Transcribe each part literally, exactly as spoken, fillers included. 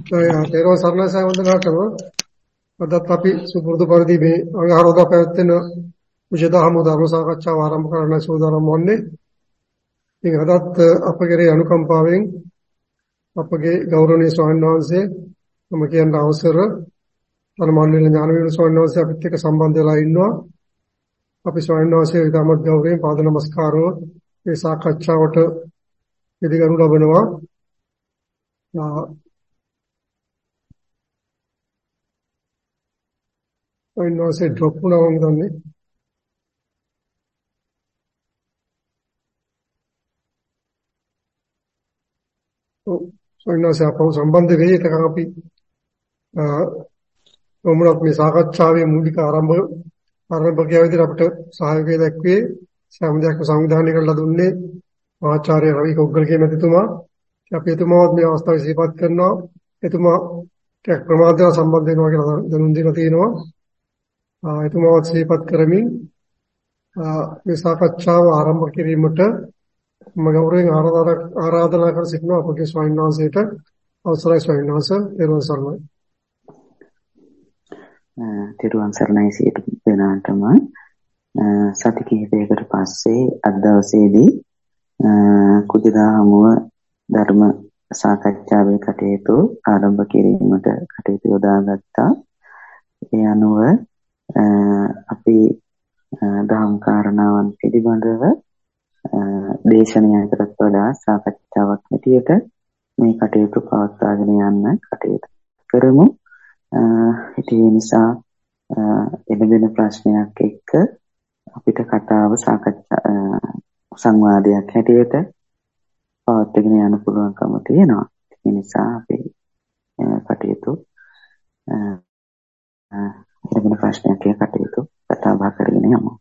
තේරව සරණ සෑවඳනාටම අදත් අපි සුපුරුදු පරිදි මේ අඟහරුදා පැවැත්වෙන විශේෂ ධර්ම සාකච්ඡාව ආරම්භ කරන්න සූදානම් වන්නේ. ඉතින් අදත් අපගේ අනුකම්පාවෙන් අපගේ ගෞරවනීය ස්වාමීන් වහන්සේ මම කියන අවසර අනුමානවල ඥානවීර ස්වාමීන් වහන්සේ අපිත් එක්ක සම්බන්ධ වෙලා ඉන්නවා. අපි ස්වාමීන් වහන්සේ ඉතාමත් ගෞරවයෙන් පාද නමස්කාරව මේ සාකච්ඡාවට පිළිගනු ලබනවා. ඔයනෝසේ ඩ්‍රොප් වුණා වගේ දන්නේ. ඔව් ඔයනෝසේ අපව සම්බන්ධ වෙයි. ඒක අපි මොමුණක් මේ සාකච්ඡාවේ මූලික ආරම්භ ආරම්භකයා විදිහට අපිට සහයෝගය දක්වේ සම්මුදයක් සංවිධානය කරලා දුන්නේ ආචාර්ය රවි කොග්ගලගේ මැතිතුමා. අපි එතුමාවත් මේ අවස්ථාවේ සිහිපත් කරනවා. එතුමා ටෙක් ප්‍රමාදය සම්බන්ධ වෙනවා කියලා දැනුම් දීලා තියෙනවා. එතුමාවත් සිහිපත් කරමින් මේ සාකච්ඡාව ආරම්භ කිරීමට මම ගෞරවයෙන් ආරාධනා කර සිටිනවා අපගේ ස්වාමීන් වහන්සේට. අවසරයි ස්වාමීන් වහන්සේ. තෙරුවන් සරණයි. තෙරුවන් සරණයි සියලු දෙනාටම. සති කිහිපයකට පස්සේ අද දවසේදී කුජිරා හමුව ධර්ම සාකච්ඡාවේ කටයුතු ආරම්භ කිරීමට කටයුතු යොදාගත්තා. ඒ අනුව අපි දහම් කාරණාවන් පිළිබඳව දේශනයකටත් වඩා සාකච්ඡාවක් හැටියට මේ කටයුතු පවත්වාගෙන යන්න කටයුතු කරමු. ඒ නිසා එළඹෙන ප්‍රශ්නයක් එක්ක අපිට කතාව සාකච්ඡා සංවාදයක් හැටියට පවත්වාගෙන යන්න පුළුවන්කම තියෙනවා. ඒ නිසා අපි කටයුතු එළඹෙන ප්‍රශ්නයක් එක්ක කටයුතු කතා බහ කරගෙන යමු.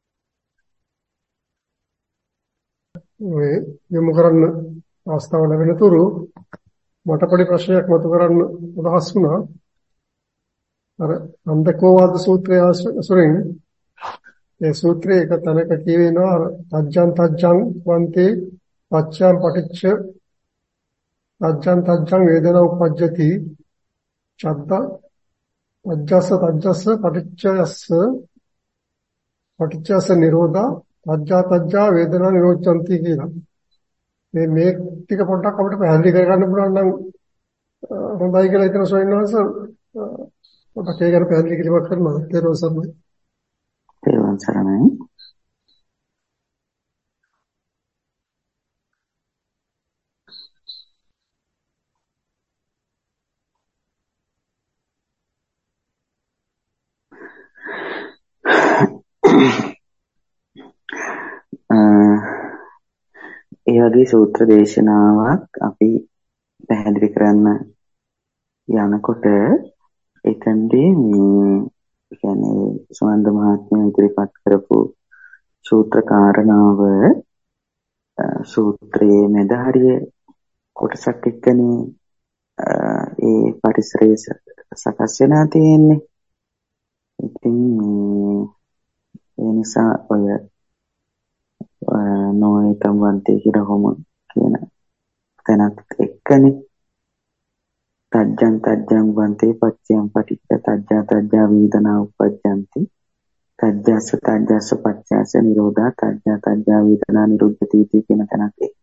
මේ යොමු කරන්න අවස්ථාව ලැබෙන තුරු මට පොඩි ප්‍රශ්නයක් මතු කරන්න උදහස් වුණා. අර අන්දකෝවාද සූත්‍රය අසුරින් ඒ සූත්‍රයේ එක තැනක කියවෙනවා තජ්ජං තජ්ජං වන්තේ පච්චං පටිච්ච තජ්ජං තජ්ජං වේදනා උපජ්ජති චද්ද තජ්ජස්ස තජ්ජස්ස පටිච්චයස්ස පටිච්චස්ස නිරෝධා තජ්ජා තජ්ජා වේදනා නිරෝධಂತಿ කියලා. මේ මේ ටික පොඩ්ඩක් අපිට පැහැදිලි කරගන්න පුළුවන් නම් හොඳයි කියලා හිතන ස්වාමීන් වහන්සේ පොඩ්ඩක් ඒක ගැන පැහැදිලි කිරීමක් කරනවා. තේරුම් සරණයි. තේරුම් සරණයි. ඒ වගේ සූත්‍ර දේශනාවක් අපි පැහැදිලි කරන්න යනකොට එතෙන්දී මේ කියන්නේ සුවන්ද මහත්මයා ඉදිරිපත් කරපු සූත්‍ර කාරණාව සූත්‍රයේ මැද හරිය කොටසක් එක්කනේ ඒ පරිසරය සකස් වෙනා තියෙන්නේ. ඉතින් ඒ නිසා ඔය නොයතම් වන්තේ කියලා හොම කියන තැනත් එක්කනේ තජ්ජං තජ්ජං වන්තේ පච්චයන් පටිච්ච තජ්ජා තජ්ජා වේදනා උපජ්ජಂತಿ තජ්ජස්ස තජ්ජස්ස පච්චස්ස නිරෝධා තජ්ජා තජ්ජා වේදනා නිරුද්ධති කියන තැනත් එක්ක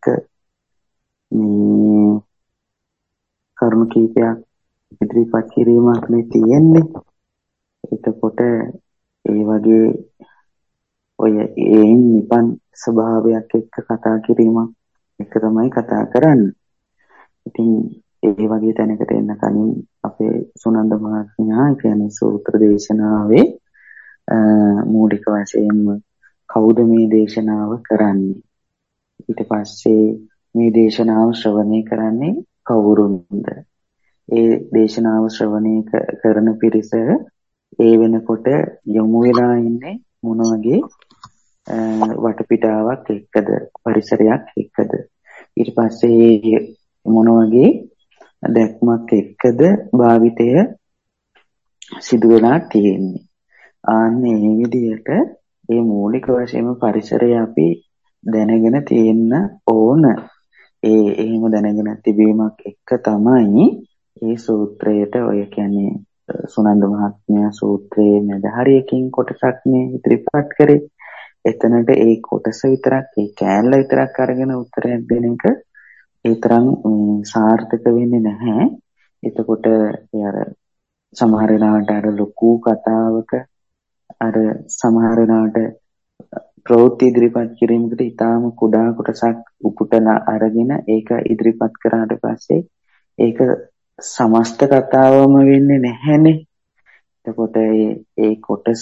මේ කර්ම කීපයක් ඉදිරිපත් කිරීමක් නේ තියෙන්නේ. එතකොට ඒ වගේ ඔය ඒන් නිපන් ස්වභාවයක් එක්ක කතා කිරීමක් එක තමයි කතා කරන්නේ. ඉතින් ඒ වගේ තැනකට එන්න කලින් අපේ සුනන්ද මහත්මයා කියන්නේ සූත්‍ර දේශනාවේ මූලික වශයෙන්ම කවුද මේ දේශනාව කරන්නේ? ඊට පස්සේ මේ දේශනාව ශ්‍රවණය කරන්නේ කවුරුන්ද? ඒ දේශනාව ශ්‍රවණය කරන පිරිස ඒ වෙනකොට යොමු වෙලා ඉන්නේ මොන වගේ වටපිටාවක් එක්කද පරිසරයක් එක්කද? ඊට පස්සේ මොන වගේ දැක්මක් එක්කද භාවිතය සිදු වෙලා තියෙන්නේ? ආන්නේ මේ විදිහට මේ මූලික වශයෙන්ම පරිසරය අපි දැනගෙන තියෙන්න ඕන. ඒ එහෙම දැනගෙන තිබීමක් එක්ක තමයි ඒ සූත්‍රයට ඔය කියන්නේ සුනන්ද මහත්මයා සූත්‍රයේ මැද හරියකින් කොටසක් මේ ඉදිරිපත් කරේ. එතනට ඒ කොටස විතරක් ඒ කෑල්ල විතරක් අරගෙන උත්තරයක් දෙන එක ඒ තරම් සාර්ථක වෙන්නේ නැහැ. එතකොට ඒ අර සමහර වෙලාවට අර ලොකු කතාවක අර සමහර වෙලාවට ප්‍රවෘත්ති ඉදිරිපත් කිරීමකට ඉතාම කුඩා කොටසක් උපුටලා අරගෙන ඒක ඉදිරිපත් කරාට පස්සේ ඒක සමස්ත කතාවම වෙන්නේ නැහැනේ. එතකොට ඒ කොටස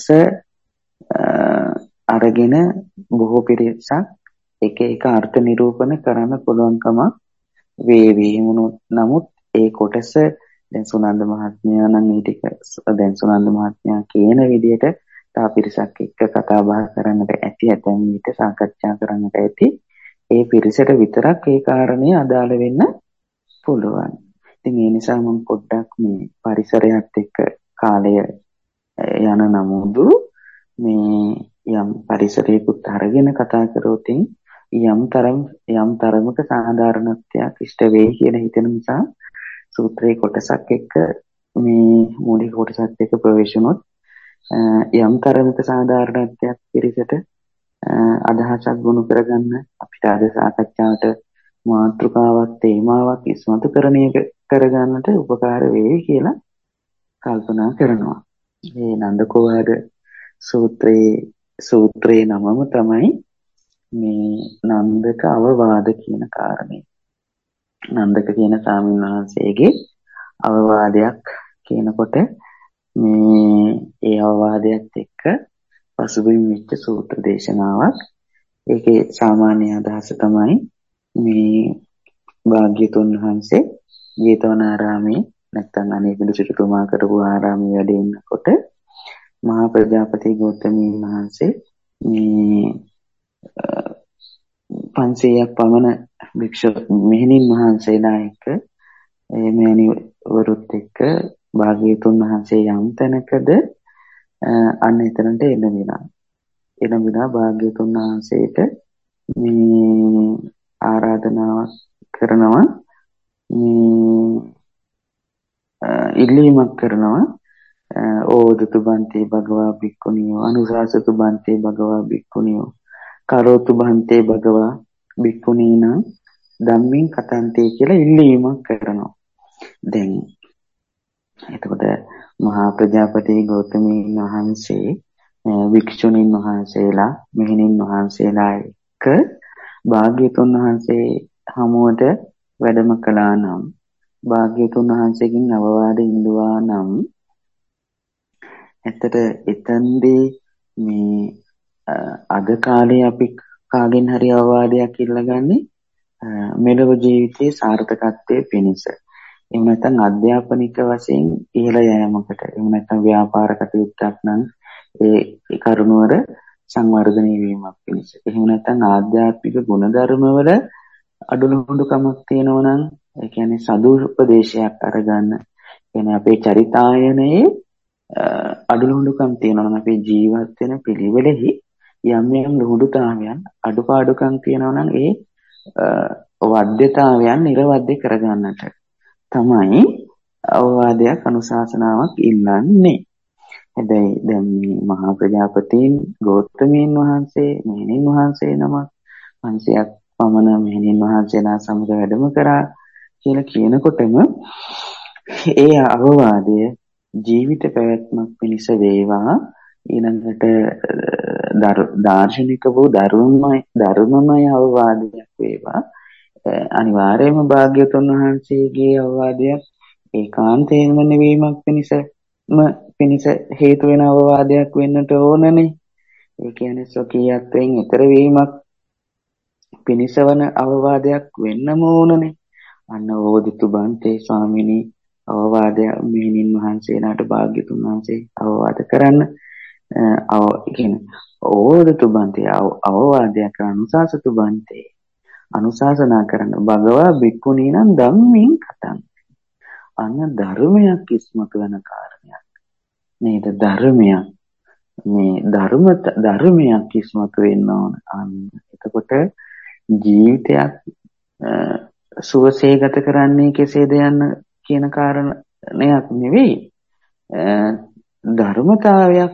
අරගෙන බොහෝ පිරිසක් එක එක අර්ථ නිරූපණ කරන්න පුළුවන්කම වේවි. නමුත් ඒ කොටස දැන් සුනන්ද මහත්මයා නම් මේ ටික දැන් සුනන්ද මහත්මයා කියන විදිහට තා පිරිසක් එක්ක කතා බහ කරන්නට ඇති, ඇතැම් විට සාකච්ඡා කරන්නට ඇති. ඒ පිරිසට විතරක් ඒ කාරණේ අදාළ වෙන්න පුළුවන්. ඉතින් ඒ නිසා මම පොඩ්ඩක් මේ පරිසරයත් එක්ක කාලය යන නමුදු මේ යම් පරිසරයකට අරගෙන කතා කරොත් යම් තරම් යම් තරමක සාධාරණත්වයක් ඉෂ්ට වෙයි කියලා හිතෙන නිසා සූත්‍රයේ කොටසක් එක්ක මේ මූලික කොටසත් එක්ක ප්‍රවේශනොත් යම් තරමක සාධාරණත්වයක් පිරිසට අදහසක් ගොනු කරගන්න අපිට අද සාකච්ඡාවට මාතෘකාවක් තේමාවක් ඉස්මතු කරන එක කරගන්නට උපකාර වේවි කියලා කල්පනා කරනවා. මේ නන්දකෝවාද සූත්‍රයේ සූත්‍රයේ නමම තමයි මේ නන්දක අවවාද කියන කාරණේ. නන්දක කියන ස්වාමීන් වහන්සේගේ අවවාදයක් කියනකොට මේ ඒ අවවාදයත් එක්ක පසුබිම් වෙච්ච සූත්‍ර දේශනාවක්. ඒකේ සාමාන්‍ය අදහස තමයි මේ භාග්‍යතුන් වහන්සේ ජේතවනාරාමේ නැත්නම් අනේපිඬු සිටුතුමා කරපු ආරාමයේ වැඩ ඉන්නකොට මහා ප්‍රජාපති ගෞතමීන් වහන්සේ මේ පන්සීයක් පමණ භික්ෂු මෙහෙණින් වහන්සේලා එක්ක ඒ මෙහෙණිවරුත් එක්ක භාග්‍යතුන් වහන්සේ යම් තැනකද අන්න එතනට එන විනා එන විනා භාග්‍යතුන් වහන්සේට මේ ආරාධනාවක් කරනවා, මේ ඉල්ලීමක් කරනවා. ඕදතු බන්තේ භගවා භික්ඛුනියෝ අනුශාසතු බන්තේ භගවා භික්ඛුනියෝ කරෝතු බන්තේ භගවා භික්ඛුනීනම් ධම්මින් කතන්තේ කියලා ඉල්ලීමක් කරනවා. දැන් එතකොට මහා ප්‍රජාපති ගෞතමීන් වහන්සේ වික්ෂුණීන් වහන්සේලා මෙහෙණින් වහන්සේලා එක්ක භාග්‍යතුන් වහන්සේ හමුවට වැඩම කළා නම්, භාග්‍යතුන් වහන්සේගෙන් අවවාද ඉල්ලුවා නම්, ඇත්තට එතෙන්දී මේ අද කාලේ අපි කාගෙන් හරි අවවාදයක් ඉල්ලගන්නේ මෙලොව ජීවිතයේ සාර්ථකත්වයේ පිණිස. එහෙම නැත්නම් අධ්‍යාපනික වශයෙන් ඉහළ යෑමකට, එහෙම නැත්නම් ව්‍යාපාර කටයුත්තක් නම් ඒ කරුණවල සංවර්ධනය වීමක් පිණිස. එහෙම නැත්නම් ආධ්‍යාත්මික ගුණධර්මවල අඩුලුහුඬුකමක් තියෙනවා නම්, ඒ කියන්නේ සදුපදේශයක් අරගන්න. කියන්නේ අපේ චරිතායනයේ අඩුලුහුඬුකම් තියෙනවා නම්, අපේ ජීවත් වෙන පිළිවෙලෙහි යම් යම් ලුහුඬුතාවයන් අඩුපාඩුකම් තියෙනවා නම් ඒ වද්‍යතාවයන් නිර්වද්‍ය කරගන්නට තමයි අවවාදයක් අනුශාසනාවක් ඉල්ලන්නේ. හැබැයි දැන් මේ මහා ප්‍රජාපතීන් ගෞතමීන් වහන්සේ මෙහෙණින් වහන්සේ නමක් පන්සියක් පමණ මෙහෙණින් වහන්සේලා සමග වැඩම කරා කියලා කියනකොටම ඒ අවවාදය ජීවිත පැවැත්මක් පිණිස වේවා, ඊළඟට දාර්ශනික වූ ධර්මමය ධර්මමය අවවාදයක් වේවා. අනිවාර්යයෙන්ම භාග්‍යවතුන් වහන්සේගේ අවවාදයක් ඒකාන්තයෙන්ම නෙවීමක් පිණිසම පිණිස හේතු වෙන අවවාදයක් වෙන්නට ඕනනේ. ඒ කියන්නේ ස්වකීයත්වයෙන් ඈතර වීමක් පිණිසවන අවවාදයක් වෙන්නම ඕනනේ. අන්න ඕදිතු බන්තේ ස්වාමීනි අවවාදය මෙහෙණින් වහන්සේලාට භාග්‍යතුන් වහන්සේ අවවාද කරන්න අව කියන්නේ ඕදිතු බන්තේ අවවාදයක් අනුශාසතු බන්තේ අනුශාසනා කරන භගවා භික්ඛුනීනම් ධම්මින් කතං. අන්න ධර්මයක් ඉස්මතු වෙන කාරණයක් නේද? ධර්මයක් මේ ධර්ම ධර්මයක් ඉස්මතු වෙන්න ඕන. අන්න එතකොට ජීවිතයක් සුවසේ ගත කරන්නේ කෙසේද යන්න කියන කාරණයක් නෙවෙයි. ධර්මතාවයක්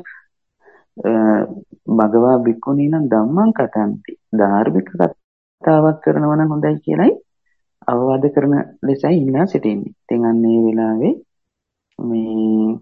භගවා භික්ඛුනීනම් ධම්මං කතන්ති. ධාර්මික කතාවක් කරනවා නම් හොඳයි කියලායි අවවාද කරන ලෙසයි ඉල්ලා සිටින්නේ. ඉතින් අන්න ඒ වෙලාවේ මේ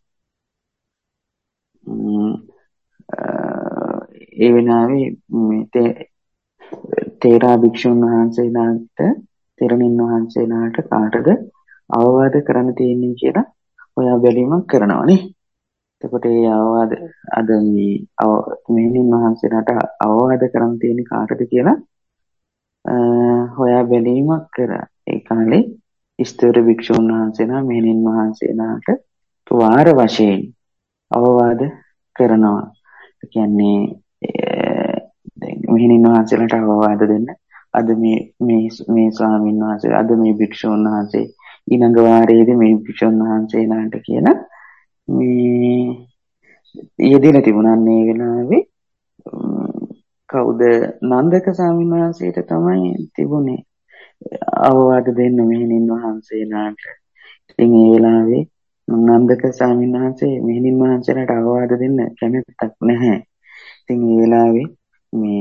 ඒ වෙනාවේ මේ තේරා භික්ෂුන් වහන්සේලාට තෙරණින් වහන්සේලාට කාටද අවවාද කරන්න තියෙන්නේ කියලා ඔයා බැලීමක් කරනවානේ. එතකොට ඒ අවවාද අද මේ මෙහෙණින් වහන්සේලාට අවවාද කරන්න තියෙන්නේ කාටද කියලා හොයා බැලීමක් කරා. ඒ කාලේ ස්ථවිර භික්ෂුන් වහන්සේලා මෙහෙණින් වහන්සේලාට වාර වශයෙන් අවවාද කරනවා. ඒ කියන්නේ මෙහෙණින් වහන්සේලාට අවවාද දෙන්න අද මේ මේ මේ ස්වාමීන් වහන්සේ අද මේ භික්ෂුන් වහන්සේ ඊළඟ වාරයේදී මේ භික්ෂුන් වහන්සේලාට කියලා මේ යෙදিলা තිබුණා. මේ වෙලාවේ කවුද නන්දක ස්වාමීන් වහන්සේට තමයි තිබුණේ අවවාද දෙන්න මෙහෙණින් වහන්සේලාට. ඉතින් ඒ වෙලාවේ නන්දක ස්වාමීන් වහන්සේ මෙහෙණින් වහන්සේලාට අවවාද දෙන්න කැමැත්තක් නැහැ. ඉතින් ඒ වෙලාවේ මේ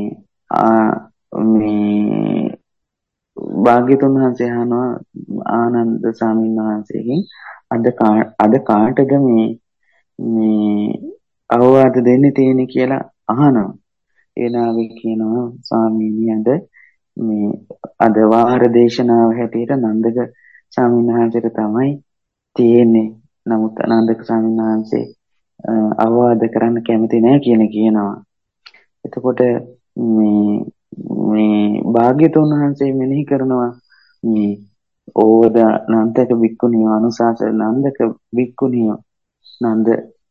මේ භාග්‍යතුන් වහන්සේ අහනවා ආනන්ද ස්වාමීන් වහන්සේගෙන් අද අද කාටද මේ මේ අවවාද දෙන්න තියෙන්නේ කියලා අහනවා. එනාවේ කියනවා ස්වාමීනි අද මේ අද වාර දේශනාව හැටියට නන්දක ස්වාමීන් වහන්සේට තමයි තියෙන්නේ. නමුත් නන්දක ස්වාමීන් වහන්සේ අවවාද කරන්න කැමති නැහැ කියන කියනවා. එතකොට මේ මේ භාග්‍යතුන් වහන්සේ මෙනෙහි කරනවා මේ ඕවද නන්දක භික්ඛුනිය අනුශාස නන්දක භික්ඛුනිය නන්ද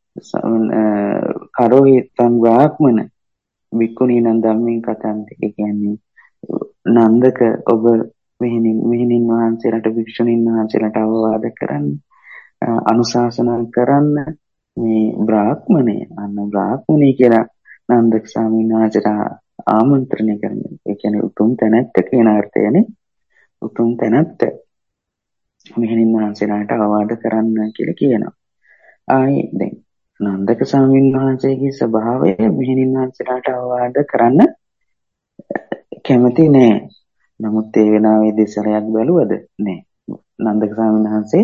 කරෝහි තං බ්‍රාහ්මණ භික්ඛුනීනං ධම්මෙන් කතන්ති. ඒ කියන්නේ නන්දක ඔබ මෙහෙණින් මෙහෙණින් වහන්සේලාට භික්ෂුණීන් වහන්සේලාට අවවාද කරන්න අනුශාසනා කරන්න මේ බ්‍රාහ්මණය අන්න බ්‍රාහ්මණී කියලා නන්දක ස්වාමීන් වහන්සේට ආමන්ත්‍රණය කරනවා. ඒ කියන්නේ උතුම් තැනැත්ත කියන අර්ථයනේ. උතුම් තැනැත්ත මෙහෙණින් වහන්සේලාට අවවාද කරන්න කියලා කියනවා. ආයි දැන් නන්දක ස්වාමීන් වහන්සේගේ ස්වභාවය මෙහෙණින් වහන්සේලාට අවවාද කරන්න කැමති නෑ. නමුත් ඒ වෙනාවේ දෙසරයක් බැලුවද නෑ. නන්දක ස්වාමීන් වහන්සේ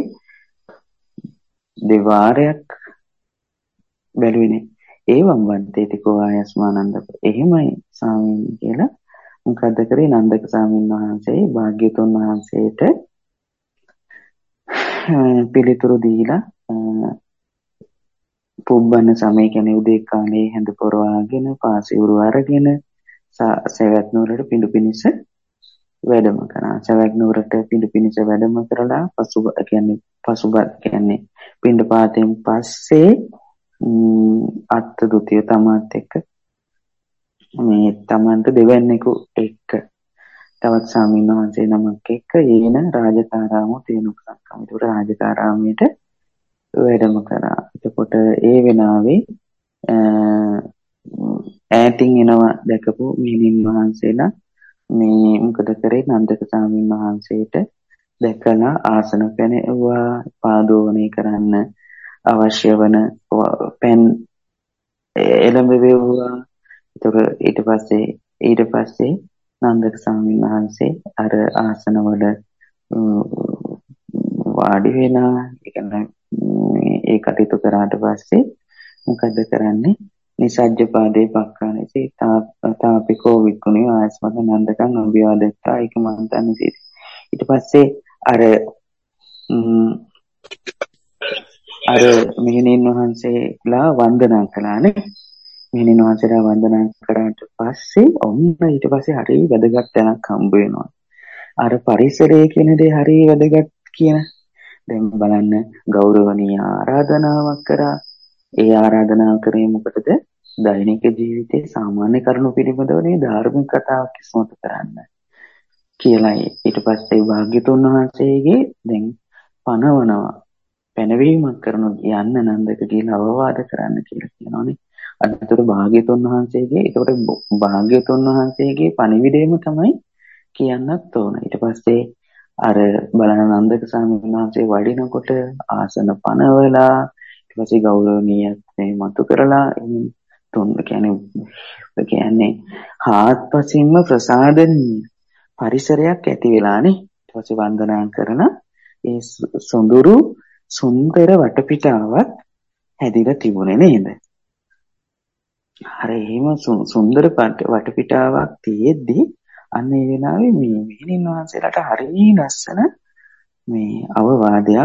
දෙවාරයක් බැලුවේනේ. ඒවම් වන්තේති කෝ ආයස්මානන්ද. එහෙමයි ස්වාමීන් කියලා මොකද කරේ නන්දක ස්වාමීන් වහන්සේ භාග්‍යතුන් වහන්සේට පිළිතුරු දීලා පුබ්බන සමය කියන්නේ උදේ කාලේ හැඳ පොරවාගෙන පාසිවුරු අරගෙන සවැත් නුවරට පිඬු පිනිස වැඩම කරා. සවැත් නුවරට පිඬු පිනිස වැඩම කරලා පසුබ කියන්නේ පසුබ කියන්නේ පිඬු පාතෙන් පස්සේ අත්ත දුතිය තමත් එක්ක මේ තමන්ට දෙවන්නේකු එක්ක තවත් ස්වාමීන් වහන්සේ නමක් එක්ක යේන රාජකාරාම තේනුක් සක්කමිතුර රාජකාරාමයට වැඩම කරා. එතකොට ඒ වෙනාවේ ඈතින් එනවා දැකපු මෙහෙණින් වහන්සේලා මේ මොකද කරේ නන්දක ස්වාමීන් වහන්සේට දැකලා ආසන පැනෙවුවා පාදෝවණය කරන්න අවශ්‍ය වන පෙන් එළඹ වෙවුවා. එතකොට ඊට පස්සේ ඊට පස්සේ නන්දක ස්වාමීන් වහන්සේ අර ආසනවල වාඩි වෙනා ඒ කියන්නේ ඒ කටයුතු කරාට පස්සේ මොකද කරන්නේ නිසජ්ජ පාදේ පක්ඛානසේ තාපිකෝ වික්කුණේ ආස්මද නන්දකං අභිවාදත්තා ඒක මන්තන්නේ සිට ඊට පස්සේ අර අර මෙහෙණින් වහන්සේලා වන්දනා කළානේ. මෙහෙණින් වහන්සේලා වන්දනා කරාට පස්සේ ඔන්න ඊට පස්සේ හරි වැදගත් තැනක් හම්බ වෙනවා. අර පරිසරය කියන දේ හරි වැදගත් කියන දැන් බලන්න ගෞරවනීය ආරාධනාවක් කරා. ඒ ආරාධනාව කරේ මොකටද? දෛනික ජීවිතයේ සාමාන්‍ය කරුණු පිළිබඳවනේ ධාර්මික කතාවක් ඉස්මතු කරන්න කියලායි. ඊට පස්සේ භාග්‍යතුන් වහන්සේගේ දැන් පනවනවා පැනවීමක් කරන යන්න නන්දක කියලා අවවාද කරන්න කියලා කියනවානේ. අදතර භාග්‍යතුන් වහන්සේගේ ඒකට භාග්‍යතුන් වහන්සේගේ පණිවිඩයම තමයි කියන්නත් ඕන. ඊට පස්සේ අර බලන නන්දක ස්වාමීන් වහන්සේ වඩිනකොට ආසන පනවලා ඊට පස්සේ ගෞරවණීයත්වය මතු කරලා තුන් කියන්නේ කියන්නේ හාත්පසින්ම ප්‍රසාදනීය පරිසරයක් ඇති වෙලානේ. ඊට පස්සේ වන්දනා කරන ඒ සොඳුරු සුන්දර වටපිටාවක් හැදිලා තිබුණේ නේද? හරි එහෙම සුන්දර වටපිටාවක් තියෙද්දි අන්න ඒ වෙලාවේ මේ මෙහෙණින් වහන්සේලාට හරිය ලස්සන මේ අවවාදයක්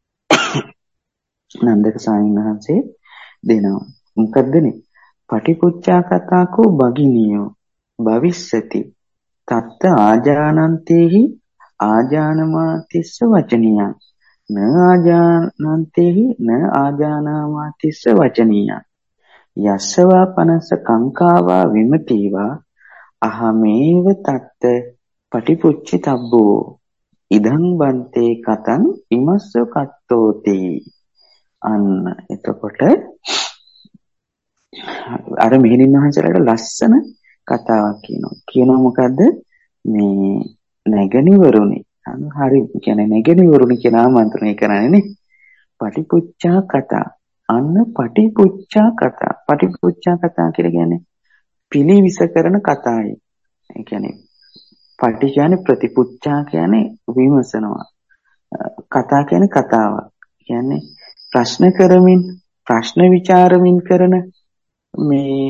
නන්දක ස්වාමීන් වහන්සේ දෙනවා. මොකද්දනේ? පටිපුච්චා කතාකෝ භගිනියෝ භවිස්සති තත්ත ආජානන්තේහි ආජානමාතිස්ස වචනියං න ආජානන්තේහි න ආජානාමාතිස්ස වචනියං යස්සවා පනස කංකාවා විමතිවා අහමේව තත්ත පටිපුච්චි තබ්බෝ ඉදං බන්තේ කතං ඉමස්ස කත්තෝති. අන්න එතකොට අර මෙහෙණින් වහන්සේලාට ලස්සන කතාවක් කියනවා. කියනවා මොකද්ද? මේ නැගණිවරුනි. හරි කියන්නේ නැගණිවරුනි කියන ආමන්ත්‍රණය කරන්නේ නේ. පටිපුච්චා කතා. අන්න පටිපුච්චා කතා. පටිපුච්චා කතා කියලා කියන්නේ පිළිවිස කරන කතායි. ඒ කියන්නේ පටි කියන්නේ ප්‍රතිපුච්චා කියන්නේ විමසනවා. කතා කියන්නේ කතාවක්. කියන්නේ ප්‍රශ්න කරමින් ප්‍රශ්න විචාරමින් කරන මේ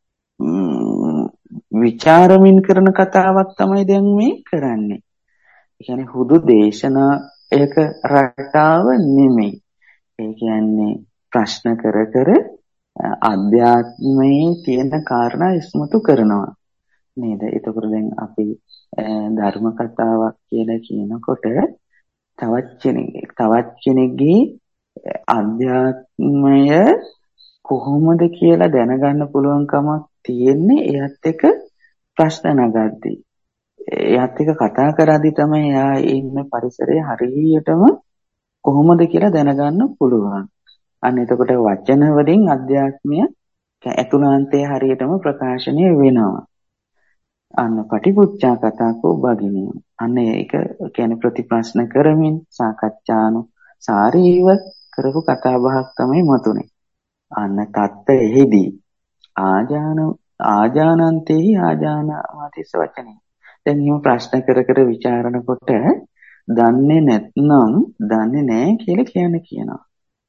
විචාරමින් කරන කතාවක් තමයි දැන් මේ කරන්නේ. ඒ කියන්නේ හුදු දේශනායක රටාව නෙමෙයි. ඒ කියන්නේ ප්‍රශ්න කර කර අධ්‍යාත්මයේ තියෙන කාරණා ඉස්මතු කරනවා නේද? එතකොට දැන් අපි ධර්ම කතාවක් කියලා කියනකොට තවත් කෙනෙක් තවත් කෙනෙක්ගේ අධ්‍යාත්මය කොහොමද කියලා දැනගන්න පුළුවන් කමක් තියෙන්නේ එයත් එක්ක ප්‍රශ්න නගද්දී. එයත් එක්ක කතා කරද්දී තමයි එයා ඉන්න පරිසරය හරියටම කොහොමද කියලා දැනගන්න පුළුවන්. අන්න එතකොට වචන වලින් අධ්‍යාත්මය ඇතුළාන්තයේ හරියටම ප්‍රකාශනය වෙනවා. අන්න පටිපුච්චා කතාකෝ භගිනියෝ. අන්න ඒක කියන්නේ ප්‍රතිප්‍රශ්න කරමින් සාකච්ඡානු සාරීව කරපු කතා බහක් තමයි මතුනේ. අන්න තත්ත එහිදී ආජාන ආජානන්තේහි ආජානමාතිස්ස වචනේ. දැන් එහෙම ප්‍රශ්න කර කර ਵਿਚාරනකොට දන්නේ නැත්නම් දන්නේ නැහැ කියලා කියන්නේ කියනවා.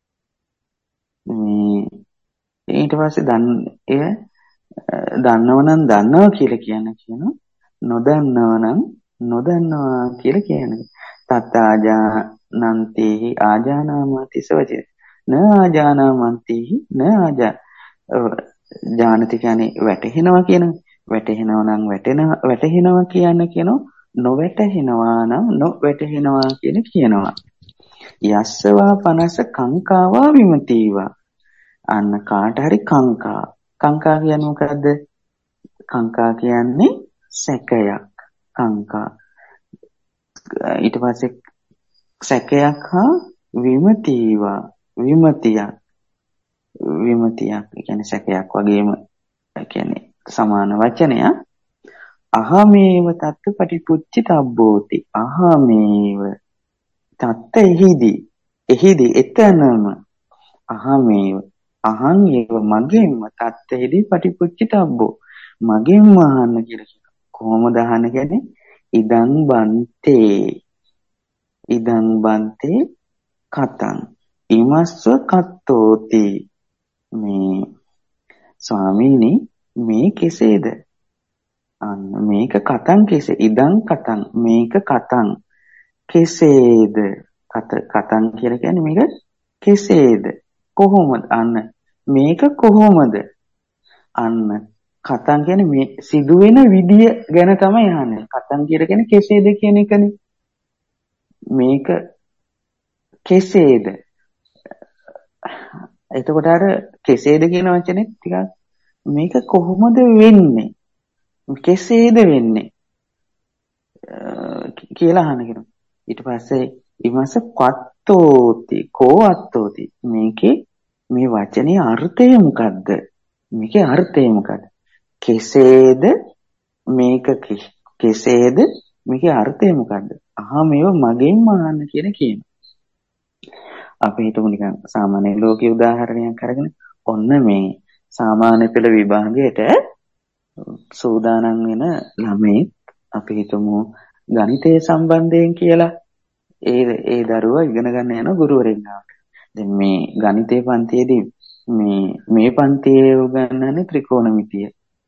මේ ඊට පස්සේ දන් එය දන්නවනම් දන්නවා කියලා කියන කියනවා. නොදන්නවනම් නොදන්නවා කියලා කියන්නේ. තත් ආජානන්තේහි ආජානාමාතිස්ස වචනේ. න ආජානාමන්තේහි න ආජා ඥානති කියන්නේ වැටහෙනවා කියන වැටහෙනවා නම් වැටෙන වැටහෙනවා කියන කියනවා නොවැටහෙනවා නම් නොවැටහෙනවා කියන කියනවා. යස්සවා පනස කංකාවා විමතිවා. අන්න කාට හරි කංකා කංකා කියන්නේ මොකද්ද? කංකා කියන්නේ සැකයක්. කංකා ඊට පස්සේ සැකයක් හා විමතිවා විමතියක් විමතියක් කියන්නේ සැකයක් වගේම කියන්නේ සමාන වචනයක්. අහමේව තත්ත පටිපුච්චි තබ්බෝති. අහමේව තත්ත එහිදී එහිදී එතනම අහමේව අහං ඒව මගෙන්ම තත්ත එහිදී පටිපුච්චි තබ්බෝ මගෙන්ම අහන්න කියලා කියනවා. කොහොමද අහන්න කියන්නේ? ඉදං බන්තේ ඉදං බන්තේ කතං ඉමස්ව කත්තෝති. මේ ස්වාමීනි මේ කෙසේද? අන්න මේක කතං කෙසේ? ඉදං කතං මේක කතං කෙසේද? කත කතං කියලා කියන්නේ මේක කෙසේද? කොහොමද? අන්න මේක කොහොමද? අන්න කතං කියන්නේ මේ සිදුවෙන විදිය ගැන තමයි අහන්නේ. කතං කියලා කියන්නේ කෙසේද කියන එකනේ. මේක කෙසේද? එතකොට අර කෙසේද කියන වචනේ ටිකක් මේක කොහොමද වෙන්නේ? කෙසේද වෙන්නේ? කියලා අහන කෙනා. ඊට පස්සේ ඉමස පත්තෝති කෝ අත්තෝති. මේකේ මේ වචනේ අර්ථය මොකද්ද? මේකේ අර්ථය මොකද්ද? කෙසේද මේක කෙසේද මේකේ අර්ථය මොකද්ද? අහා මේව මගෙන්ම අහන්න කියලා කියනවා. අපි හිතමු නිකන් සාමාන්‍ය ලෝකයේ උදාහරණයක් අරගෙන ඔන්න මේ සාමාන්‍ය පෙළ විභාගයට සූදානම් වෙන ළමයි අපි හිතමු ගණිතය සම්බන්ධයෙන් කියලා ඒ ඒ දරුවා ඉගෙන ගන්න යන ගුරුවරයෙක් ගාවට. දැන් මේ ගණිතේ පන්තියේදී මේ මේ පන්තියේ උගන්වන්නේ ත්‍රිකෝණමිතිය.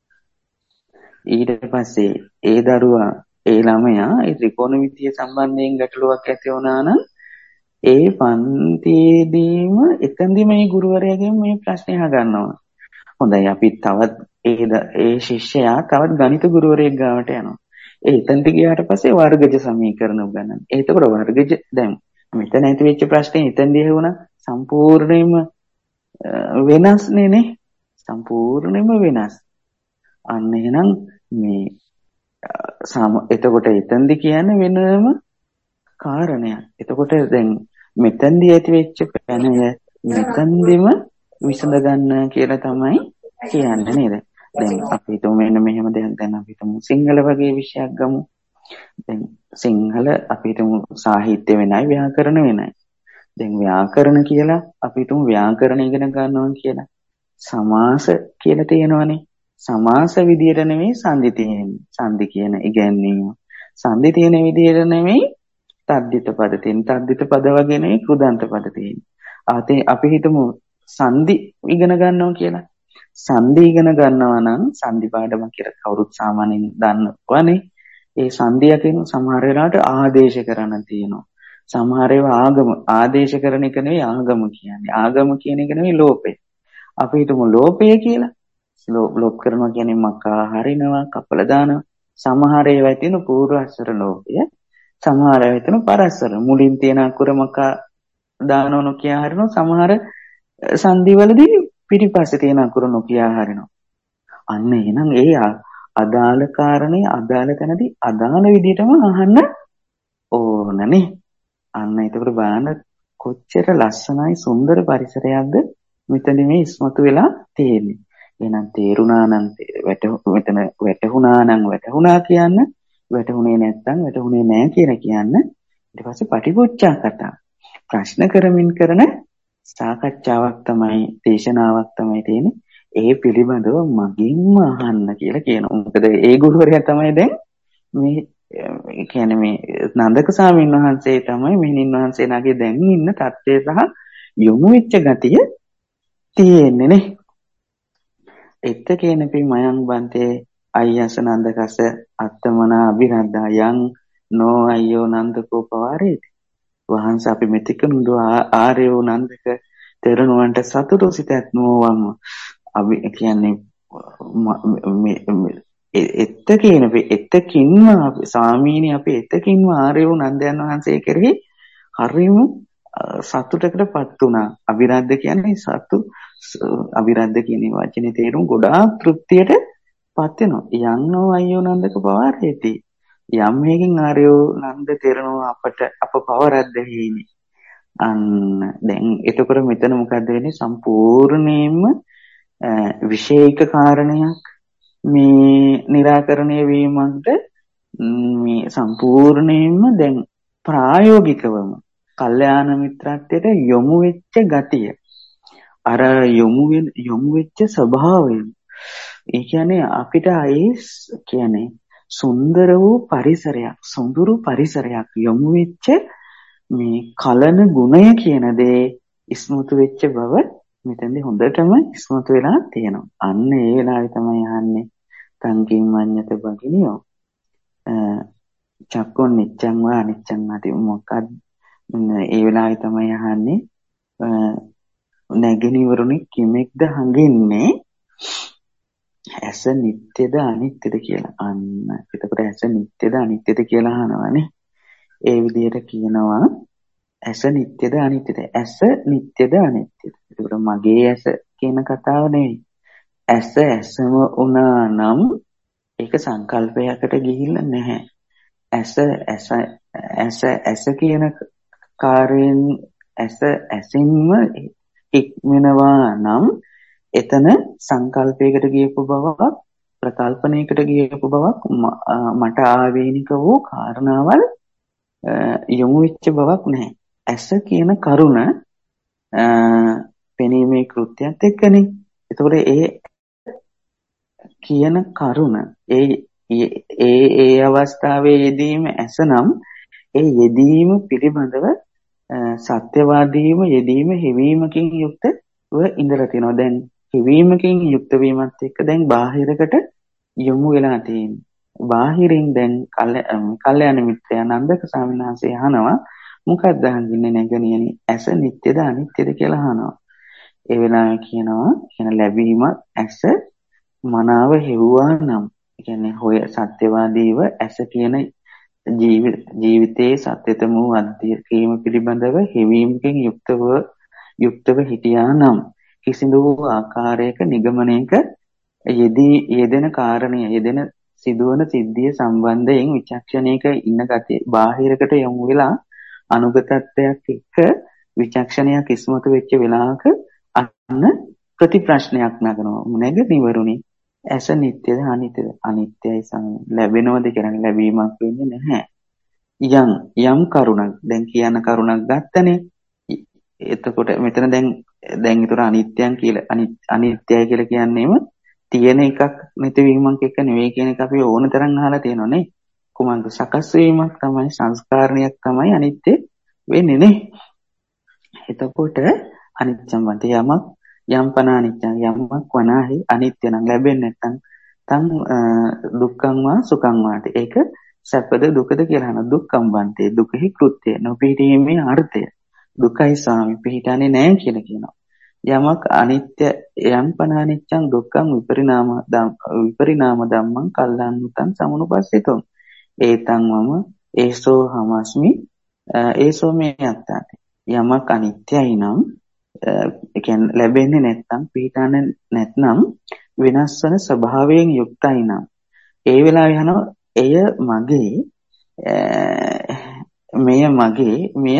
ඊට පස්සේ ඒ දරුවා ඒ ළමයා ඒ ත්‍රිකෝණමිතිය සම්බන්ධයෙන් ගැටලුවක් ඇති වුණා නම් ඒ පන්තියේදීම එතෙන්දී මේ ගුරුවරයාගෙන් මේ ප්‍රශ්නේ අහගන්නවා. හොඳයි අපි තවත් ඒ ඒ ශිෂ්‍යයා තවත් ගණිත ගුරුවරයෙක් ගාවට යනවා. ඒ එතනට ගියාට පස්සේ වර්ගජ සමීකරණ උගන්වනවා. එතකොට වර්ගජ දැන් මෙතන ඇති වෙච්ච ප්‍රශ්නේ එතනදී ඇහුණා සම්පූර්ණයෙන්ම වෙනස්නේ නේ. සම්පූර්ණයෙන්ම වෙනස්. අන්න එහෙනම් මේ එතකොට එතනදී කියන්නේ වෙනම කාරණයක්. එතකොට දැන් මෙතනදී ඇති වෙච්ච පැනය මෙතනදිම විසඳ ගන්න කියලා තමයි කියන්නේ නේද? දැන් අපි හිතමු මෙන්න මෙහෙම දෙයක් දැන් අපි හිතමු සිංහල වගේ විෂයක් ගමු. දැන් සිංහල අපි හිතමු සාහිත්‍ය වෙනයි ව්‍යාකරණ වෙනයි. දැන් ව්‍යාකරණ කියලා අපි හිතමු ව්‍යාකරණ ඉගෙන ගන්නවා කියලා. සමාස කියලා තියෙනවනේ. සමාස විදියට නෙමෙයි සංදි තියෙන්නේ. සංදි කියන ඉගැන්වීම. සංදි තියෙන විදියට නෙමෙයි තද්දිත පද තියෙන. තද්දිත පද වගේ නෙමෙයි කෘදන්ත පද තියෙන්නේ. ආතේ අපි හිතමු සංදි ඉගෙන ගන්නවා කියලා. සංදි ඉගෙන ගන්නවා නම් සංදි පාඩම කියලා කවුරුත් සාමාන්‍යයෙන් දන්නවනේ. ඒ සංදිය කියන සමහර වෙලාවට ආදේශ කරන තියෙනවා. සමහර ඒවා ආගම ආදේශ කරන එක නෙවෙයි ආගම කියන්නේ. ආගම කියන එක නෙවෙයි ලෝපේ. අපි හිතමු ලෝපය කියලා. ලෝප කරනවා කියන්නේ මකා හරිනවා, කපල දානවා. සමහර ඒවා තියෙන පූර්වාශ්‍ර ලෝපය. සමහර ඒවා තියෙන පරාශ්‍ර. මුලින් තියෙන අකුර මකා දානවන කියා හරිනවා. සමහර සංදිවලදී පිටිපස්සේ තියෙන අකුර නොකියා හරිනවා. අන්න එහෙනම් ඒ අදාළ කාරණේ අදාළ තැනදී අදාළ විදිහටම අහන්න ඕනනේ. අන්න ඒකට බලන්න කොච්චර ලස්සනයි සුන්දර පරිසරයක්ද මෙතන මේ ඉස්මතු වෙලා තියෙන්නේ. එහෙනම් තේරුණා නම් මෙතන වැටුණා නම් වැටුණා කියන්න, වැටුනේ නැත්නම් වැටුනේ නැහැ කියලා කියන්න. ඊට පස්සේ පටිපොච්චා කතා. ප්‍රශ්න කරමින් කරන සාකච්ඡාවක් තමයි දේශනාවක් තමයි තියෙන්නේ. ඒ පිළිබඳව මගින්ම අහන්න කියලා කියනවා. මොකද ඒ ගුරුවරයා තමයි දැන් මේ කියන්නේ මේ නන්දක ස්වාමීන් වහන්සේ තමයි මෙහෙණින් වහන්සේලාගේ දැන් ඉන්න තත්ත්වය සහ යොමු වෙච්ච ගතිය තියෙන්නේ නේ. එත්ත කියන පි මයං බන්තේ අය්‍යස නන්දකස අත්තමනා අභිරද්දා යං නෝ අය්‍යෝ නන්දකෝ පවාරේති. වහන්ස අපි මෙතික නුදු ආර්යෝ නන්දක තෙරණුවන්ට සතුටු සිතක් නොවම අපි කියන්නේ එත්ත කියන එත්තකින්ම ස්වාමීනි අපි එත්තකින්ම ආර්යෝ නන්දයන් වහන්සේ කෙරෙහි හරිම සතුටකටපත් වුණා. අභිරද්ද කියන්නේ සතු අභිරද්ද කියන වචනේ තේරුම් ගොඩාක් තෘප්තියටපත් වෙනවා. යන්නෝ අය්‍යෝ නන්දක පවාරේති. යම් හේකින් ආර්යෝ නන්ද තෙරණුව අපට අප පවරද්දෙහිනි. අන්න දැන් එතකොට මෙතන මොකද්ද වෙන්නේ? සම්පූර්ණයෙන්ම විශේෂික කාරණයක් මේ निराකරණය වීමකට මේ සම්පූර්ණයෙන්ම දැන් ප්‍රායෝගිකවම කල්යාණ මිත්‍රත්වයට යොමු වෙච්ච ගතිය. අර යොමු යොමු වෙච්ච ස්වභාවය. ඒ කියන්නේ අපිට අයි කියන්නේ සුන්දර වූ පරිසරයක්, සොඳුරු පරිසරයක් යොමු වෙච්ච මේ කලන ගුණය කියන දේ ඉස්මතු වෙච්ච බව මෙතෙන්දී හොඳටම ඉස්මතු වෙලා තියෙනවා. අන්න ඒ වෙලාවේ තමයි අහන්නේ තංකින් මඤ්ඤත බගිනියෝ. චක්කොන් නිච්ඡං වා අනිච්ඡං වාති මොකක්ද? ඒ වෙලාවේ තමයි අහන්නේ නැගිනිවරුනි කිමෙක්ද හංගින්නේ? ඇස නිට්ටයද අනිත්‍යද කියලා. අන්න එතකොට ඇස නිට්ටයද අනිත්‍යද කියලා අහනවානේ. ඒ විදිහට කියනවා ඇස නිට්ටයද අනිත්‍යද? ඇස නිට්ටයද අනිත්‍යද? එතකොට මගේ ඇස කියන කතාව නෙවෙයි. ඇස ඇසම වුණා නම් ඒක සංකල්පයකට ගිහිල්ලා නැහැ. ඇස ඇස ඇස ඇස කියන කාර්යයෙන් ඇස ඇසින්ම ඉක්මනවා නම් එතන සංකල්පයකට ගියපු බවක් ප්‍රකල්පනයකට ගියපු බවක් මට ආවේනික වූ කාරණාවල් යොමු වෙච්ච බවක් නැහැ. ඇස කියන කරුණ පෙනීමේ කෘත්‍යයත් එක්කනේ. එතකොට ඒ කියන කරුණ ඒ ඒ ඒ අවස්ථාවේ යෙදීම ඇස නම් ඒ යෙදීම පිළිබඳව සත්‍යවාදීව යෙදීම හිවීමකින් යුක්තව ඉඳලා තියෙනවා. දැන් හිවීමකින් යුක්ත වීමත් එක්ක දැන් බාහිරකට යොමු වෙලා තියෙනවා. බාහිරින් දැන් කල්යාණ මිත්‍රයා නන්දක ස්වාමීන් වහන්සේ අහනවා මොකක්ද අහන්නේ නැගණියනි ඇස නිට්ටයද අනිත්‍යද කියලා අහනවා. ඒ වෙලාවේ කියනවා කියන ලැබීම ඇස මනාව හෙව්වා නම් කියන්නේ හොය සත්‍යවාදීව ඇස කියන ජීවිතයේ සත්‍යතම වූ අධ්‍යක්ීම පිළිබඳව හෙවීමකින් යුක්තව යුක්තව හිටියා නම් කිසිදු ආකාරයක නිගමනයක යෙදී යෙදෙන කාරණය යෙදෙන සිදුවන සිද්ධිය සම්බන්ධයෙන් විචක්ෂණයක ඉන්න ගතිය බාහිරකට යොමු වෙලා අනුගතත්වයක් එක්ක විචක්ෂණයක් ඉස්මතු වෙච්ච වෙලාවක අන්න ප්‍රතිප්‍රශ්නයක් නගනවා. මොනේද නිවරුනි ඇස නිට්ටයද අනිත්‍යද? අනිත්‍යයි සම ලැබෙනවද කියන්නේ ලැබීමක් වෙන්නේ නැහැ. යම් යම් කරුණක් දැන් කියන කරුණක් ගත්තනේ. එතකොට මෙතන දැන් දැන් ඊතර අනිත්‍යයන් කියලා අනිත්‍යයි කියලා කියන්නේම තියෙන එකක් නැතිවීමක් එක නෙවෙයි කියන එක අපි ඕන තරම් අහලා තියෙනවනේ. කුමක්ද සකස් වීමක් තමයි සංස්කාරණයක් තමයි අනිත්‍ය වෙන්නේ නේ. එතකොට අනිත්‍යම් වන්ට යමක් යම් පන අනිත්‍යං යමක් වනාහි අනිත්‍ය නම් ලැබෙන්නේ නැත්නම් තන් දුක්ඛං වා සුඛං වාට ඒක සැපද දුකද කියලා අහන දුක්ඛම් වන්තේ දුකෙහි කෘත්‍ය නොපිහිටීමේ අර්ථය දුකයි සාමි පිහිටන්නේ නැහැ කියලා කියනවා. යමක් අනිත්‍ය යම් පන අනිච්චං දුක්ඛං විපරිණාම විපරිණාම ධම්මං කල්ලාන්නුතං සමුනුපස්සිතං ඒතං මම ඒසෝ හමස්මි ඒසෝ මේ යත්තාති. යමක් අනිත්‍යයි නම් ඒ කියන්නේ ලැබෙන්නේ නැත්නම් පිහිටන්නේ නැත්නම් වෙනස් වෙන ස්වභාවයෙන් යුක්තයි නම් ඒ වෙලාවේ යනවා එය මගේ මෙය මගේ මෙය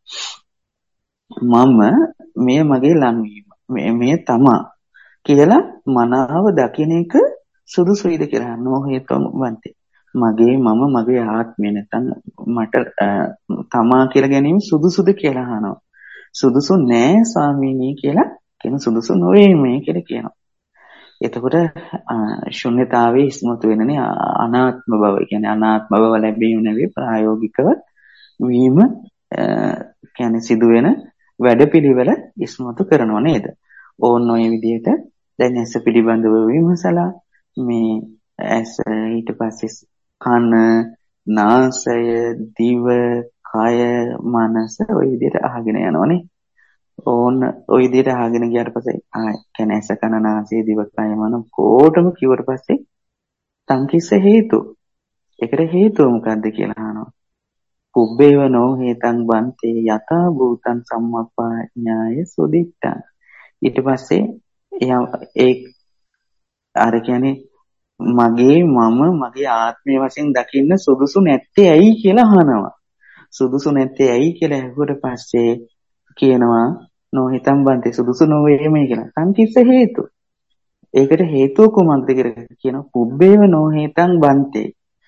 මම මෙය මගේ ලංවීම මෙය තමා කියලා මනාව දකින්න එක සුදුසුයිද කියලා නොහේතුම් වන්තේ මගේ මම මගේ ආත්මය නැත්නම් මට තමා කියලා ගැනීම සුදුසුද කියලා අහනවා. සුදුසු නෑ ස්වාමීනි කියලා කියන සුදුසු නොවේ මේ කියලා කියනවා. එතකොට ශුන්‍යතාවයේ ඉස්මතු වෙනනේ අනාත්ම බව. කියන්නේ අනාත්ම බව ලැබීම නෙවෙයි ප්‍රායෝගිකව වීම කියන්නේ සිදුවෙන වැඩපිළිවෙල ඉස්මතු කරනව නේද? ඕන ඔය විදිහට දැන් ඇස පිළිබඳව විමසලා මේ ඇස ඊට පස්සේ කන, නාසය, දිව, කය, මනස ඔය විදිහට අහගෙන යනවනේ. ඕන ඔය විදිහට අහගෙන ගියාට පස්සේ ආ කියන්නේ ඇස කන නාසය දිව කය මන කොටම කිව්වට පස්සේ සංකිස්ස හේතු. ඒකට හේතුව මොකද්ද කියලා අහනවා. පුබ්බේව නෝ හේතං බන්තේ යතා භූතං සම්මප්පඤ්ඤාය සුදිත්තං. ඊට පස්සේ ඒ අර කියන්නේ මගේ මම මගේ ආත්මය වශයෙන් දකින්න සුදුසු නැත්තේ ඇයි කියලා අහනවා. සුදුසු නැත්තේ ඇයි කියලා අහුවට පස්සේ කියනවා නොහිතම් බන්තේ සුදුසු නොවේ මේ කියලා. සංකිස්ස හේතු. ඒකට හේතුව කුමක්ද කියලා කියනවා පුබ්බේව නොහිතං බන්තේ.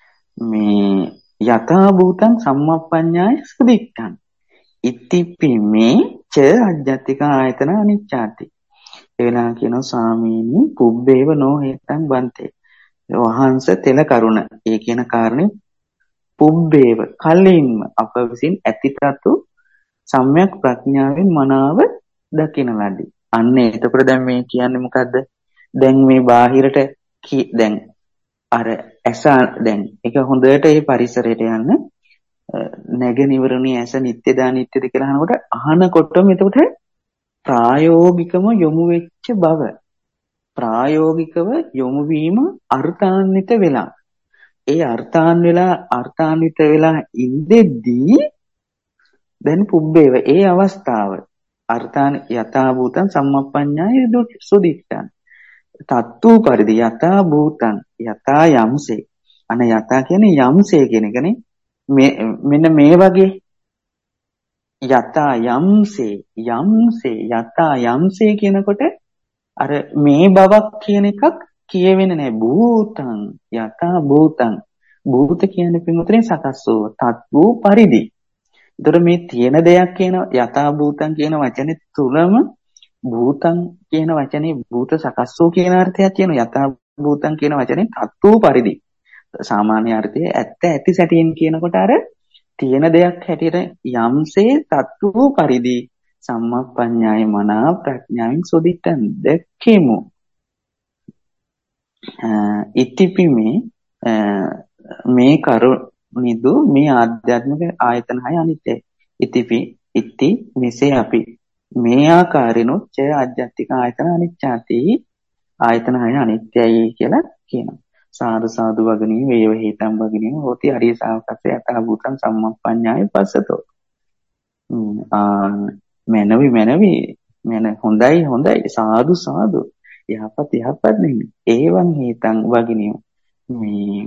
මේ යථා භූතං සම්මප්පඤ්ඤාය සුදිත්තං. ඉතිපි මේ ච අජ්ජත්තික ආයතන අනිච්ඡාති. එවනා කියනවා ස්වාමීනි පුබ්බේව නොහිතං බන්තේ. වහන්ස තෙල කරුණ. ඒ කියන කාරණේ පුබ්බේව කලින්ම අප විසින් ඇතිතතු සම්‍යක් ප්‍රඥාවෙන් මනාව දකින ලදී. අන්න එතකොට දැන් මේ කියන්නේ මොකද්ද? දැන් මේ බාහිරට දැන් අර ඇස දැන් ඒක හොඳට ඒ පරිසරයට යන්න නැගෙනවරුනි ඇස නිත්‍යද අනිත්‍යද කියලා අහනකොට අහනකොටම එතකොට ප්‍රායෝගිකව යොමු වෙච්ච බව ප්‍රායෝගිකව යොමු වීම අර්ථාන්විත වෙලා ඒ අර්ථාන් වෙලා අර්ථාන්විත වෙලා ඉඳෙද්දී දැන් පුබ්බේව ඒ අවස්ථාව අර්ථාන යථා භූතං සම්මප්පඤ්ඤාය සුදිත්තං තත්තු පරිදි යථා භූතං යථා යම්සේ අන යථා කියන්නේ යම්සේ කියන එකනේ මෙන්න මේ වගේ යථා යම්සේ යම්සේ යථා යම්සේ කියනකොට අර මේ බවක් කියන එකක් කියවෙන්නේ නැහැ භූතං යථා භූතං භූත කියන්නේ පින්වතුනි සකස් වූ තත් වූ පරිදි. ඒතර මේ තියෙන දෙයක් කියන යථා භූතං කියන වචනේ තුලම භූතං කියන වචනේ භූත සකස් වූ කියන අර්ථයක් කියන යථා භූතං කියන වචනේ තත් වූ පරිදි. සාමාන්‍ය අර්ථයේ ඇත්ත ඇති සැටියෙන් කියනකොට අර තියෙන දෙයක් හැටියට යම්සේ තත් වූ පරිදි සම්මප්පඤ්ඤාය මනා ප්‍රඥාවෙන් සොදිට්ඨන් දැක්කෙමු. ඉතිපිමේ මේ කරුණිදු මේ ආධ්‍යාත්මික ආයතන හය අනිත්‍යයි. ඉතිපි ඉති මෙසේ අපි මේ ආකාරිනුත් ච ආධ්‍යාත්මික ආයතන අනිච්චාති ආයතන හය අනිත්‍යයි කියලා කියනවා. සාදු සාදු වගණී වේව හේතම් වගණී හෝති අරිය ශාවකස්ස යථා භූතං සම්මප්පඤ්ඤාය පස්සතෝ. ආ මනවි මනවි මන හොඳයි හොඳයි සාදු සාදු යහපත් යහපත් නෙමෙයි. ඒවං හේතං වගණී මේ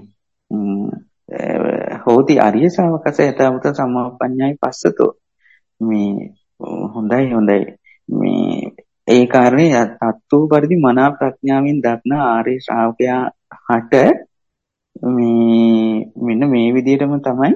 හෝති අරිය ශාවකස්ස යථා භූතං සම්මප්පඤ්ඤාය පස්සතෝ. මේ හොඳයි හොඳයි මේ ඒ කාරණේ තත්ත්ව පරිදි මනා ප්‍රඥාවෙන් දක්න ආර්ය ශ්‍රාවකයා හට මේ මෙන්න මේ විදිහටම තමයි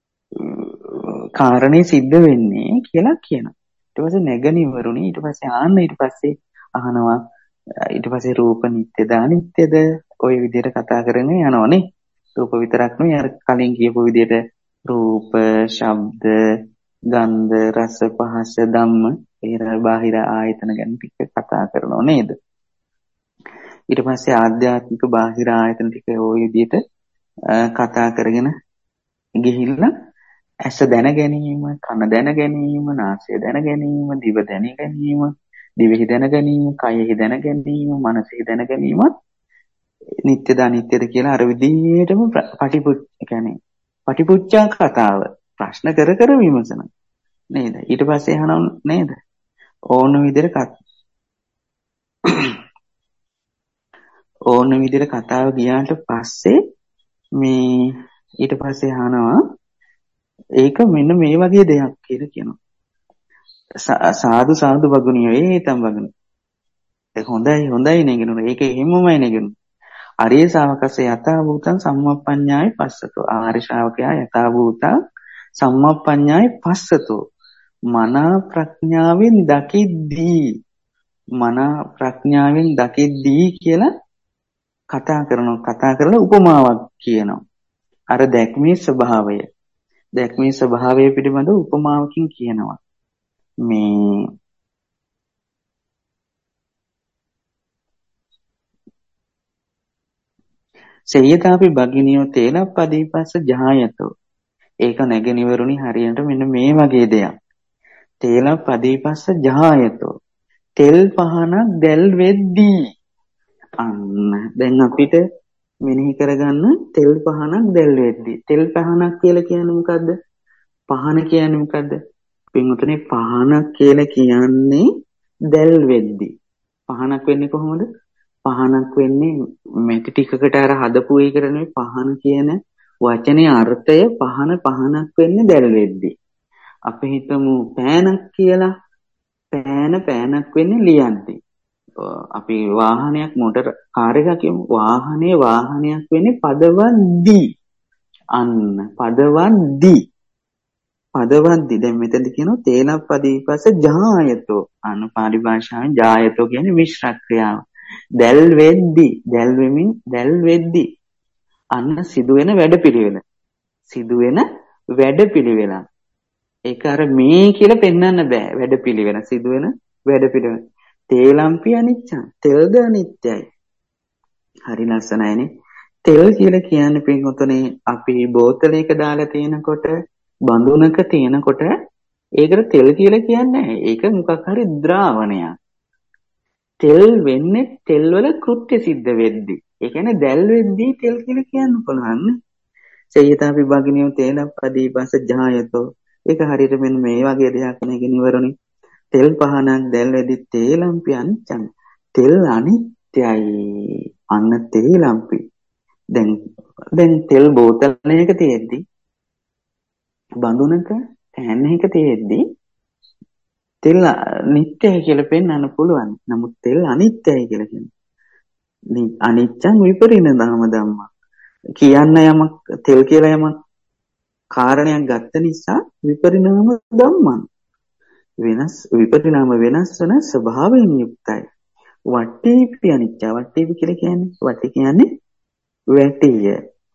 කාරණේ සිද්ධ වෙන්නේ කියලා කියනවා. ඊට පස්සේ නැගණිවරුනි ඊට පස්සේ ආන්න ඊට පස්සේ අහනවා ඊට පස්සේ රූප නිට්ටයද අනිත්‍යද ඔය විදිහට කතා කරගෙන යනවනේ. රූප විතරක් නෙවෙයි අර කලින් කියපු විදිහට රූප, ශබ්ද, ගන්ධ, රස, පහස, ධම්ම ඒ බාහිර ආයතන ගැන ටික කතා කරනව නේද? ඊට පස්සේ ආධ්‍යාත්මික බාහිර ආයතන ටික ওই විදිහට කතා කරගෙන ගිහිල්ලා ඇස දැන ගැනීම, කන දැන ගැනීම, නාසය දැන ගැනීම, දිව දැන ගැනීම, දිවෙහි දැන ගැනීම, කයෙහි දැන ගැනීම, මනසෙහි දැන ගැනීමත් නිට්ටයද අනිත්‍යද කියලා අර විදිහටම පටිපුච්ච කියන්නේ පටිපුච්චා කතාව ප්‍රශ්න කර කර විමසන නේද? ඊට පස්සේ අහනවා නේද? ඕන විදිහට ඕන විදිහට කතාව ගියාට පස්සේ මේ ඊට පස්සේ අහනවා ඒක මෙන්න මේ වගේ දෙයක් කියලා කියනවා. සාදු සාදු වගුණිය ඒතම් වගුණ. ඒක හොඳයි හොඳයි නේගිනුන. ඒක එහෙමමයි නේගිනුන. ආර්ය ශාවකසේ යථා භූතං සම්මප්පඤ්ඤාය පස්සතෝ. ආර්ය ශාවකයා යථා භූතං සම්මප්පඤ්ඤාය පස්සතෝ. මනා ප්‍රඥාවෙන් දකිද්දී මනා ප්‍රඥාවෙන් දකිද්දී කියලා කතා කරනවා. කතා කරලා උපමාවක් කියනවා. අර දැක්මේ ස්වභාවය දැක්මේ ස්වභාවය පිළිබඳ උපමාවකින් කියනවා. මේ සේයතාපි භගිනියෝ තේලප්පදීපස්ස ජායතෝ. ඒක නැගෙනවරුනි හරියට මෙන්න මේ වගේ දෙයක්. තේලප්පදීපස්ස ජායතෝ. තෙල් පහනක් දැල් වෙද්දී අන්න දැන් අපිට මෙනෙහි කරගන්න තෙල් පහනක් දැල් වෙද්දී. තෙල් පහනක් කියලා කියන්නේ මොකද්ද? පහන කියන්නේ මොකද්ද? පින්වතුනි පහන කියලා කියන්නේ දැල් වෙද්දී. පහනක් වෙන්නේ කොහොමද? පහනක් වෙන්නේ මෙටි ටිකකට අර හදපු එකට නෙවෙයි. පහන කියන වචනේ අර්ථය පහන පහනක් වෙන්නේ දැල් වෙද්දී. අපි හිතමු පෑනක් කියලා. පෑන පෑනක් වෙන්නේ ලියද්දී. අපි වාහනයක් මොටර කාර් එකක් කියමු. වාහනේ වාහනයක් වෙන්නේ පදවද්දී. අන්න පදවද්දී. පදවද්දී. දැන් මෙතනදී කියනවා තේලප්පදීපස්ස ජායතෝ. අන්න පාලි භාෂාවෙන් ජායතෝ කියන්නේ මිශ්‍ර ක්‍රියාව. දැල් වෙද්දී. දැල් වෙමින් දැල් වෙද්දී. අන්න සිදුවෙන වැඩපිළිවෙල. සිදුවෙන වැඩපිළිවෙල. ඒක අර මේ කියලා පෙන්වන්න බෑ. වැඩපිළිවෙල සිදුවෙන වැඩපිළිවෙල. තේලම්පි අනිච්චං. තෙල්ද අනිත්‍යයි. හරි ලස්සනයිනේ. තෙල් කියලා කියන්නේ පින්වතුනි අපි බෝතලයක දාලා තියෙනකොට බඳුනක තියෙනකොට ඒකට තෙල් කියලා කියන්නේ නැහැ. ඒක මොකක් හරි ද්‍රාවණයක්. තෙල් වෙන්නේ තෙල් වල කෘත්‍ය සිද්ධ වෙද්දී. ඒ කියන්නේ දැල් වෙද්දී තෙල් කියලා කියන්න පුළුවන්. සේයතාපි භගිනියෝ තේලප්පදීපස්ස ජායතෝ. ඒක හරියට මෙන්න මේ වගේ දෙයක් නැගෙන ඉවරනේ. තෙල් පහනක් දැල් වෙද්දී තේලම්පි අනිච්චං. තෙල් අනිත්‍යයි. අන්න තේලම්පි. දැන් දැන් තෙල් බෝතලයක තියෙද්දි බඳුනක කෑන් එක තියෙද්දි තෙල් නිට්ටයයි කියලා පෙන්වන්න පුළුවන්. නමුත් තෙල් අනිත්‍යයි කියලා කියනවා. අනිච්චං විපරිණාම ධම්මා. කියන්න යමක් තෙල් කියලා යමක් කාරණයක් ගත්ත නිසා විපරිණාම ධම්මං වෙනස් විපරිණාම වෙනස් වෙන ස්වභාවයෙන් යුක්තයි. වට්ටීපි අනිච්ච වට්ටීපි කියලා කියන්නේ වට්ටි කියන්නේ වැටිය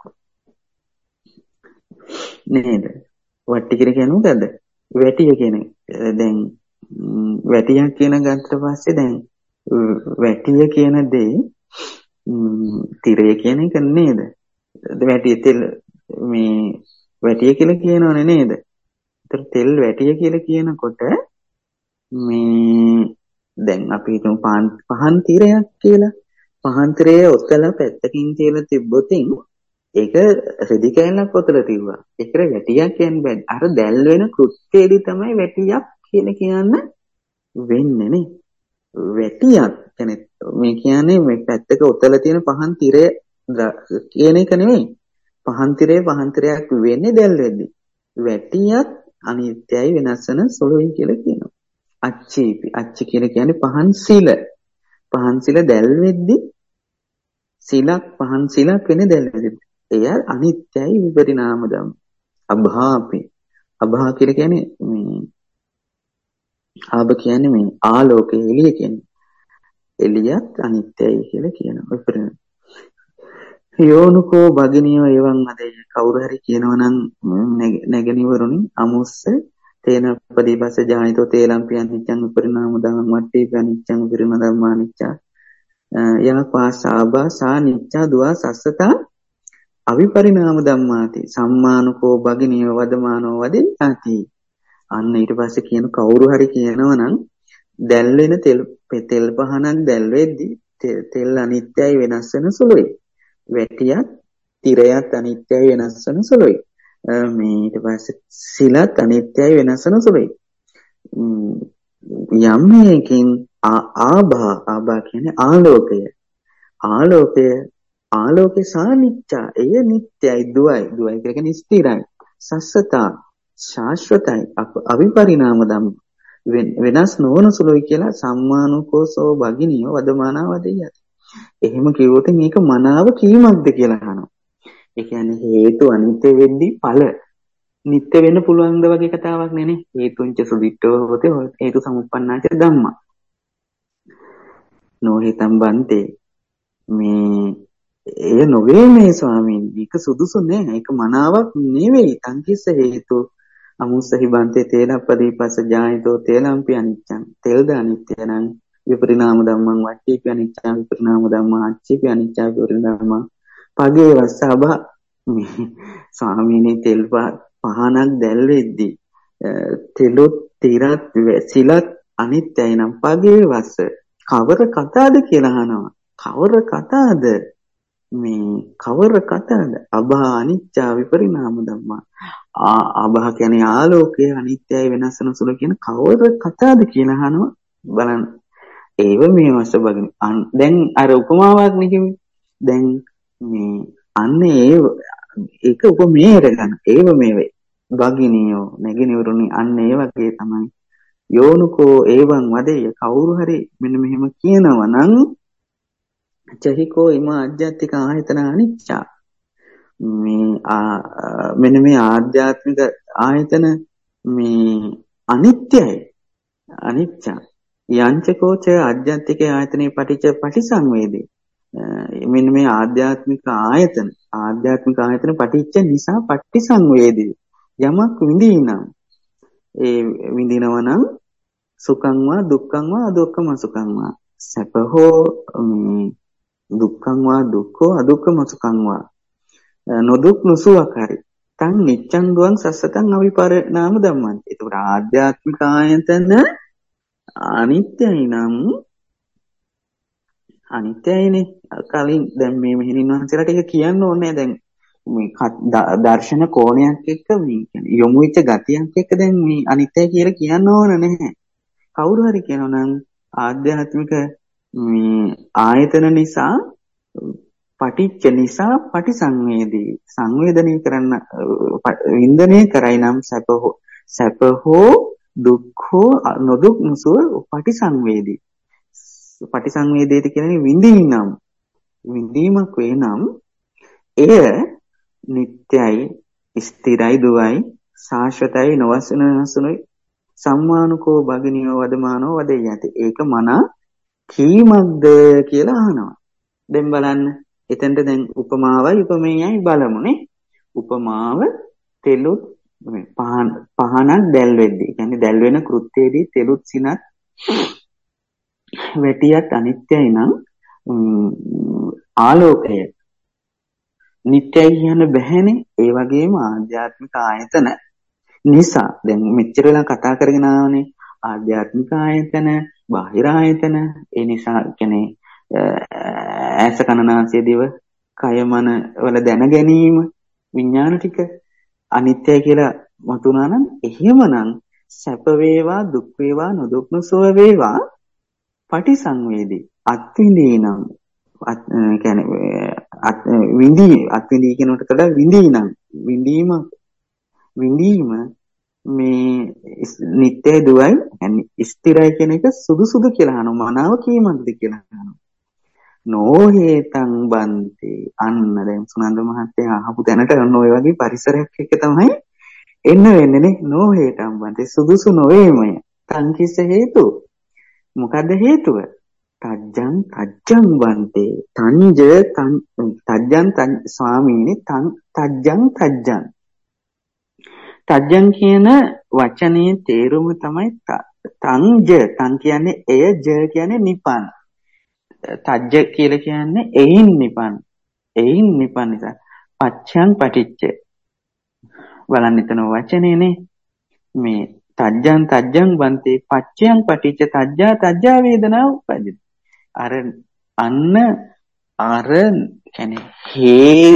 නේද? වට්ටි කියලා කියන්නේ මොකද්ද? වැටිය කියන්නේ දැන් වැටියක් කියන ගත්තට පස්සේ දැන් වැටිය කියන දේ තිරය කියන එක නේද? වැටිය තෙල් මේ වැටිය කියලා කියනවනේ නේද? ඒතර තෙල් වැටිය කියලා කියනකොට මේ දැන් අපි හිතමු පහන් තිරයක් කියලා. පහන් තිරය ඔතලා පැත්තකින් තියලා තිබ්බොතින් ඒක රෙදි කැලක් ඔතලා තිබ්බා. ඒකට වැටියක් කියන්නේ බෑ. අර දැල් වෙන කෘත්‍යයේදී තමයි වැටියක් කියලා කියන්න වෙන්නේ නේ. වැටියක් කියන්නේ මේ කියන්නේ මේ පැත්තක ඔතලා තියෙන පහන් තිරය කියන එක නෙමෙයි. පහන් තිරේ පහන් තිරයක් වෙන්නේ දැල් වෙද්දී. වැටියක් අනිත්‍යයි වෙනස් වෙන සුළුයි කියලා කියනවා. අච්චීපි අච්චි කියලා කියන්නේ පහන් සිල. පහන් සිල දැල් වෙද්දී සිලක් පහන් සිලක් වෙන්නේ දැල් වෙද්දී. එය අනිත්‍යයි විපරිණාම ධම්ම. අභාපි අභා කියලා කියන්නේ මේ ආභ කියන්නේ මේ ආලෝකය එළිය කියන්නේ. එළියත් අනිත්‍යයි කියලා කියනවා. විපරිණාම යෝනුකෝ භගිනියෝ එවං අදේ කවුරු හරි කියනවා නම් නැගණිවරුනි අමුස්ස තේන උපදීපස්ස ජානිතෝ තේලම්පි අනිච්චං විපරිණාම ධම්මං වට්ටි අනිච්චං විපරිණාම ධම්මානිච්චා යහ පාසාබා සා නිච්චා දුවා සස්සතා අවිපරිණාම ධම්මාති සම්මානුකෝ භගිනියෝ වදමානෝ වදින්නාති. අන්න ඊට පස්සේ කියන කවුරු හරි කියනවා නම් දැල් වෙන තෙල් තෙල් පහනක් දැල් වෙද්දී තෙල් අනිත්‍යයි වෙනස් වෙන සුළුයි. වැටියත් තිරයත් අනිත්‍යයි වෙනස් වෙන සුළුයි. මේ ඊට පස්සේ සිලත් අනිත්‍යයි වෙනස් වෙන සුළුයි. යම් මේකින් ආභා ආභා කියන්නේ ආලෝකය. ආලෝකය ආලෝකේ සානිච්චා එය නිට්ටයයි දුවයි. දුවයි කියන්නේ ස්ථිරයි. සස්සතා ශාශ්වතයි. අවිපරිණාම ධම්ම වෙනස් නොවන සුළුයි කියලා සම්මානුකෝසෝ භගිනියෝ වදමානා වදෙය්‍යති. එහෙම කිව්වොත් මේක මනාව කීමක්ද කියලා අහනවා. ඒ කියන්නේ හේතු අනිත්‍ය වෙද්දී ඵල නිත්‍ය වෙන්න පුළුවන්ද වගේ කතාවක් නෙනේ. හේතුංච සුදිට්ඨෝ හොතේ හේතු සමුප්පන්නාච ධම්මා. නොහිතම් බන්තේ මේ එය නොවේ මේ ස්වාමීන්. මේක සුදුසු නෑ. ඒක මනාවක් නෙවෙයි. තංකිස්ස හේතු අමුස්සහි බන්තේ තේලප්පදීපස්ස ජායතෝ තේලම්පි අනිච්චං. තෙල්ද අනිත්‍ය නම් විපරිණාම ධම්මං වට්ටීපි අනිච්චං විපරිණාම ධම්මං අච්චීපි අනිච්චං විපරිණාම පගේ වස්සබ මේ ස්වාමීනි තෙල් පහනක් දැල් වෙද්දී තෙලොත් තිරත් සිලත් අනිත්‍යයි නම් පගේ වස්ස කවර කතාවද කියලා අහනවා. කවර කතාවද මේ කවර කතාවද? අභා අනිච්චා විපරිණාම ධම්මා. අභා කියන්නේ ආලෝකය අනිත්‍යයි වෙනස් වෙන සුළු කියන කවර කතාවද කියලා අහනවා. බලන්න ඒව මේ වස්ස බගින් දැන් අර උපමාවක් නෙකිමි. දැන් මේ අන්න ඒ ඒක උපමේර ගන්න. ඒව මේ වේ. බගිනියෝ නැගිනවරුනි අන්න ඒ වගේ තමයි. යෝනුකෝ ඒවං වදෙය කවුරු හරි මෙන්න මෙහෙම කියනවා නම් චහිකෝ ඉම ආධ්‍යාත්මික ආයතන අනිච්චා. මේ මෙන්න මේ ආධ්‍යාත්මික ආයතන මේ අනිත්‍යයි. අනිච්චා. යංචකෝච ආධ්‍යාත්මික ආයතනේ පටිච්ච පටිසංවේදී. මෙන්න මේ ආධ්‍යාත්මික ආයතන ආධ්‍යාත්මික ආයතන පටිච්ච නිසා පටිසංවේදී. යමක් විඳිනම් ඒ විඳිනව නම් සුඛං වා දුක්ඛං වා අදුක්ඛම සුඛං වා සැප හෝ දුක්ඛං වා දුක්ඛෝ අදුක්ඛම සුඛං වා නොදුක් නොසුවක් හරි තං නිච්ඡං දුවං සස්සතං අවිපරිණාම ධම්මං. ඒතකොට ආධ්‍යාත්මික ආයතන අනිත්‍යයි නම් අනිත්‍යයිනේ. කලින් දැන් මේ මෙහෙණින් වහන්සේලාට ඒක කියන්න ඕනේ. දැන් මේ දර්ශන කෝණයක් එක්ක මේ කියන්නේ යොමු වෙච්ච ගතියක් එක්ක දැන් මේ අනිත්‍යයි කියලා කියන්න ඕන නැහැ. කවුරු හරි කියනවා නම් ආධ්‍යාත්මික මේ ආයතන නිසා පටිච්ච නිසා පටිසංවේදී සංවේදනය කරන්න වින්දනය කරයි නම් සැප හෝ සැප හෝ දුක් හෝ නොදුක් නොසුව පටිසංවේදී. පටිසංවේදීති කියන්නේ විඳින්නම් විඳීමක් වේ නම් එය නිට්ටයයි, ස්ථිරයි, දුවයි, ශාශ්වතයි, නොවසනසුනුයි, සම්මානුකෝ භගිනියෝ වදමානෝ වදෙය්‍යති. ඒක මනා කීමක්ද කියලා අහනවා. දැන් බලන්න. එතෙන්ට දැන් උපමාවයි උපමේයයි බලමුනේ. උපමාව තෙලුත් පහන පහනක් දැල් වෙද්දී. කියන්නේ දැල් වෙන කෘත්‍යයේදී තෙලුත් සිනත් වැටියක් අනිත්‍යයි නම් ආලෝකය නිට්ටයයි කියන්න බැහැනේ. ඒ වගේම ආධ්‍යාත්මික ආයතන නිසා දැන් මෙච්චර වෙලා කතා කරගෙන ආවනේ ආධ්‍යාත්මික ආයතන, බාහිර ආයතන. ඒ නිසා කියන්නේ ඇස කන නාසය දිව කය මන වල දැන ගැනීම විඥාන ටික අනිත්‍යයි කියලා මතුනා නම් එහෙමනම් සැප වේවා දුක් වේවා නොදුක්න සුව වේවා පටිසංවේදී අත්විඳීනම් අත් කියන්නේ අත් විඳී අත්විඳී කියනකට වඩා විඳීනම් විඳීම විඳීම මේ නිට්ටය දුවයි يعني ස්ථිරයි කියන එක සුදුසුදු කියලා අහනවා මනාව කීමක්ද කියලා අහනවා නොහේතං බන්ති අන්න දැන් සුනන්ද මහත්තයා අහපු තැනට ඔන්න ඔය වගේ පරිසරයක් එක්ක තමයි එන්න වෙන්නේ නේ නොහේතං බන්ති සුදුසු නොවේමය තං කිස හේතු මොකද හේතුව තජ්ජං තජ්ජං බන්තේ තංජ තජ්ජං තං ස්වාමීනි තං තජ්ජං තජ්ජං තජ්ජං කියන වචනේ තේරුම තමයි තංජ තං කියන්නේ එය ජ කියන්නේ නිපන් තජ්ජ කියලා කියන්නේ එයින් නිපන් එයින් නිපන් නිසා පච්ඡං පටිච්ච බලන්න එතන වචනේනේ මේ තජ්ජං තජ්ජං බන්තේ පච්ඡං පටිච්ච තජ්ජා තජ්ජා වේදනා උපදිත අර අන්න අර කියන්නේ හේ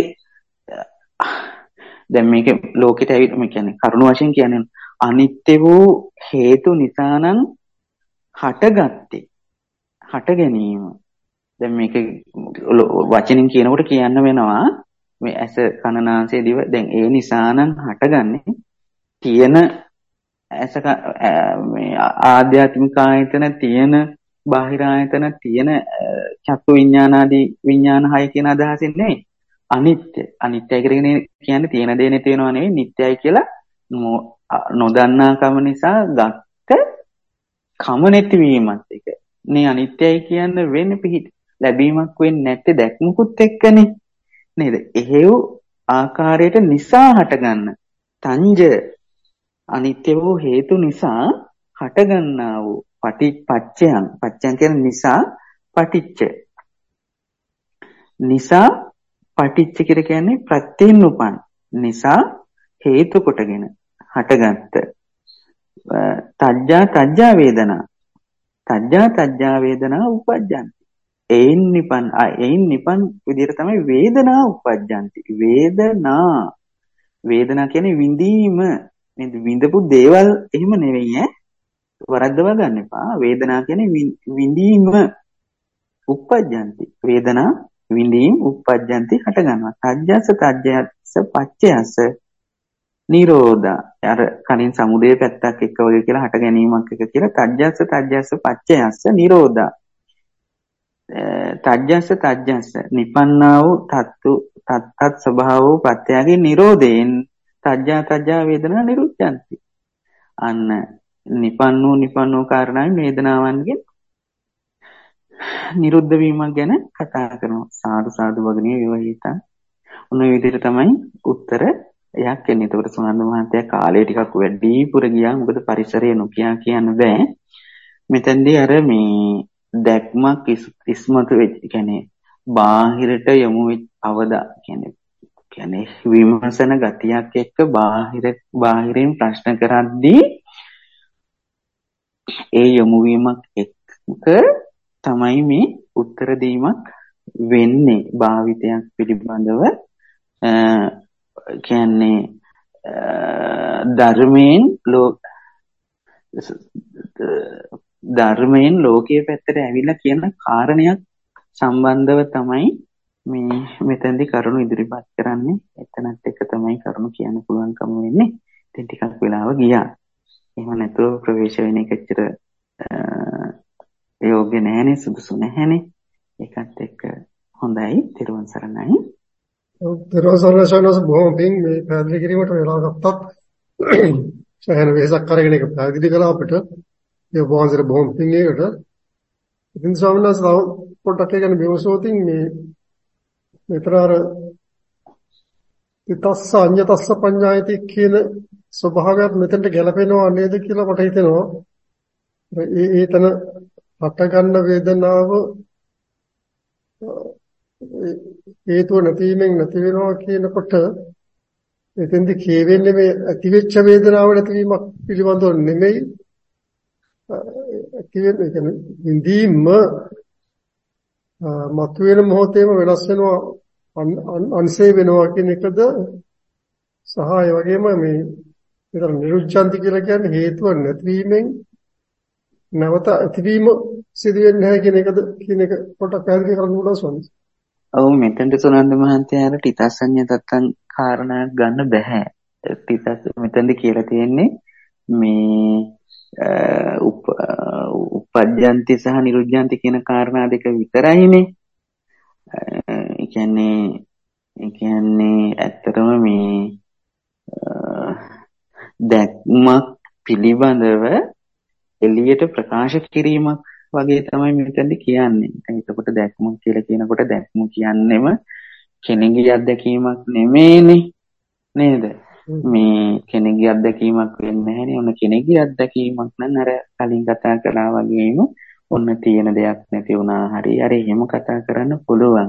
දැන් මේක ලෝකෙට ඇවිත් මේ කියන්නේ කරුණ වශයෙන් කියන්නේ අනිත්‍ය වූ හේතු නිසා නම් හටගත්තේ හට ගැනීම දැන් මේක වචනින් කියනකොට කියන්න වෙනවා මේ ඇස කන නාසය දිව දැන් ඒ නිසා නම් හටගන්නේ තියෙන ඇස මේ ආධ්‍යාත්මික ආයතන තියෙන බාහිර ආයතන තියෙන චක්කු විඥාන ආදී විඥාන හය කියන අදහසින් නෙවෙයි අනිත්‍ය අනිත්‍ය කියන කියන්නේ තියෙන දේ නැති වෙනව නෙවෙයි නිට්ටයයි කියලා නොදන්නා කම නිසා ගත්ත කම නැති වීමත් එක නේ අනිත්‍යයි කියන්නේ වෙන්නේ පිහිට ලැබීමක් වෙන්නේ නැත්තේ දැක්මුකුත් එක්කනේ නේද එහෙව් ආකාරයට නිසා හටගන්න තංජ අනිත්‍ය වූ හේතු නිසා හටගන්නා වූ පටිච්චයන් පච්චයන් කියන්නේ නිසා පටිච්ච නිසා පටිච්ච කියලා කියන්නේ ප්‍රත්‍යයෙන් උපන් නිසා හේතු කොටගෙන හටගත්ත තජ්ජා තජ්ජා වේදනා තජ්ජා තජ්ජා වේදනා උපජ්ජන්ති එයින් නිපන් එයින් නිපන් විදිහට තමයි වේදනා උපජ්ජන්ති වේදනා වේදනා කියන්නේ විඳීම නේද විඳපු දේවල් එහෙම නෙවෙයි ඈ වරද්දව ගන්න එපා වේදනා කියන්නේ විඳීම උපජ්ජන්ති වේදනා විඳීම් උපජ්ජන්ති හට ගන්නවා තජ්ජස තජ්ජස පච්චයස නිරෝධා අර කලින් සමුදේ පැත්තක් එක්ක වගේ කියලා හට ගැනීමක් එක කියලා තජ්ජස තජ්ජස පච්චයස නිරෝධා තජ්ජස තජ්ජස නිපන්නා වූ තත්තු තත්තත් ස්වභාව වූ ප්‍රත්‍යයගේ නිරෝධයෙන් තජ්ජා තජ්ජා වේදනා නිරුද්ධಂತಿ අන්න නිපන්නෝ නිපන්නෝ කාරණායි වේදනාවන්ගේ නිරුද්ධ වීමක් ගැන කතා කරනවා සාදු සාදු වගනේ විවහිතා උන විදිහට තමයි උත්තර යක් එන්නේ. ඒකට සුනන්ද මහත්තයා කාලය ටිකක් වැඩිපුර ගියා. මොකද පරිසරය නොකියා කියන්න බෑ. මෙතෙන්දී අර මේ දැක්මක් ඉස්මතු වෙච්ච කියන්නේ බාහිරට යොමු වෙච්ච අවදා කියන්නේ කියන්නේ විමර්ශන ගතියක් එක්ක බාහිර බාහිරින් ප්‍රශ්න කරද්දී ඒ යොමු වීමක් එක්ක තමයි මේ උත්තර දීමක් වෙන්නේ භාවිතයක් පිළිබඳව කියන්නේ ධර්මයෙන් ලෝක ධර්මයෙන් ලෝකයේ පැත්තට ඇවිල්ලා කියන කාරණයක් සම්බන්ධව තමයි මේ මෙතෙන්දී කරුණු ඉදිරිපත් කරන්නේ. එතනත් එක තමයි කරුණු කියන්න පුළුවන්කම වෙන්නේ. ඉතින් ටිකක් වෙලාව ගියා. එහෙම නැතුව ප්‍රවේශ වෙන එක ඇත්තට යෝග්‍ය නැහැනේ, සුදුසු නැහැනේ. ඒකත් එක්ක හොඳයි. ත්‍රිවන් සරණයි. පෙරවසනසනස බොහොම පිං මේ පැහැදිලි කිරීමට වෙලා ගත්තත් සෑහෙන වෙහසක් කරගෙන ඒක පැහැදිලි කළා අපිට. ඒ වහන්සේට බොහොම පිං ඒකට. ඉතින් ස්වාමීන් වහන්සේ තව පොඩ්ඩක් ඒ ගැන විමසුවොතින් මේ මෙතන අර තිතස්ස අඤ්ඤතස්ස පඤ්ඤායති කියන ස්වභාවයත් මෙතනට ගැලපෙනවා නේද කියලා මට හිතෙනවා. ඒ ඒතන හට ගන්න වේදනාව හේතුව නැතිවීමෙන් නැති වෙනවා කියනකොට එතෙන්දි කියවෙන්නේ මේ ඇතිවෙච්ච වේදනාව නැතිවීමක් පිළිබඳව නෙමෙයි. ඇතිවෙන්නේ කියන්නේ ඉඳීම මතුවෙන මොහොතේම වෙනස් වෙනවා අන්සේ වෙනවා කියන එකද සහ ඒ වගේම මේ විතර නිරුච්ඡන්ති කියලා කියන්නේ හේතුව නැතිවීමෙන් නැවත ඇතිවීම සිදු වෙන්නේ නැහැ කියන එකද කියන එක පොඩ්ඩක් පැහැදිලි කරන්න පුළුවන් ස්වාමීනි. ඔව් මෙතෙන්ට සුනන්ද මහන්තයාට තිතස්සඤ්ඤ තත්තන් කාරණා ගන්න බෑ. තිතස් මෙතෙන්ද කියලා තියෙන්නේ මේ උපජ්ජන්ති සහ නිරුද්ධන්ති කියන කාරණා දෙක විතරයිනේ. ඒ කියන්නේ ඒ කියන්නේ ඇත්තටම මේ දැක්මක් පිළිබඳව එළියට ප්‍රකාශ කිරීමක් වගේ තමයි මෙතනදී කියන්නේ. එතකොට දැක්ම කියලා කියනකොට දැක්ම කියන්නේම කෙනෙකුගේ අත්දැකීමක් නෙමෙයිනේ නේද? මේ කෙනෙකුගේ අත්දැකීමක් වෙන්නේ නැහැනේ. ඔන්න කෙනෙකුගේ අත්දැකීමක් නම් අර කලින් කතා කළා වගේම ඔන්න තියෙන දෙයක් නැති වුණා හරි. අර එහෙම කතා කරන්න පුළුවන්.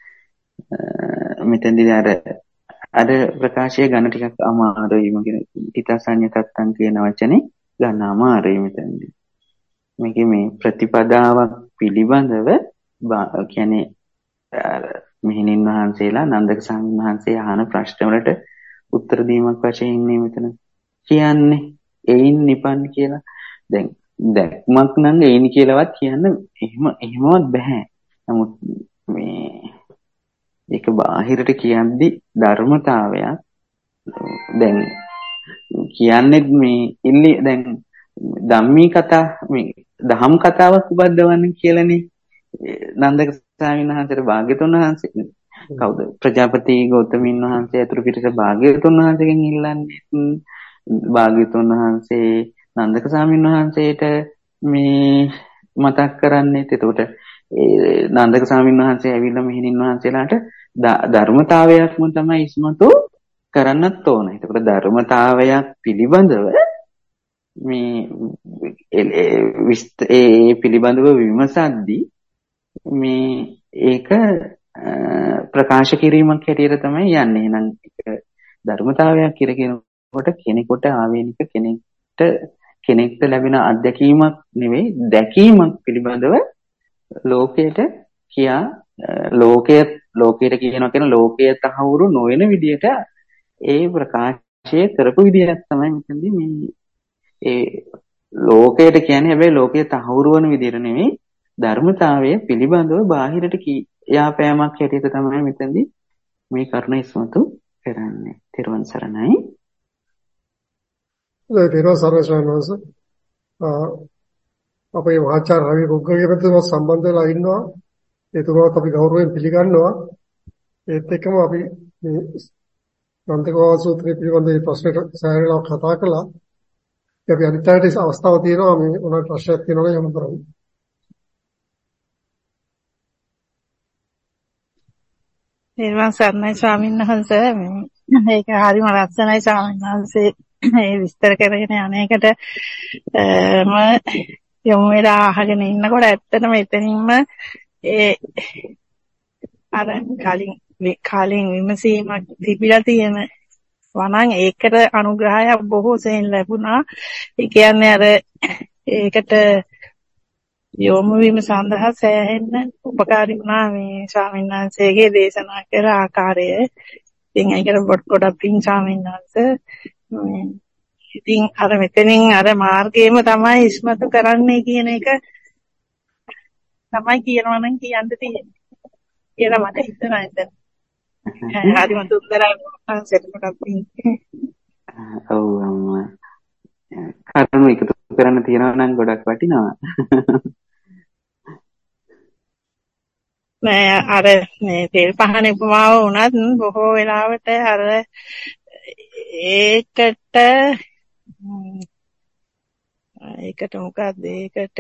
මෙතනදී අර අර ප්‍රකාශය ගන්න ටිකක් අමාරුයි. මොකද තිතසඤ්ඤ තත්තන් කියන වචනේ ගන්න අමාරුයි මෙතනදී. මේකේ මේ ප්‍රතිපදාවක් පිළිබඳව කියන්නේ මෙහෙණින් වහන්සේලා නන්දක ස්වාමීන් වහන්සේ අහන ප්‍රශ්න වලට උත්තර දීමක් වශයෙන් ඉන්නේ මෙතන කියන්නේ එයින් නිපන් කියලා. දැන් දැක්මක් නම් එයින් කියලාවත් කියන්න එහෙම එහෙමවත් බෑ. නමුත් මේ ඒක බාහිරට කියද්දි ධර්මතාවයක් දැන් කියන්නේ මේ ඉල්ලි දැන් ධම්මී කතා මේ දහම් කතාවක් උපද්දවන්න කියලානේ නන්දක ස්වාමීන් වහන්සේට භාග්‍යතුන් වහන්සේ කවුද ප්‍රජාපති ගෞතමීන් වහන්සේ අතුරු පිටට භාග්‍යතුන් වහන්සේගෙන් ඉල්ලන්නේ භාග්‍යතුන් වහන්සේ නන්දක ස්වාමීන් වහන්සේට මේ මතක් කරන්නේ. එතකොට ඒ නන්දක ස්වාමීන් වහන්සේ ඇවිල්ලා මෙහෙණින් වහන්සේලාට ධර්මතාවයක්ම තමයි ඉස්මතු කරන්නත් ඕන. එතකොට ධර්මතාවයක් පිළිබඳව මේ ඒ පිළිබඳව විමසද්දී මේ ඒක ප්‍රකාශ කිරීමක් හැටියට තමයි යන්නේ. එහෙනම් ඒක ධර්මතාවයක් කියලා කියනකොට කෙනෙකුට ආවේනික කෙනෙක්ට කෙනෙක්ට ලැබෙන අත්දැකීමක් නෙවෙයි දැකීමක් පිළිබඳව ලෝකයට කියා ලෝකයේ ලෝකයට කියනවා කියන ලෝකයේ තහවුරු නොවන විදියට ඒ ප්‍රකාශය කරපු විදියක් තමයි මෙතනදී මේ ඒ ලෝකයට කියන්නේ හැබැයි ලෝකයේ තහවුරු වන විදියට නෙවෙයි ධර්මතාවය පිළිබඳව බාහිරට යාපෑමක් හැටියට තමයි මෙතනදී මේ කරුණ ඉස්මතු කරන්නේ. ත්‍රිවන් සරණයි. ඒ ත්‍රිවන් සරණවස අපේ ආචාර්ය රවි කුග්ගගේ පැත්තට සම්බන්ධ වෙලා ඉන්නවා. ඒතුමාත් අපි ගෞරවයෙන් පිළිගන්නවා. ඒත් එක්කම අපි මේ නන්දකෝව සූත්‍රය පිළිබඳ මේ ප්‍රශ්නට සෑහෙනවා කතා කළා. අපි අනිත්‍යයට අවස්ථාව තියෙනවා මේ උනාට ප්‍රශ්නයක් තියෙනවා යමු කරමු. නිර්වාණ සරණයි ස්වාමීන් වහන්සේ මේක හරිම ලස්සනයි ස්වාමීන් වහන්සේ මේ විස්තර කරගෙන අනේකට ම යොමු වෙලා අහගෙන ඉන්නකොට ඇත්තටම එතනින්ම ඒ අර කලින් කලින් විමසීමක් තිබිලා තියෙන වණන් ඒකට අනුග්‍රහයක් බොහෝ සෙයින් ලැබුණා. ඒ කියන්නේ අර ඒකට යොමු වීම සඳහා සෑහෙන්න උපකාරී වුණා මේ ස්වාමීන් වහන්සේගේ දේශනා කර ආකාරය. ඉතින් ඒකට ගොඩක් පිං ස්වාමීන් වහන්සේ. ඉතින් අර මෙතනින් අර මාර්ගයේම තමයි ඉස්මතු කරන්නේ කියන එක තමයි කියනවා නම් කියන්න තියෙන්නේ. කියලා මට හිතෙනවා එතන. හරිම සුන්දරයි වහන්සේට ගොඩක් පිං. ඔව් අම්මා. කරුණු එකතු කරන්න තියනවා නම් ගොඩක් වටිනවා. නෑ අර මේ තෙල් පහන උපමාව වුණත් බොහෝ වෙලාවට අර ඒකට ඒකට මොකක්ද ඒකට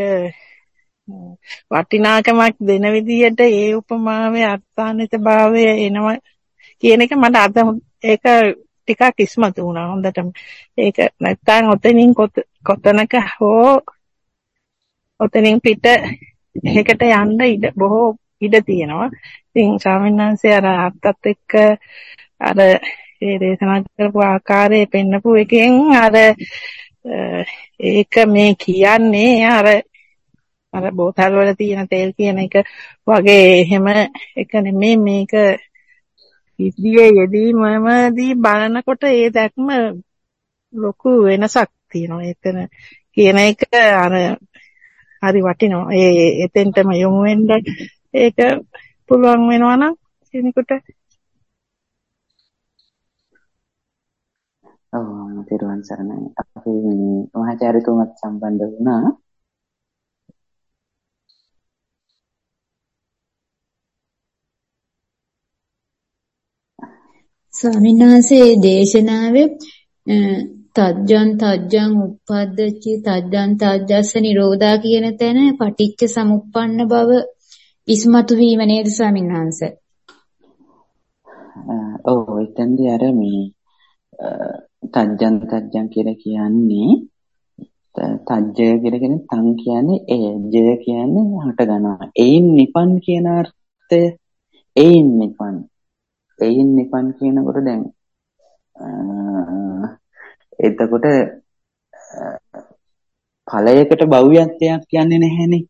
වටිනාකමක් දෙන විදිහට ඒ උපමාවේ අර්ථාන්විත භාවය එනවා කියන එක මට අද ඒක ටිකක් ඉස්මතු වුණා හොඳටම. ඒක නැත්තම් ඔතනින් කොතනක හෝ ඔතනින් පිට එහෙකට යන්න ඉඩ බොහෝ ඉඩ තියෙනවා. ඉතින් ස්වාමීන් වහන්සේ අර අර්ථත් එක්ක අර ඒ දේශනා කරපු ආකාරයේ පෙන්නපු එකෙන් අර ඒක මේ කියන්නේ අර අර බෝතල් වල තියෙන තෙල් කියන එක වගේ එහෙම එක නෙමෙයි මේක ඉදියේ යෙදීමමදී බලනකොට ඒ දැක්ම ලොකු වෙනසක් තියෙනවා. එතන කියන එක අර හරි වටිනවා. ඒ එතෙන්ටම යොමු වෙන්න ඒක පුළුවන් වෙනවා නම් කෙනෙකුට. ඔව් තිරුවන් සරණයි. අපි මේ මහාචාර්යතුමත් සම්බන්ධ වුණා. ස්වාමීන් වහන්සේ දේශනාවේ තජ්ජං තජ්ජං උප්පද්දච්චි තජ්ජං තජ්ජස්ස නිරෝධා කියන තැන පටිච්ච සමුප්පන්න බව ඉස්මතු වීම නේද ස්වාමීන් වහන්සේ? ඔව් එතෙන්දී අර මේ තජ්ජං තජ්ජං කියලා කියන්නේ තජ්ජය කියලා කියන්නේ තං කියන්නේ ඒ ජය කියන්නේ හට ගන්නවා. එයින් නිපන් කියන අර්ථය එයින් නිපන් එයින් නිපන් කියනකොට දැන් එතකොට ඵලයකට භව්‍යත්වයක් කියන්නේ නැහැනේ.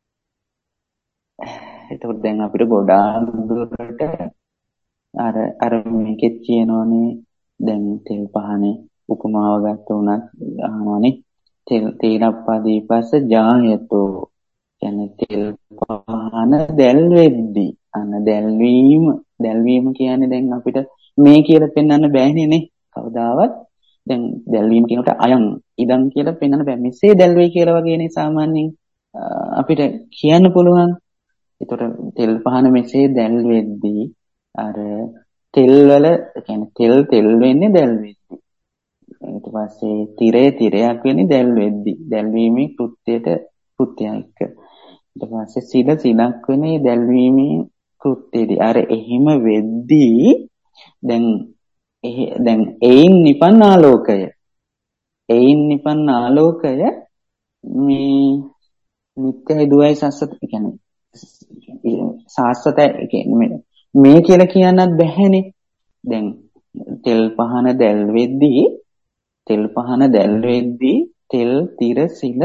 එතකොට දැන් අපිට ගොඩාක් දුරට අර අර මේකෙත් කියනෝනේ දැන් තෙල් පහනේ උපමාව ගත්ත උනත් අහනෝනේ තෙල් තේරප්පදීපස්ස ජායතෝ කියන්නේ තෙල් පහන දැල් වෙද්දී අන්න දැල්වීම දැල්වීම කියන්නේ දැන් අපිට මේ කියලා පෙන්වන්න බෑනේ නේ කවදාවත්. දැන් දැල්වීම කියනකොට අයන් ඉදන් කියලා පෙන්වන්න බෑ. මෙසේ දැල්වේ කියලා වගේනේ සාමාන්‍යයෙන් අපිට කියන්න පුළුවන්. ඒතකොට තෙල් පහන මෙසේ දැල් වෙද්දී අර තෙල් වල කියන්නේ තෙල් තෙල් වෙන්නේ දැල් වෙද්දී. ඊට පස්සේ tire tireයක් වෙන්නේ දැල් වෙද්දී. දැල්වීමේ කෘත්‍යයට කෘත්‍යය එක්ක. ඊට පස්සේ සිල සිලක් වෙන්නේ දැල්වීමේ කෘත්‍යයේදී. අර එහෙම වෙද්දී දැන් දැන් එයින් නිපන් ආලෝකය එයින් නිපන් ආලෝකය මේ නිත්‍යයි දුවයි සස්සත කියන්නේ සාස්වතයි කියන්නේ මේ කියලා කියන්නත් බැහැනේ. දැන් තෙල් පහන දැල් වෙද්දී තෙල් පහන දැල් වෙද්දී තෙල් තිර සිල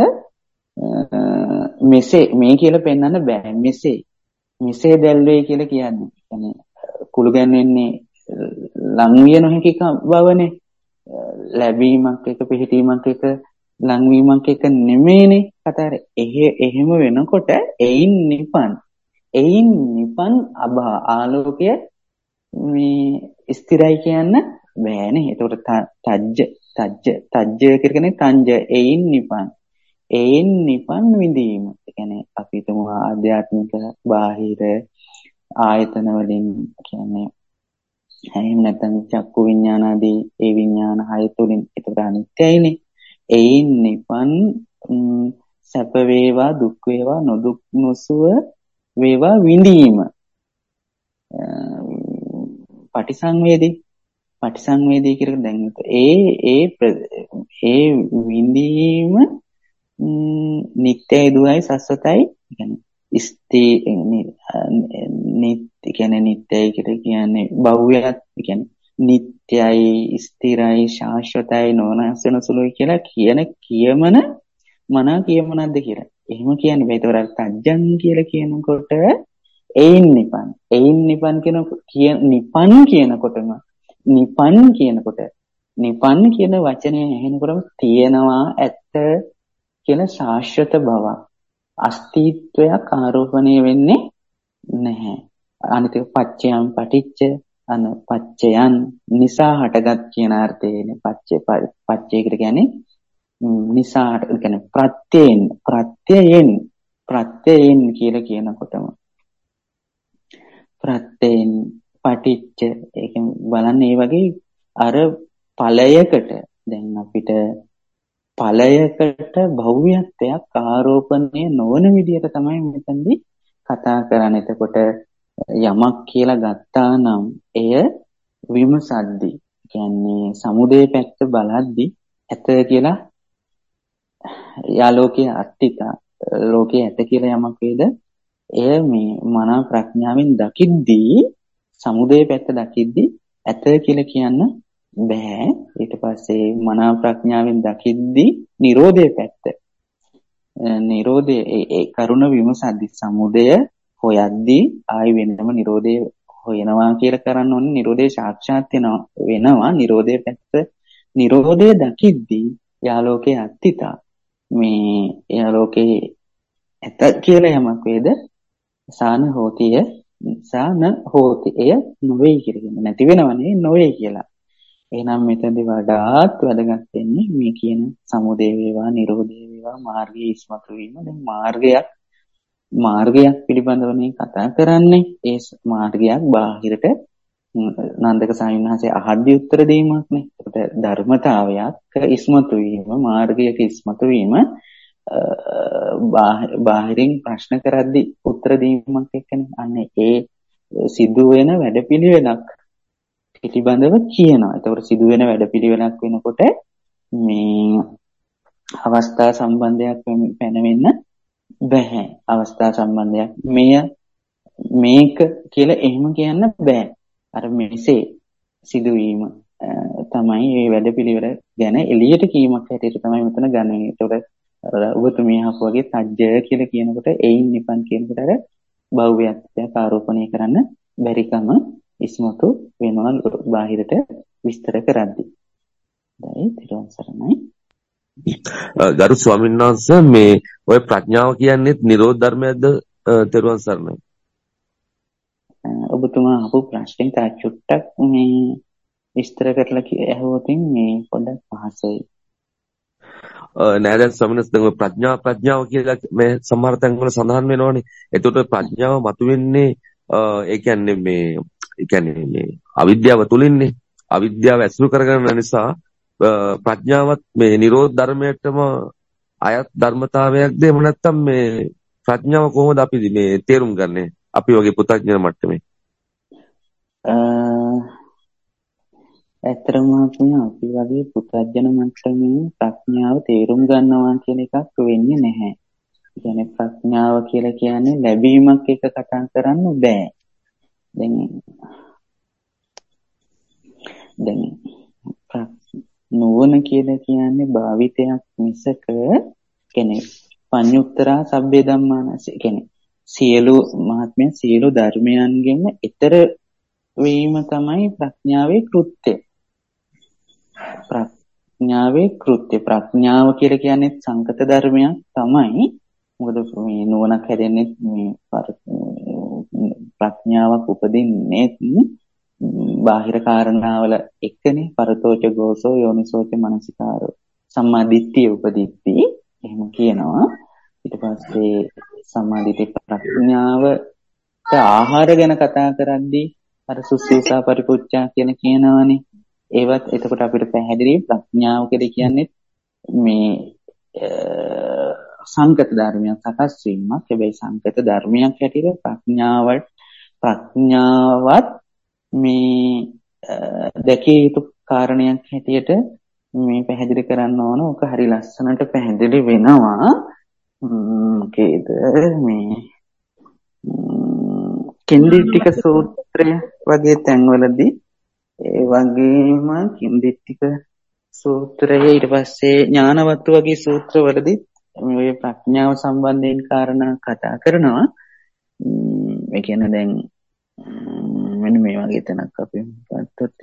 මෙසේ මේ කියලා පෙන්වන්න බෑ. මෙසේ මෙසේ දැල් වේ කියලා කියන්නේ يعني කුළු ගැන්වෙන්නේ ලං විය නොහැකි බවනේ. ලැබීමක් එක පිහිටීමක් එක ලංවීමක් එක නෙමෙයිනේ කතාවේ. එහෙ එහෙම වෙනකොට එයින් නිපන් එයින් නිපන් අභා ආලෝකය මේ ස්ථිරයි කියන්න බෑනේ. ඒකට තජ්ජ තජ්ජ තජ්ජ කියන්නේ තංජ එයින් නිපන් එයින් නිපන් විඳීම. ඒ කියන්නේ අපි තුමු ආධ්‍යාත්මික බාහිර ආයතන වලින් කියන්නේ එහෙම නැත්නම් චක්කු විඥාන ආදී ඒ විඥාන හය තුලින් ඒකට අනිත්‍යයිනේ. එයින් නිපන් සැප වේවා දුක් වේවා නොදුක් නොසුව වේවා විඳීම. පටිසංවේදී පටිසංවේදී කියලා දැන් ඒ ඒ ඒ විඳීම නිත්‍යයි දුවයි සස්සතයි කියන්නේ ස්ථි නිත්‍ය කියන්නේ නිත්‍යයි කියලා කියන්නේ භව්‍යයක් කියන්නේ නිත්‍යයි ස්ථිරයි ශාශ්වතයි නොනහස් වෙන සුළුයි කියලා කියන කියමන මනා කියමනක්ද කියලා. එහෙම කියන්නේ බෑ. ඒතකොට තජ්ජං කියලා කියනකොට එයින් නිපන් එයින් නිපන් කියන නිපන් කියනකොටම නිපන් කියනකොට නිපන් කියන වචනය ඇහෙනකොටම තියෙනවා ඇත්ත කියන ශාශ්වත බව අස්තිත්වයක් ආරෝපණය වෙන්නේ නැහැ. අනිත් එක පච්චයන් පටිච්ච අන පච්චයන් නිසා හටගත් කියන අර්ථයනේ. පච්චේ පච්චේ කියන්නේ නිසා කියන්නේ ප්‍රත්‍යයෙන් ප්‍රත්‍යයෙන් ප්‍රත්‍යයෙන් කියලා කියනකොටම ප්‍රත්‍යයෙන් පටිච්ච ඒක බලන්න ඒ වගේ අර ඵලයකට දැන් අපිට ඵලයකට භව්‍යත්වයක් ආරෝපණය නොවන විදිහට තමයි මෙතනදී කතා කරන්නේ. එතකොට යමක් කියලා ගත්තා නම් එය විමසද්දි කියන්නේ සමුදේ පැත්ත බලද්දි ඇත කියලා යාලෝකයේ අට්ටික ලෝකයේ ඇත කියලා යමක් වේද එය මේ මනා ප්‍රඥාවෙන් දකිද්දී සමුදේ පැත්ත දකිද්දී ඇත කියලා කියන්න බෑ. ඊට පස්සේ මනා ප්‍රඥාවෙන් දකිද්දී නිරෝධයේ පැත්ත නිරෝධය ඒ කරුණ විමසද්දි සමුදය හොයද්දී ආයි වෙනම නිරෝධය හොයනවා කියලා කරන්න ඕනේ. නිරෝධය සාක්ෂාත් වෙනවා. නිරෝධයේ පැත්ත නිරෝධය දකිද්දී යාලෝකයේ අත්තිතා මේ යාලෝකයේ ඇත කියලා යමක් වේද සාන හෝතිය සාන හෝති එය නොවේ කියලා නැති වෙනවනේ නොවේ කියලා. එහෙනම් මෙතනදී වඩාත් වැදගත් වෙන්නේ මේ කියන සමුදය වේවා නිරෝධය වේවා මාර්ගයේ ඉස්මතු වීම. දැන් මාර්ගයක් මාර්ගයක් පිළිබඳවනේ කතා කරන්නේ. ඒ මාර්ගයක් බාහිරට නන්දක ස්වාමීන් වහන්සේ අහද්දී උත්තර දීමක් නේ. ඒකට ධර්මතාවයක් ඉස්මතු වීම මාර්ගයක ඉස්මතු වීම බාහිරින් ප්‍රශ්න කරද්දී උත්තර දීමක් එක්කනේ. අන්න ඒ සිදුවෙන වැඩපිළිවෙලක් පිළිබඳව කියනවා. ඒතකොට සිදුවෙන වැඩපිළිවෙලක් වෙනකොට මේ අවස්ථා සම්බන්ධයක් පැනවෙන්න බෑ. අවස්ථා සම්බන්ධයක් මෙය මේක කියලා එහෙම කියන්න බෑ. අර මෙසේ සිදුවීම තමයි මේ වැඩපිළිවෙල ගැන එළියට කීමක් හැටියට තමයි මෙතන ගන්නේ. ඒතකොට ඔබතුමිය අහපු වගේ තජ්ජය කියලා කියනකොට එයින් නිපන් කියනකොට අර භව්‍යත්වයක් ආරෝපණය කරන්න බැරිකම ඉස්මතු වෙනවා බාහිරට විස්තර කරද්දී. දැන් ඊට සරණයි. ගරු ස්වාමීන් වහන්සේ මේ ඔය ප්‍රඥාව කියන්නේ නිරෝධ ධර්මයක්ද? තෙරුවන් සරණයි. ඔබතුමා අහපු ප්‍රශ්නෙන් තා චුට්ටක් මේ විස්තර කරලා ඇහුවොත් මේ පොඩ්ඩක් පහසුයි. නෑ දැන් ස්වාමීන් වහන්සේ දැන් ඔය ප්‍රඥා ප්‍රඥාව කියලා මේ සමහර තැන්වල සඳහන් වෙනවනේ. එතකොට ප්‍රඥාව මතුවෙන්නේ ඒ කියන්නේ මේ ඒ කියන්නේ මේ අවිද්‍යාව තුලින්නේ. අවිද්‍යාව ඇසුරු කරගෙන නිසා ප්‍රඥාවත් මේ නිරෝධ ධර්මයටම අයත් ධර්මතාවයක්ද එහෙම නැත්නම් මේ ප්‍රඥාව කොහොමද අපි මේ තේරුම් ගන්නේ අපි වගේ පුතඥ මට්ටමේ? ඇත්තටම අපි වගේ පුතඥ මට්ටමේ ප්‍රඥාව තේරුම් ගන්නවා කියන එකක් වෙන්නේ නැහැ. ඒ කියන්නේ ප්‍රඥාව කියලා කියන්නේ ලැබීමක් එක කතා කරන්න බෑ. දැන් දැන් නුවණ කියලා කියන්නේ භාවිතයක් මිසක කියන්නේ පඤ්ඤුත්තරා සබ්බේ ධම්මානස කියන්නේ සියලු මහත්මය සියලු ධර්මයන්ගෙන් ඈතර වීම තමයි ප්‍රඥාවේ කෘත්‍යය. ප්‍රඥාවේ කෘත්‍ය ප්‍රඥාව කියලා කියන්නේ සංකත ධර්මයක් තමයි. මොකද මේ නුවණක් හැදෙන්නේ මේ ප්‍රඥාවක් උපදින්නේ බාහිර කාරණාවල එක්කනේ. පරතෝච ගෝසෝ යෝනිසෝච මනසිකාරෝ සම්මා දිට්ඨිය උපදිද්දී එහෙම කියනවා. ඊට පස්සේ සම්මා දිට්ඨි ප්‍රඥාවට ආහාර ගැන කතා කරද්දී අර සුස්සීසා පරිපුච්ඡා කියන කියනවනේ. ඒවත් එතකොට අපිට පැහැදිලි ප්‍රඥාව කියලා කියන්නේ මේ සංකත ධර්මයක් සකස් වීමක්. හැබැයි සංකත ධර්මයක් හැටියට ප්‍රඥාවට ප්‍රඥාවත් මේ දැකිය යුතු කාරණයක් හැටියට මේ පැහැදිලි කරන්න ඕන. ඔක හරි ලස්සනට පැහැදිලි වෙනවා. මොකේද මේ කින්දිටික සූත්‍රය වගේ තැන්වලදී ඒ වගේම කින්දිටික සූත්‍රය ඊට පස්සේ ඥානවත්තු වගේ සූත්‍රවලදී මේ ප්‍රඥාව සම්බන්ධයෙන් කාරණා කතා කරනවා. ඒ කියන්නේ දැන් මෙන්න මේ වගේ තැනක් අපි ගත්තොත්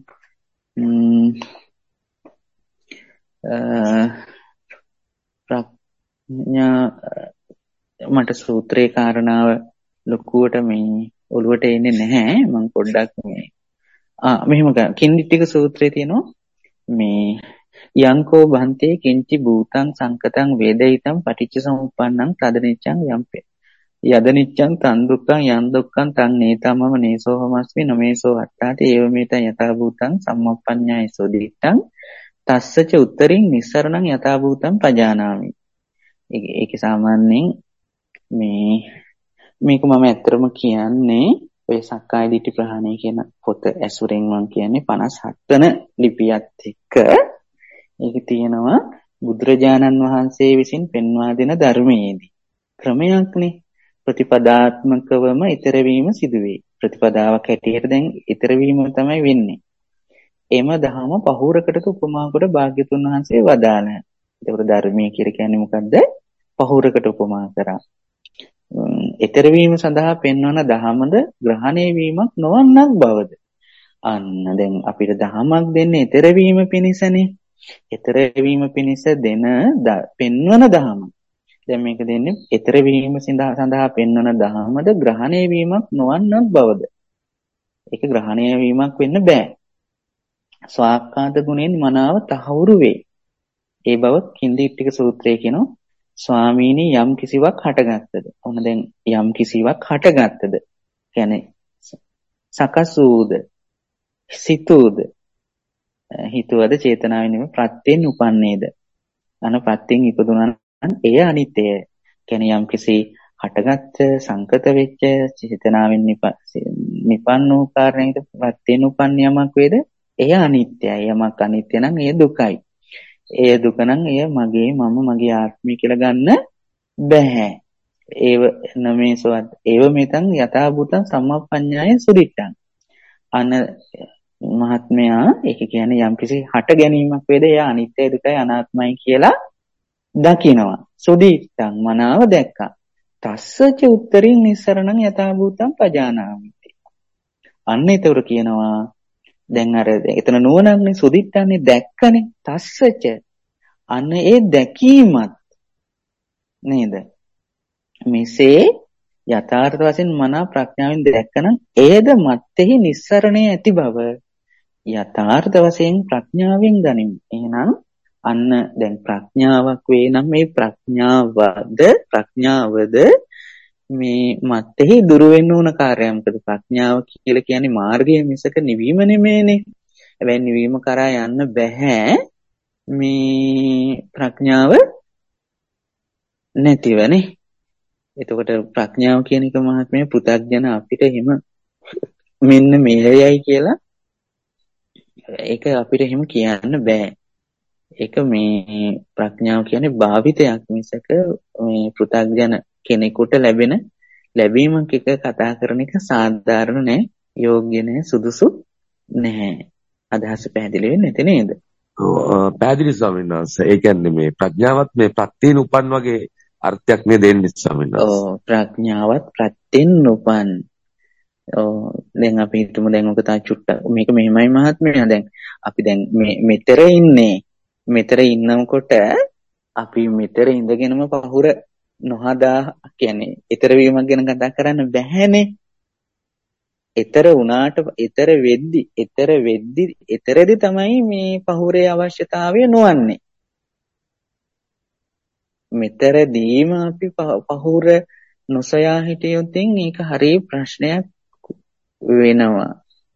ප්‍රඥා මට සූත්‍රේ කාරණාව ලොකුවට මේ ඔළුවට එන්නේ නැහැ. මම පොඩ්ඩක් මේ ආ මෙහෙම කින්දිටික සූත්‍රයේ තියෙනවා මේ යංකෝ භන්තේ කිංචි භූතං සංකතං වේදිතං පටිච්ච සමුප්පන්නං තදනිච්ඡං යම්පේ යද නිච්ඡං තන් දුක්ඛං යන් දුක්ඛං තං නේතමම නේසෝ හමස්මි නමේසෝ අට්ඨාති ඒව මේතං යථා භූතං සම්මප්පඤ්ඤායසෝ දිට්ඨං තස්සච උත්තරින් නිස්සරණං යථා භූතං පජානාමි. ඒකේ සාමාන්‍යයෙන් මේ මේක මම ඇත්තටම කියන්නේ ඔය සක්කාය දිට්ඨි ප්‍රහාණය කියන පොත ඇසුරෙන් මම කියන්නේ පනස් හත් වෙන ලිපියත් එක්ක ඒක තියෙනවා බුදුරජාණන් වහන්සේ විසින් පෙන්වා දෙන ධර්මයේදී ක්‍රමයක්නේ ප්‍රතිපදාත්මකවම ඊතර වීම සිදුවේ. ප්‍රතිපදාවක් හැටියට දැන් ඊතර වීම තමයි වෙන්නේ. එම දහම පහුරකටක උපමා කොට භාග්‍යතුන් වහන්සේ වදාළා. ඒකට ධර්මයේ කියලා කියන්නේ මොකද්ද? පහුරකට උපමා කරා. ඊතර වීම සඳහා පෙන්වන දහමද ග්‍රහණය වීමක් නොවන්නක් බවද. අන්න දැන් අපිට දහමක් දෙන්නේ ඊතර වීම පිණිසනේ. ඊතර වීම පිණිස දෙන පෙන්වන දහම. දැන් මේක දෙන්නේ ඊතර වීම සඳහා පෙන්වන දහමද ග්‍රහණය වීමක් නොවන්නක් බවද. ඒක ග්‍රහණය වීමක් වෙන්න බෑ. ස්වාක්කාත ගුණයෙන් මනාව තහවුරු වේ. ඒ බව කින්දිට්ඨික සූත්‍රයේ කියනවා ස්වාමීනි යම් කිසිවක් හටගත්තද. ඔන්න දැන් යම් කිසිවක් හටගත්තද. කියන්නේ සකස් වූද, සිතූද, හිතුවද චේතනාවෙන් නෙමෙයි ප්‍රත්‍යයෙන් උපන්නේද. අන ප්‍රත්‍යයෙන් ඉපදුනා නම් එය අනිත්‍යය. කියන්නේ යම් කිසි හටගත්ත සංකත වෙච්ච චේතනාවෙන් නිපන් වූ කාරණයකට ප්‍රත්‍යයෙන් උපන්න යමක් වේද එය අනිත්‍යයි. යමක් අනිත්‍ය නම් එය දුකයි. එය දුක නම් එය මගේ මම මගේ ආත්මය කියලා ගන්න බෑ. ඒව නමේසවත් ඒව මෙතන් යථා භූතං සම්මප්පඤ්ඤාය සුදිට්ඨං. අන මහත්මයා ඒක කියන්නේ යම්කිසි හට ගැනීමක් වේද එය අනිත්‍යයි දුකයි අනාත්මයි කියලා දකිනවා. සුදිට්ඨං මනාව දැක්කා. තස්සච උත්තරින් නිස්සරණං යථා භූතං පජානාමි. අන්න ඒතර කියනවා දැන් අර එතන නුවණක්නේ සුදිට්ඨන්නේ දැක්කනේ. තස්සච අන්න ඒ දැකීමත් නේද මෙසේ යථාර්ථ වශයෙන් මනා ප්‍රඥාවෙන් දැක්කනම් එයද මත්තේහි නිස්සරණේ ඇති බව යථාර්ථ වශයෙන් ප්‍රඥාවෙන් ගනිමු. එහෙනම් අන්න දැන් ප්‍රඥාවක් වේ නම් මේ ප්‍රඥාවද ප්‍රඥාවද මේ මත්තේහි දුරු වෙන්න ඕන කාර්යයක්. මොකද ප්‍රඥාව කියලා කියන්නේ මාර්ගය මිසක නිවීම නෙමෙයිනේ. හැබැයි නිවීම කරා යන්න බෑ මේ ප්‍රඥාව නැතිවනේ. එතකොට ප්‍රඥාව කියන එක මහත්මයා පෘථග්ජන අපිට එහෙම මෙන්න මෙහෙයයි කියලා ඒක අපිට එහෙම කියන්න බෑ. ඒක මේ ප්‍රඥාව කියන්නේ භාවිතයක් මිසක මේ පෘථග්ජන කෙනෙකුට ලැබෙන ලැබීමක් එක කතා කරන එක සාධාරණ නෑ, යෝග්‍ය නෑ, සුදුසු නැහැ. අදහස පැහැදිලි වෙන්නේ නැති නේද? ඔව් පැහැදිලි ස්වාමීන් වහන්සේ. ඒ කියන්නේ මේ ප්‍රඥාවත් මේ ප්‍රත්‍යයෙන් උපන් වගේ අර්ථයක් නේ දෙන්නේ ස්වාමීන් වහන්සේ. ඔව් ප්‍රඥාවත් ප්‍රත්‍යයෙන් උපන්. ඔව් දැන් අපි හිතමු දැන් ඔක තා චුට්ට මේක මෙහෙමයි මහත්මයා. දැන් අපි දැන් මේ මෙතර ඉන්නේ. මෙතර ඉන්නකොට අපි මෙතර ඉඳගෙනම පහුර නොහදා කියන්නේ ඊතර වීමක් ගැන කතා කරන්න බැහැනේ. ඊතර උනාට ඊතර වෙද්දි ඊතර වෙද්දි ඊතරෙදි තමයි මේ පහුරේ අවශ්‍යතාවය නොවන්නේ. මෙතරදීම අපි පහුර නොසොයා හිටියොත් ඒක හරිය ප්‍රශ්නයක් වෙනවා.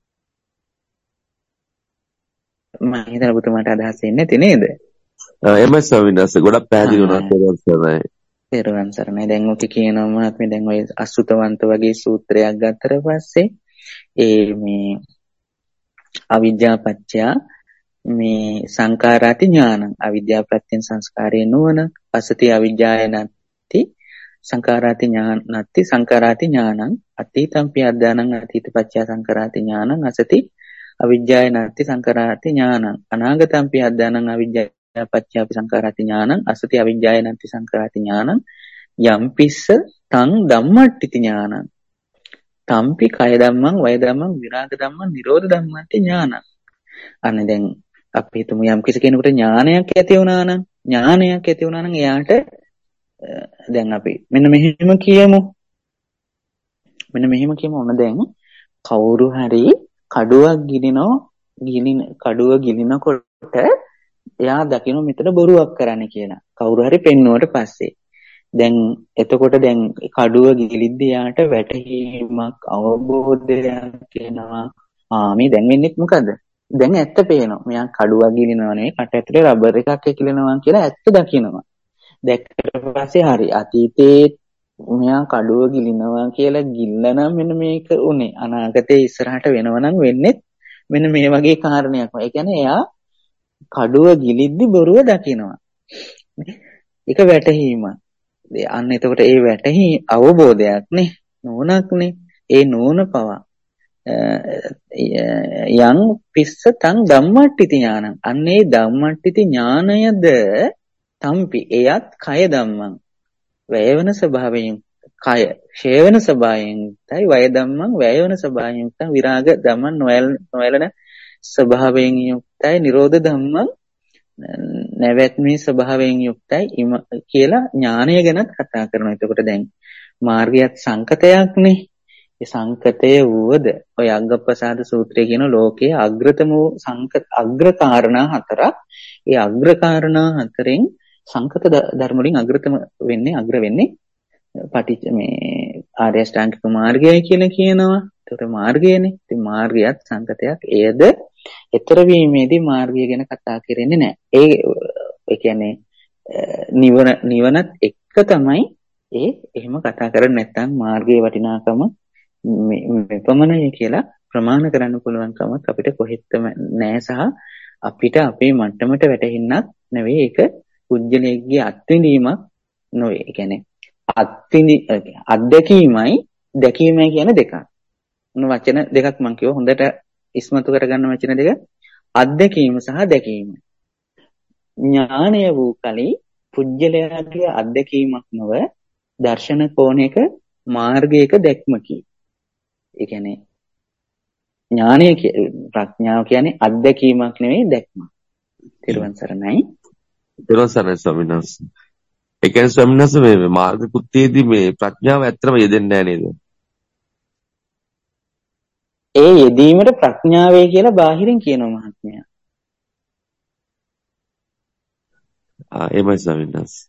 මම හිතන පුතුමාට අදහස් එන්නේ නැති නේද? එමේ ස්වාමීන් වහන්සේ ගොඩක් පැහැදිලි වුණා කියලා. පෙරවන් සරණයි. දැන් ඔක කියනවා මහත්මේ දැන් ඔය අසුතවන්ත වගේ සූත්‍රයක් ගත්තට පස්සේ ඒ මේ අවිද්‍යා පත්‍ය මේ සංඛාරාති ඥානං අවිද්‍යා ප්‍රත්‍යයෙන් සංස්කාරේ නුවණ පසති අවිද්‍යාය නැති සංඛාරාති ඥානති සංඛාරාති ඥානං අතීතං පි අද්දානං අතීත පත්‍ය සංඛාරාති ඥානං අසති අවිද්‍යාය නැති සංඛාරාති ඥානං අනාගතං පි අද්දානං අවිද්‍යාය පත්‍ය සංඛාරාති ඥානං අසති අවිද්‍යාය නැති සංඛාරාති ඥානං යම්පිස්ස තං ධම්මට්ඨිති ඥානං තම්පි කය ධම්මං වය ධම්මං විරාග ධම්මං නිරෝධ ධම්මට්ඨි ඥානං. අන්න දැන් අපි හිතමු යම් කිසි කෙනෙකුට ඥානයක් ඇති වුණා නම් ඥානයක් ඇති වුණා නම් එයාට දැන් අපි මෙන්න මෙහෙම කියමු මෙන්න මෙහෙම කියමු ඔන්න දැන් කවුරු හරි කඩුවක් ගිනිනෝ ගිනින කඩුව ගිනිනකොට එයා දකින්න මෙතන බොරුවක් කරන්න කියලා කවුරු හරි පෙන්නුවට පස්සේ දැන් එතකොට දැන් කඩුව ගිලිද්දී යාට වැටහීමක් අවබෝධයක් එනවා. ආ මේ දැන් වෙන්නේ මොකද? දැන් ඇත්ත පේනවා. මෙයා කඩුවක් ගිලිනවා නෙවෙයි කට ඇතුලේ රබර් එකක් ඇකිලෙනවා කියලා ඇත්ත දකිනවා. දැක්කට පස්සේ හරි අතීතේ මෙයා කඩුව ගිලිනවා කියලා ගිල්ල නම් මෙන්න මේක උනේ. අනාගතේ ඉස්සරහට වෙනව නම් වෙන්නේ මෙන්න මේ වගේ කාරණයක්. ඒ කියන්නේ එයා කඩුව ගිලිද්දි බොරුව දකිනවා. ඒක වැටහීමක්. අන්න එතකොට ඒ වැටහි අවබෝධයක් නේ නෝනක්නේ. ඒ නෝන පවා යං පිස්ස තං ධම්මට්ටිති ඥානං. අන්නේ ධම්මට්ටිති ඥානයද තම්පි එයත් කය ධම්මං වැයවන ස්වභාවයෙන් කය ඡේවන ස්වභාවයෙන් තයි වය ධම්මං වැයවන ස්වභාවයෙන් තයි විරාග ධම්මං නොයලන ස්වභාවයෙන් යුක්තයි නිරෝධ ධම්මං නැවැත්මේ ස්වභාවයෙන් යුක්තයි කියලා ඥානය ගැනත් කතා කරනවා. එතකොට දැන් මාර්ගයත් සංකතයක්නේ. ඒ සංකතය වූවද ඔය අග්ගප්පසාද සූත්‍රයේ කියන ලෝකයේ අග්‍රතම වූ සංකත අග්‍ර කාරණා හතරක්. ඒ අග්‍ර කාරණා හතරෙන් සංකත ධර්ම වලින් අග්‍රතම වෙන්නේ අග්‍ර වෙන්නේ පටිච්ච මේ ආර්ය අෂ්ටාංගික මාර්ගයයි කියලා කියනවා. ඒකට මාර්ගයනේ. ඉතින් මාර්ගයත් සංකතයක්. එයද ඊතර වීමේදී මාර්ගය ගැන කතා කරන්නේ නැහැ. ඒ ඒ කියන්නේ නිවන නිවනත් එක්ක තමයි ඒ එහෙම කතා කරන්නේ. නැත්නම් මාර්ගයේ වටිනාකම මෙපමණයි කියලා ප්‍රමාණ කරන්න පුළුවන් කමක් අපිට කොහෙත්ම නැහැ. සහ අපිට අපේ මට්ටමට වැටෙන්නක් නෙවෙයි. ඒක පුජ්‍යලයේ අත්විඳීමක් නොවේ. ඒ කියන්නේ අත්විඳි අත්දැකීමයි දැකීමයි කියන දෙකක්. මොන වචන දෙකක් මම කිව්වා හොඳට ඉස්මතු කරගන්න වචන දෙක. අත්දැකීම සහ දැකීම. ඥානය වූ කලී පුජ්‍යලයාගේ අත්දැකීමක් නොව දර්ශන කෝණයක මාර්ගයක දැක්මකි. ඒ කියන්නේ ඥානය ප්‍රඥාව කියන්නේ අත්දැකීමක් නෙවෙයි දැක්මක්. තිරුවන් සරණයි. තිරුවන් සරණයි ස්වාමීන් වහන්සේ. ඒ කියන්නේ ස්වාමීන් වහන්සේ මේ මාර්ග කෘත්‍යයේදී මේ ප්‍රඥාව ඇත්තම යෙදෙන්නේ නැහැ නේද? ඒ යෙදීමට ප්‍රඥාවේ කියලා බාහිරින් කියනවා මහත්මයා. ආ එමය ස්වාමීන් වහන්සේ.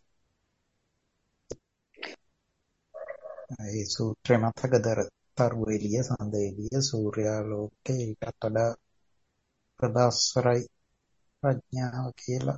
ඒ සූත්‍රය මතකදර තරු එළිය සඳ එළිය සූර්යාලෝකේ ඊටත් වඩා ප්‍රදාස්වරයි ප්‍රඥාව කියලා.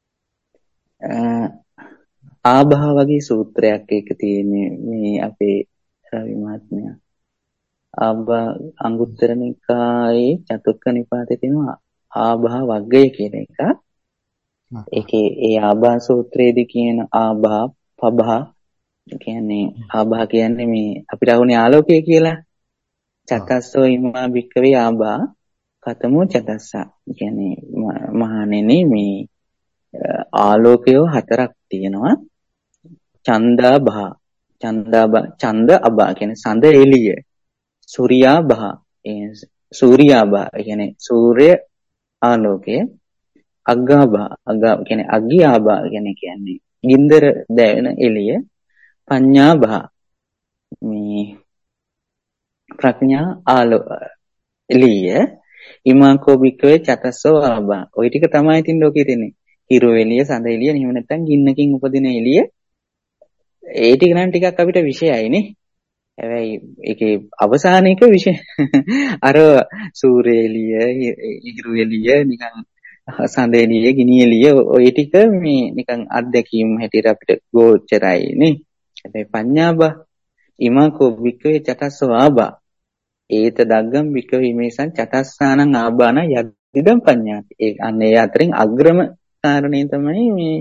ආභා වගේ සූත්‍රයක් එක තියෙන්නේ මේ අපේ රවි මහත්මයා. ආභා අංගුත්තර නිකායේ චතුක්ක නිපාතේ තියෙනවා ආභා වග්ගය කියන එක. ඒකේ ඒ ආභා සූත්‍රයේදී කියන ආභා පභා කියන්නේ ආභා කියන්නේ මේ අපිට අහුනේ ආලෝකය කියලා. චතස්සෝ ඉමා භික්කවේ ආභා කතමෝ චතස්සා. කියන්නේ මහණෙනි මේ ආලෝකය හතරක් තියෙනවා. චන්දා භා චන්දා භා ඡන්ද අභා කියන්නේ සඳ එළිය. සූර්යා භා සූර්යා භා කියන්නේ සූර්ය ආලෝකය. අග්ගා භා අග්ගා කියන්නේ අග්ගියා භා කියන්නේ කියන්නේ ගින්දර දැවෙන එළිය. පඤ්ඤා භා මේ ප්‍රඥා ආලෝ එළිය. ඉමාකෝ භික්කවේ චතස්සෝ ආභා. ওই ටික තමයි ඉතින් ලෝකේ තියෙන්නේ. හිරු එළිය සඳ එළිය නිව නැත්තම් ගින්නකින් උපදින එළිය. ඒ ටික නම් ටිකක් අපිට විශේෂයිනේ. හැබැයි ඒකේ අවසානික විශේෂ අර සූර්ය එළිය හිරු එළිය නිකන් සඳ එළිය ගිනි එළිය ওই ටික මේ නිකන් අත්දැකීම් හැටියට අපිට ගෝචරයි නේ. හැබැයි පඤ්ඤාබා ඉමාකෝ වික්කවේ චතස්සෝ ආබා ඒත දග්ගම් වික්කවේ මේසං චතස්සානං ආබාන යද්දිදම් පඤ්ඤාති. ඒ අන්න ඒ අතරින් අග්‍රම කාරණේ තමයි මේ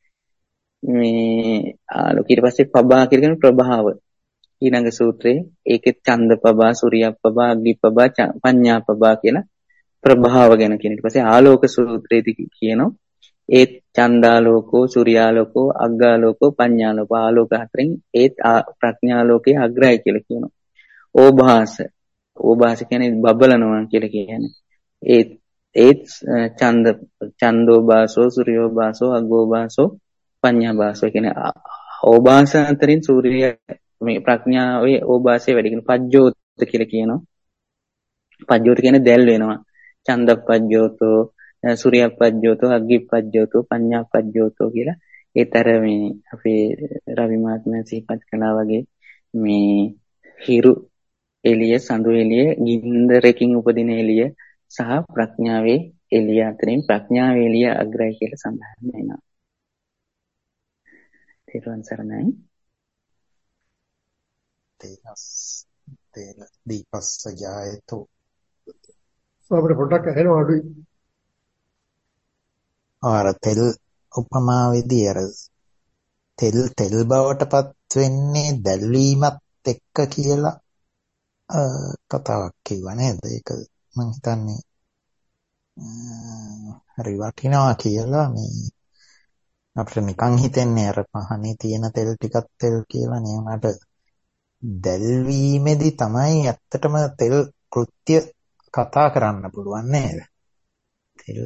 මේ ආලෝක ඊට පස්සේ පබා කියන ප්‍රභාව ඊළඟ සූත්‍රයේ ඒකෙත් ඡන්ද පබා සූර්ය පබා අග්නි පබා පඤ්ඤා පබා කියලා ප්‍රභාව ගැන කියන ඊට පස්සේ ආලෝක සූත්‍රයේදී කියනවා ඒ ඡන්දාලෝකෝ සූර්යාලෝකෝ අග්ගාලෝකෝ පඤ්ඤාලෝකෝ ආලෝක හතරෙන් ඒත් ප්‍රඥාලෝකයේ අග්‍රයි කියලා කියනවා. ඕභාස ඕභාස කියන්නේ බබලනවා කියලා කියන්නේ. ඒත් ඒත් ඡන්ද ඡන්தோ භාසෝ සූර්යෝ භාසෝ අග්ගෝ භාසෝ පඤ්ඤා භාසෝ කියන්නේ ඕභාස අතරින් සූර්ය මේ ප්‍රඥාවේ ඕභාසය වැඩි කියන පජ්ජෝත කියලා කියනවා. පජ්ජෝත කියන්නේ දැල් වෙනවා. ඡන්දප්පජ්ජෝතෝ සූර්යප්පජ්ජෝතෝ අග්ගිප්පජ්ජෝතෝ පඤ්ඤාප්පජ්ජෝතෝ කියලා ඒතර මේ අපේ රවි මහත්මයා සිහිපත් කළා වගේ මේ හිරු එළිය සඳු එළිය ගින්දරකින් උපදින එළිය සහ ප්‍රඥාවේ එළිය අතරින් ප්‍රඥාවේ එළිය අග්‍රයි කියලා සඳහන් වෙනවා. තේරුවන් සරණයි. තේනස් තේන දීපස්ස ජායතෝ අපිට පොඩ්ඩක් ඇහෙනවා අඩුයි. ආර තෙල් උපමාවේදී අර තෙල් තෙල් බවටපත් වෙන්නේ දැල්වීමත් එක්ක කියලා කතාවක් කිව්වා නේද? ඒක මම හිතන්නේ හරි වටිනවා කියලා. මේ අපිට නිකන් හිතෙන්නේ අර පහනේ තියෙන තෙල් ටිකක් තෙල් කියලා නේ. උනාට දැල්වීමේදී තමයි ඇත්තටම තෙල් කෘත්‍ය කතා කරන්න පුළුවන් නේද? තෙල්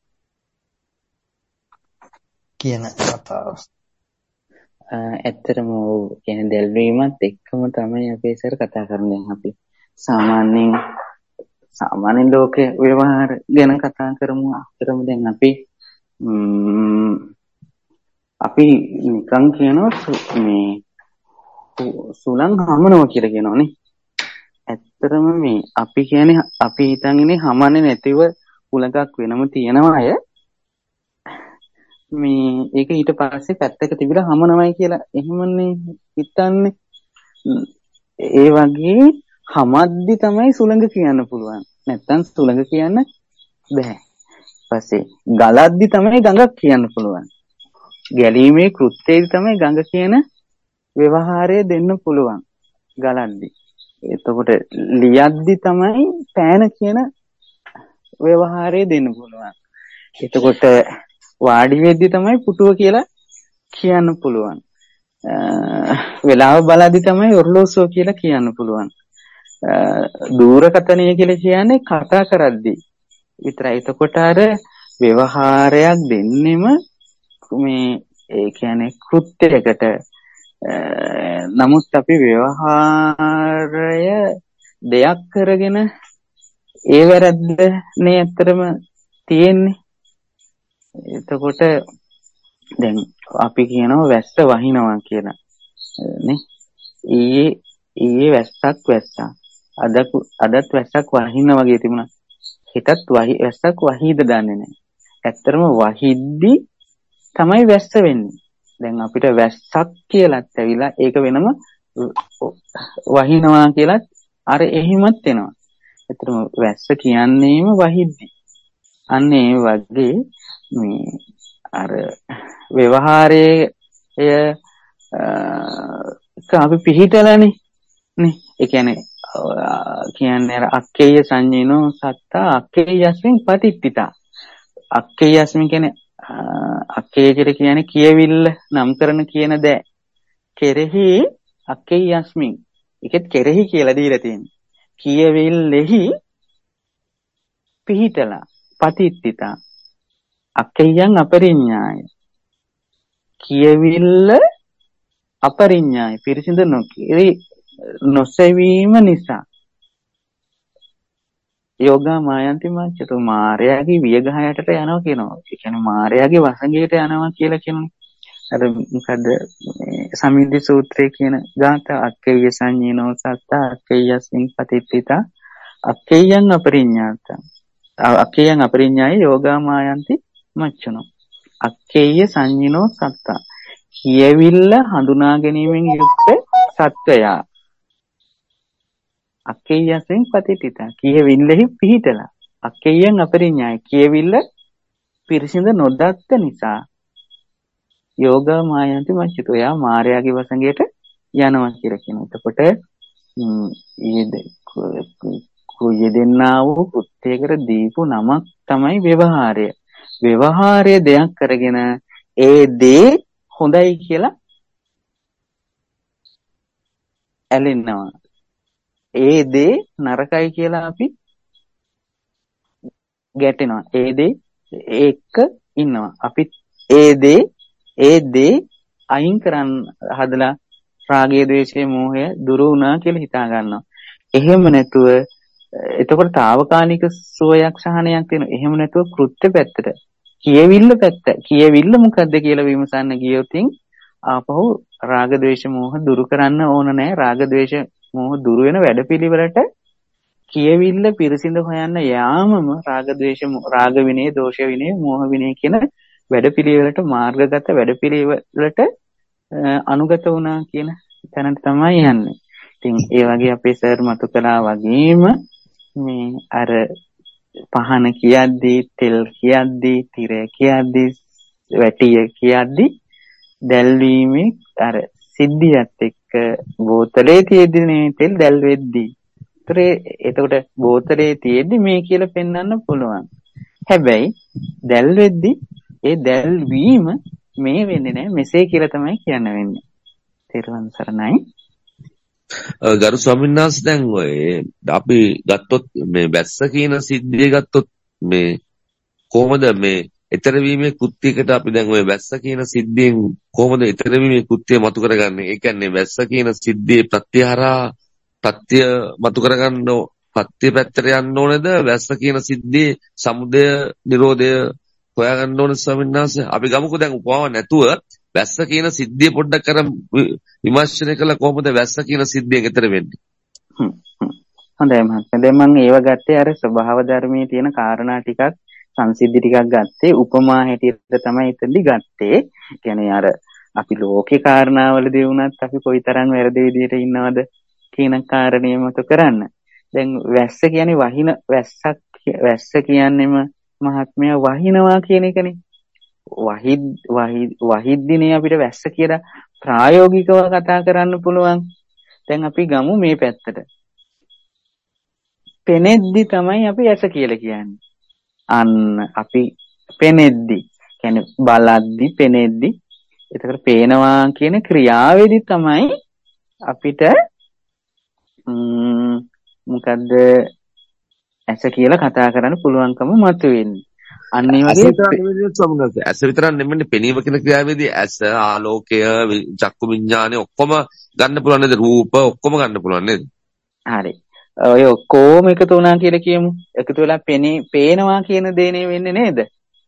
කියන කතාව. ඇත්තටම කියන්නේ දැල්වීමත් එක්කම තමයි අපි ඉස්සර කතා කරන්නේ. අපි සාමාන්‍යයෙන් සාමාන්‍ය ලෝක ව්‍යවහාර ගැන කතා කරමු. අතරම දැන් අපි අපි නිකන් කියනවා මේ සුලං හමනවා කියලා කියනවනේ. ඇත්තටම මේ අපි කියන්නේ අපි හිතන් ඉන්නේ හමන්නේ නැතිව උලඟක් වෙනම තියෙනවා අය. මේ ඒක ඊට පස්සේ පැත්තක තිබිලා හමනවයි කියලා එහෙමනේ හිතන්නේ. ඒ වගේ හමද්දි තමයි සුළඟ කියන්න පුළුවන්. නැත්තම් සුළඟ කියන්න බෑ. ඊපස්සේ ගලද්දි තමයි ගඟක් කියන්න පුළුවන්. ගැලීමේ කෘත්‍යයේදී තමයි ගඟ කියන ව්‍යවහාරය දෙන්න පුළුවන්. ගලද්දි. එතකොට ලියද්දි තමයි පෑන කියන ව්‍යවහාරය දෙන්න පුළුවන්. එතකොට වාඩි වෙද්දි තමයි පුටුව කියලා කියන්න පුළුවන්. වෙලාව බලද්දි තමයි ඔරලෝසුව කියලා කියන්න පුළුවන්. දූරකථනය කියලා කියන්නේ කතා කරද්දි විතරයි. එතකොට අර ව්‍යවහාරයක් දෙන්නෙම මේ ඒ කියන්නේ කෘත්‍යයකට. නමුත් අපි ව්‍යවහාරය දෙයක් කරගෙන ඒ වැරද්ද නේ ඇත්තටම තියෙන්නේ. එතකොට දැන් අපි කියනවා වැස්ස වහිනවා කියලා නේ. ඊයේ ඊයේ වැස්සක් වැස්සා. අද අදත් වැස්සක් වහින්න වගේ තිබුණා. හෙටත් වැස්සක් වහීද දන්නේ නැහැ. ඇත්තටම වහිද්දි තමයි වැස්ස වෙන්නේ. දැන් අපිට වැස්සක් කියලාත් ඇවිලා ඒක වෙනම වහිනවා කියලාත් අර එහෙමත් වෙනවා. ඇත්තටම වැස්ස කියන්නේම වහිද්දි. අන්න ඒ වගේ මේ අර ව්‍යවහාරයේ එය අපි පිළිහිටලානේ නේ. ඒ කියන්නේ කියන්නේ අර අක්කේය සංජිනෝ සත්තා අක්කේයස්මින් පටිච්චිතා. අක්කේයස්මින් කියන්නේ අක්කේය කියන්නේ කියවිල්ල නම් කරන කියන දේ කෙරෙහි අක්කේයස්මින් ඒකෙත් කෙරෙහි කියලා දීලා තියෙනවා. කියවිල්ලෙහි පිහිටලා පටිච්චිතා අක්කේයන් අපරිඤ්ඤාය. කියවිල්ල අපරිඤ්ඤාය පිරිසිදු නොකිරි නොසෙවීම නිසා යෝගා මායන්ති මාචතු මාර්යාගේ වියගහයටට යනවා කියනවා. ඒ කියන්නේ මාර්යාගේ වසඟයට යනවා කියලා කියනවා. අර මොකද සමිද්දි සූත්‍රයේ කියන ගාථා අක්කේය සංඤීනෝ සත්තා අක්කේයස්මින් පටිච්චිතා අක්කේයන් අපරිඤ්ඤාත අක්කේයන් අපරිඤ්ඤාය යෝගා මායන්ති මච්චනෝ. අක්කේය සංඤීනෝ සත්තා කියවිල්ල හඳුනා ගැනීමෙන් යුක්ත සත්වයා අක්කේයස්මින් පටිච්චිතා කියවිල්ලෙහි පිහිටලා අක්කේයන් අපරිඤ්ඤාය කියවිල්ල පිරිසිඳ නොදත්ත නිසා යෝගා මායන්ති මච්චතෝ යා මායාගේ වසඟයට යනවා කියලා කියනවා. එතකොට ඊයේ දෙන්නා වූ කෘත්‍යයකට දීපු නමක් තමයි ව්‍යවහාරය. ව්‍යවහාරය දෙයක් කරගෙන ඒ දේ හොඳයි කියලා ඇලෙනවා. ඒ දේ නරකයි කියලා අපි ගැටෙනවා. ඒ දේ ඒක ඉන්නවා. අපි ඒ දේ ඒ දේ අයින් කරන්න හදලා රාගය, ද්වේෂය, මෝහය දුරු වුණා කියලා හිතා ගන්නවා. එහෙම නැතුව එතකොට తాවකාලික සුවයක් සහනයක් තියෙනවා. එහෙම නැතුව කෘත්‍ය පැත්තට කියවිල්ල පැත්ත. කියවිල්ල මොකද්ද කියලා විමසන්න ගියොත් ආපහු රාග ద్వේෂ මෝහ දුරු කරන්න ඕන නෑ. රාග ద్వේෂ මෝහ දුරු වෙන වැඩපිළිවෙලට කියවිල්ල පිරිසිඳ හොයන්න යාමම රාග ద్వේෂ රාග විනය, දෝෂ විනය, මෝහ විනය කියන වැඩපිළිවෙලට මාර්ගගත වැඩපිළිවෙලට අනුගත වුණා කියන තැනට තමයි යන්නේ. ඉතින් ඒ වගේ අපේ සර් මතු කළා වගේම මේ අර පහන කියද්දී, තෙල් කියද්දී, තිරය කියද්දී, වැටිය කියද්දී දැල්වීමේ අර සිද්ධියත් එක්ක බෝතලේ තියෙද්දී තෙල් දැල් වෙද්දී. එතකොට බෝතලේ තියෙද්දී මේ කියලා පෙන්වන්න පුළුවන්. හැබැයි දැල් වෙද්දී ඒ දැල්වීම මේ වෙන්නේ නැහැ. මෙසේ කියලා තමයි කියන්න වෙන්නේ. තෙරුවන් සරණයි. ගරු ස්වාමීන් වහන්සේ දැන් ඔය අපි ගත්තොත් මේ වැස්ස කියන සිද්ධිය ගත්තොත් මේ කොහොමද මේ ඊතර වීමේ කෘත්‍යයකට අපි දැන් ඔය වැස්ස කියන සිද්ධියෙන් කොහොමද ඊතර වීමේ කෘත්‍යය මතු කරගන්නේ? ඒ කියන්නේ වැස්ස කියන සිද්ධියේ ප්‍රත්‍යහරා ප්‍රත්‍ය මතු කරගන්න ප්‍රත්‍ය පැත්තට යන්න ඕනේද? වැස්ස කියන සිද්ධියේ සමුදය නිරෝධය හොයාගන්න ඕනේ ස්වාමීන් වහන්සේ. අපි ගමුකෝ දැන් උපමාවක් නැතුව වැස්ස කියන සිද්ධිය පොඩ්ඩක් අර විමර්ශනය කළා කොහොමද වැස්ස කියන සිද්ධියෙන් ඈතර වෙන්නේ? හ්ම් හ්ම්. හොඳයි මහත්මයා. දැන් මම ඒව ගත්තේ අර ස්වභාව ධර්මයේ තියෙන කාරණා ටිකක් සංසිද්ධි ටිකක් ගත්තේ උපමා හැටියට තමයි එතනදි ගත්තේ. කියන්නේ අර අපි ලෝකේ කාරණාවලදී වුණත් අපි කොයිතරම් වැරදි විදියට ඉන්නවද කියන කාරණේ මත කරන්න. දැන් වැස්ස කියන්නේ වහින වැස්සක් වැස්ස කියන්නේම මහත්මයා වහිනවා කියන එකනේ. වහිද වහිද වහිද්දිනේ අපිට වැස්ස කියලා ප්‍රායෝගිකව කතා කරන්න පුළුවන්. දැන් අපි ගමු මේ පැත්තට. පෙනෙද්දි තමයි අපි ඇස කියලා කියන්නේ. අන්න අපි පෙනෙද්දි කියන්නේ බලද්දි පෙනෙද්දි එතකොට පේනවා කියන ක්‍රියාවේදී තමයි අපිට මොකද්ද ඇස කියලා කතා කරන්න පුළුවන්කම මතුවෙන්නේ. අන්න ඒ වගේ ඇස විතරක් නෙමෙයි පෙනීම කියන ක්‍රියාවේදී ඇස ආලෝකය චක්කු විඥානය ඔක්කොම ගන්න පුළුවන් නේද? රූප ඔක්කොම ගන්න පුළුවන් නේද? හරි. ඔය ඔක්කොම එකතු වුණා කියලා කියමු. එකතු වෙලා පෙනී පේනවා කියන දේනේ වෙන්නේ නේද?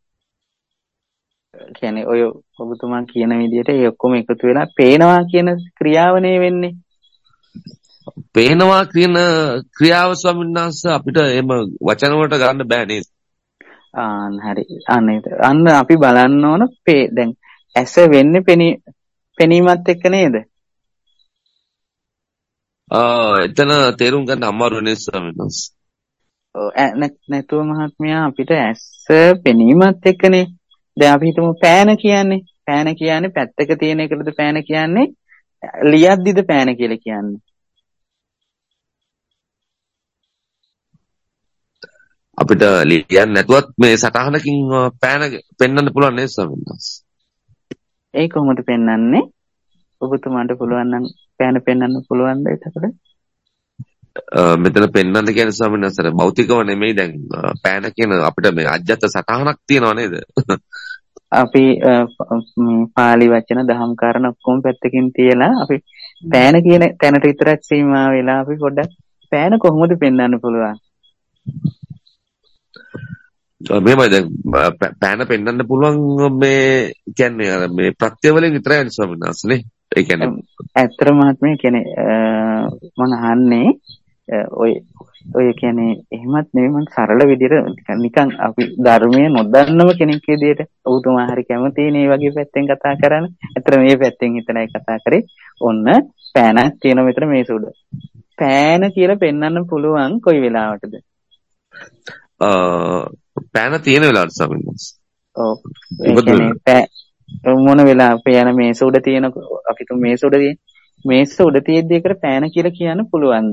කියන්නේ ඔය ඔබතුමා කියන විදිහට ඒ ඔක්කොම එකතු වෙලා පේනවා කියන ක්‍රියාවනේ වෙන්නේ. පේනවා කියන ක්‍රියාව ස්වාමීන් වහන්සේ අපිට එහෙම වචන වලට ගන්න බෑ නේද? ආන් හරි. අන්න අන්න අපි බලන්න ඕන දැන් ඇස වෙන්නේ පෙනී පෙනීමත් එක්ක නේද? ආ එතන තේරුම් ගන්න අමාරු නේ ස්වාමීන් වහන්සේ. ඔව් නැතුව මහත්මයා අපිට ඇස පෙනීමත් එක්කනේ. දැන් අපි හිතමු පෑන කියන්නේ. පෑන කියන්නේ පැත්තක තියෙන එකද පෑන කියන්නේ? ලියද්දිද පෑන කියලා කියන්නේ? අපිට ලියන්න නැතුවත් මේ සටහනකින් පෑන පෙන්වන්න පුළුවන් නේද ස්වාමීන් වහන්සේ? ඒ කොහොමද පෙන්වන්නේ? ඔබතුමාට පුළුවන් නම් පෑන පෙන්වන්න පුළුවන්ද එතකොට? මෙතන පෙන්වන්න කියන්නේ ස්වාමීන් වහන්සේ භෞතිකව නෙමෙයි දැන් පෑන කියන අපිට මේ අජ්ජත් සටහනක් තියෙනවා නේද? අපි පාලි වචන දහම් කාරණා ඔක්කොම පැත්තකින් තියලා අපි පෑන කියන තැනට විතරක් සීමා වෙලා අපි පොඩ්ඩක් පෑන කොහොමද පෙන්වන්න පුළුවන්? මේමයි දැන් පෑන පෙන්වන්න පුළුවන් මේ කියන්නේ අර මේ ප්‍රත්‍යවලින් විතරයි ස්වාමීන් වහන්සේ නේ. ඒ කියන්නේ ඇත්තට මහත්මයා කියන්නේ මම අහන්නේ ඔය ඔය කියන්නේ එහෙමත් නෙවෙයි මම සරල විදිහට නිකන් අපි ධර්මයේ නොදන්නම කෙනෙක් විදිහට ඔබතුමා හරි කැමතියි මේ වගේ පැත්තෙන් කතා කරන්න. ඇත්තට මේ පැත්තෙන් හිතනයි කතා කරේ. ඔන්න පෑනක් තියෙන විතර මේ සුඩ. පෑන කියලා පෙන්වන්න පුළුවන් කොයි වෙලාවටද? පෑන තියෙන වෙලාවට ස්වාමීන් වහන්සේ. ඔව්. ඒ කියන්නේ මොන වෙලාව පෑන මේ සුඩ තියෙන අපි තු මේ සුඩ තියෙන මේ සුඩ තියෙද්දි එකට පෑන කියලා කියන්න පුළුවන්ද?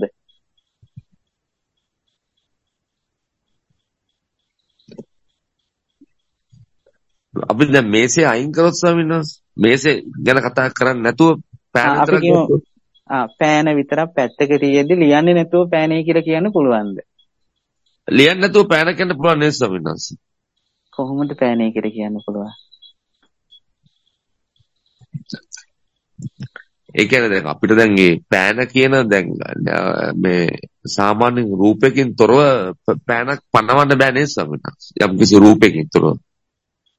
අපි දැන් මේසේ අයින් කරොත් ස්වාමීන් වහන්සේ මේසේ ගැන කතා කරන්නේ නැතුව පෑන විතරක් ආ පෑන විතරක් පැත්තක තියෙද්දි ලියන්නේ නැතුව පෑනේ කියලා කියන්න පුළුවන්ද? ලියන්නේ නැතුව පෑන කියන්න පුළුවන් නේද ස්වාමීන් වහන්සේ? කොහොමද පෑනේ කියලා කියන්න පුළුවන්? ඒ කියන්නේ දැන් අපිට දැන් මේ පෑන කියන දැන් මේ සාමාන්‍ය රූපයකින් තොරව පෑනක් පනවන්න බෑ නේද ස්වාමීන් වහන්සේ? යම් කිසි රූපයකින් තොරව.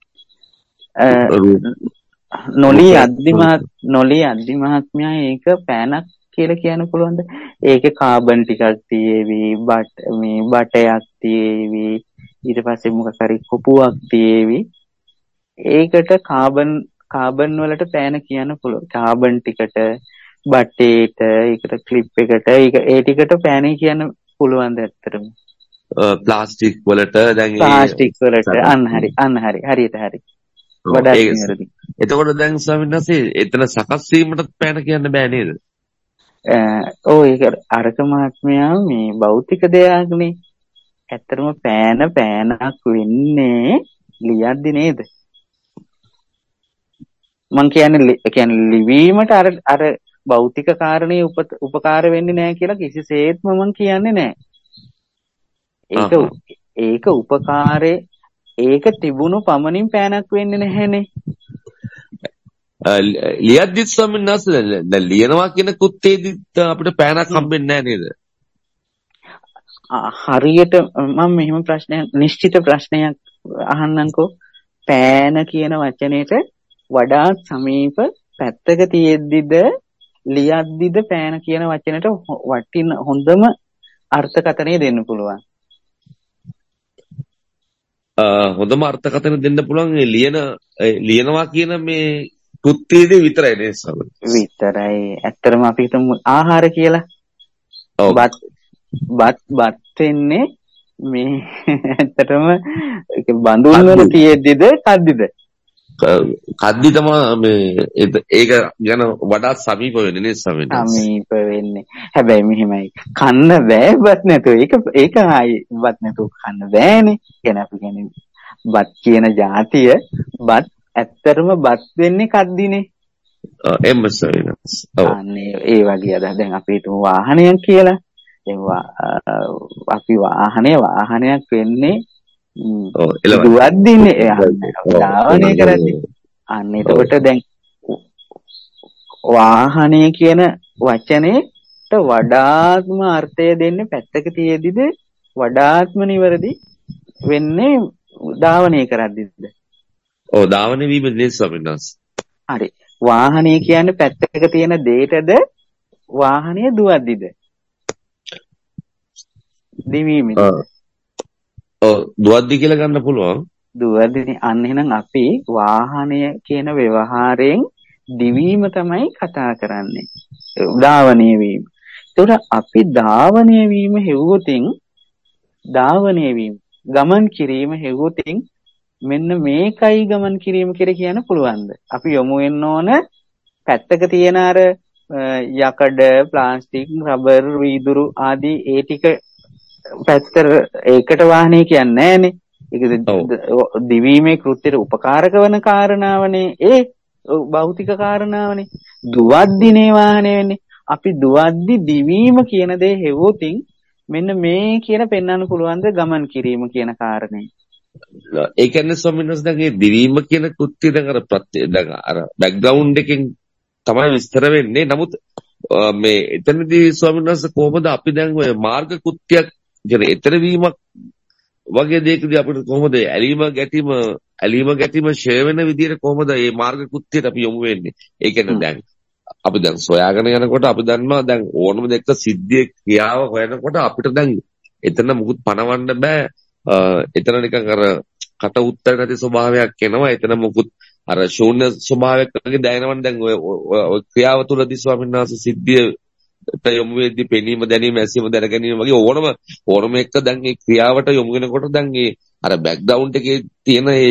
නොලී අද්දිමහත් නොලී අද්දිමහත්මයා ඒක පෑනක් කියලා කියන්න පුළුවන්ද? ඒකේ කාබන් ටිකක් තියේවි, බට් මේ බටයක් තියේවි, ඊට පස්සේ මොකක් හරි කොපුවක් තියේවි. ඒකට කාබන් කාබන් වලට පෑන කියන්න පුළුවන්. කාබන් ටිකට, බටේට, ඒකට ක්ලිප් එකට, ඒක ඒ ටිකට පෑනේ කියන්න පුළුවන්ද ඇත්තටම? ප්ලාස්ටික් වලට දැන් ප්ලාස්ටික් වලට අන්න හරි අන්න හරි හරියට හරි. වඩා නිවැරදි. එතකොට දැන් ස්වාමීන් වහන්සේ එතන සකස් වීමට පෑන කියන්න බෑ නේද? ඔව් ඒක අරක මහත්මයා මේ භෞතික දෙයක්නේ. ඇත්තටම පෑන පෑනක් වෙන්නේ ලියද්දි නේද? මං කියන්නේ කියන්නේ ලිවීමට අර අර භෞතික කාරණේ උපකාර වෙන්නේ නැහැ කියලා කිසිසේත්ම මං කියන්නේ නැහැ. ඒක ඒක උපකාරේ ඒක තිබුණු පමණින් පෑනක් වෙන්නේ නැහැනේ. ලියද්දි ස්වාමීන් වහන්සේ දැන් ලියනවා කියන කෘත්‍යයේදීත් අපිට පෑනක් හම්බෙන්නේ නැහැ නේද? හරියට මම මෙහෙම ප්‍රශ්නයක් නිශ්චිත ප්‍රශ්නයක් අහන්නම්කෝ. පෑන කියන වචනේට වඩාත් සමීප පැත්තක තියෙද්දිද ලියද්දිද පෑන කියන වචනේට වටින හොඳම අර්ථකථනය දෙන්න පුළුවන්. හොඳම අර්ථකථන දෙන්න පුළුවන් ලියන ලියනවා කියන මේ කෘත්‍යයේදී විතරයි නේද ස්වාමීන් වහන්සේ? විතරයි. ඇත්තටම අපි හිතමු ආහාර කියලා. බත් බත් බත් වෙන්නේ මේ ඇත්තටම ඒක බඳුන් වල තියෙද්දිද කද්දිද? කද්දි තමයි මේ ඒක ගැන වඩා සමීප වෙන්නේ නේද ස්වාමීන් වහන්සේ? සමීප වෙන්නේ. හැබැයි මෙහෙමයි. කන්න බෑ බත් නැතුව. ඒක ඒක ආයි බත් නැතුව කන්න බෑනේ. කියන අපි කියන්නේ බත් කියන જાතිය බත් ඇත්තටම බත් වෙන්නේ කද්දිනේ. එම්ම ස්වාමීන් වහන්සේ. ඔව්. අනේ ඒ වගේ අදහස්. දැන් අපි හිතමු වාහනයක් කියලා. දැන් අපි වාහනේ වාහනයක් වෙන්නේ ඔව් එළවන්න. දුවද්දිනේ ධාවනය කරද්දි. අන්න එතකොට දැන් වාහනය කියන වචනේට වඩාත්ම අර්ථය දෙන්නේ පැත්තක තියේදීද වඩාත්ම නිවැරදි වෙන්නේ ධාවනය කරද්දිද? ඔව් ධාවනය වීම නේ ස්වාමීන් වහන්සේ. හරි. වාහනය කියන්නේ පැත්තක තියෙන දෙයටද වාහනය දුවද්දිද? දිවීමද? ඔව් දුවද්දි කියලා ගන්න පුළුවන්. දුවද්දි අන්න එහෙනම් අපි වාහනය කියන ව්‍යවහාරයෙන් දිවීම තමයි කතා කරන්නේ. ධාවනය වීම. ඒතකොට අපි ධාවනය වීම හෙව්වොතින් ධාවනය වීම ගමන් කිරීම හෙව්වොතින් මෙන්න මේකයි ගමන් කිරීම කියලා කියන්න පුළුවන්ද? අපි යොමු වෙන්න ඕන පැත්තක තියෙන අර යකඩ, ප්ලාස්ටික්, රබර්, වීදුරු ආදී ඒ ටික පැත්තට ඒකට වාහනේ කියන්නේ නැහනේ. ඒක දිවීමේ කෘත්‍යයට උපකාරක වන කාරණාවනේ ඒ භෞතික කාරණාවනේ. දුවද්දිනේ වාහනේ වෙන්නේ. අපි දුවද්දි දිවීම කියන දේ හෙව්වොතින් මෙන්න මේ කියන පෙන්වන්න පුළුවන් ද ගමන් කිරීම කියන කාරණේ. ඒ කියන්නේ ස්වාමීන් වහන්සේ දැන් මේ දිවීම කියන කෘත්‍යය දැන් අර ප්‍රත්‍ය දැන් අර බෑග්ග්‍රවුන්ඩ් එකෙන් තමයි විස්තර වෙන්නේ. නමුත් මේ එතනදී ස්වාමීන් වහන්සේ කොහොමද අපි දැන් ඔය මාර්ග කෘත්‍යයක් කියන්නේ එතන වීමක් වගේ දෙයකදී අපිට කොහොමද ඇලීම ගැටීම ඇලීම ගැටීම ෂෙයා වෙන විදිහට කොහොමද මේ මාර්ග කෘත්‍යයට අපි යොමු වෙන්නේ? ඒ කියන්නේ දැන් අපි දැන් සොයාගෙන යනකොට අපි දන්නවා දැන් ඕනම දෙයක සිද්ධියේ ක්‍රියාව හොයනකොට අපිට දැන් එතන මුකුත් පණවන්න බෑ. එතන නිකන් අර කට උත්තර නැති ස්වභාවයක් එනවා. එතන මුකුත් අර ශූන්‍ය ස්වභාවයක් වගේ දැනෙනවනේ. දැන් ඔය ක්‍රියාව තුළදී ස්වාමීන් වහන්සේ සිද්ධියට යොමු වෙද්දී පෙනීම දැනීම ඇසීම දැන ගැනීම වගේ ඕනම ඕනම එක දැන් මේ ක්‍රියාවට යොමු වෙනකොට දැන් මේ අර බෑග්ග්‍රවුන්ඩ් එකේ තියෙන ඒ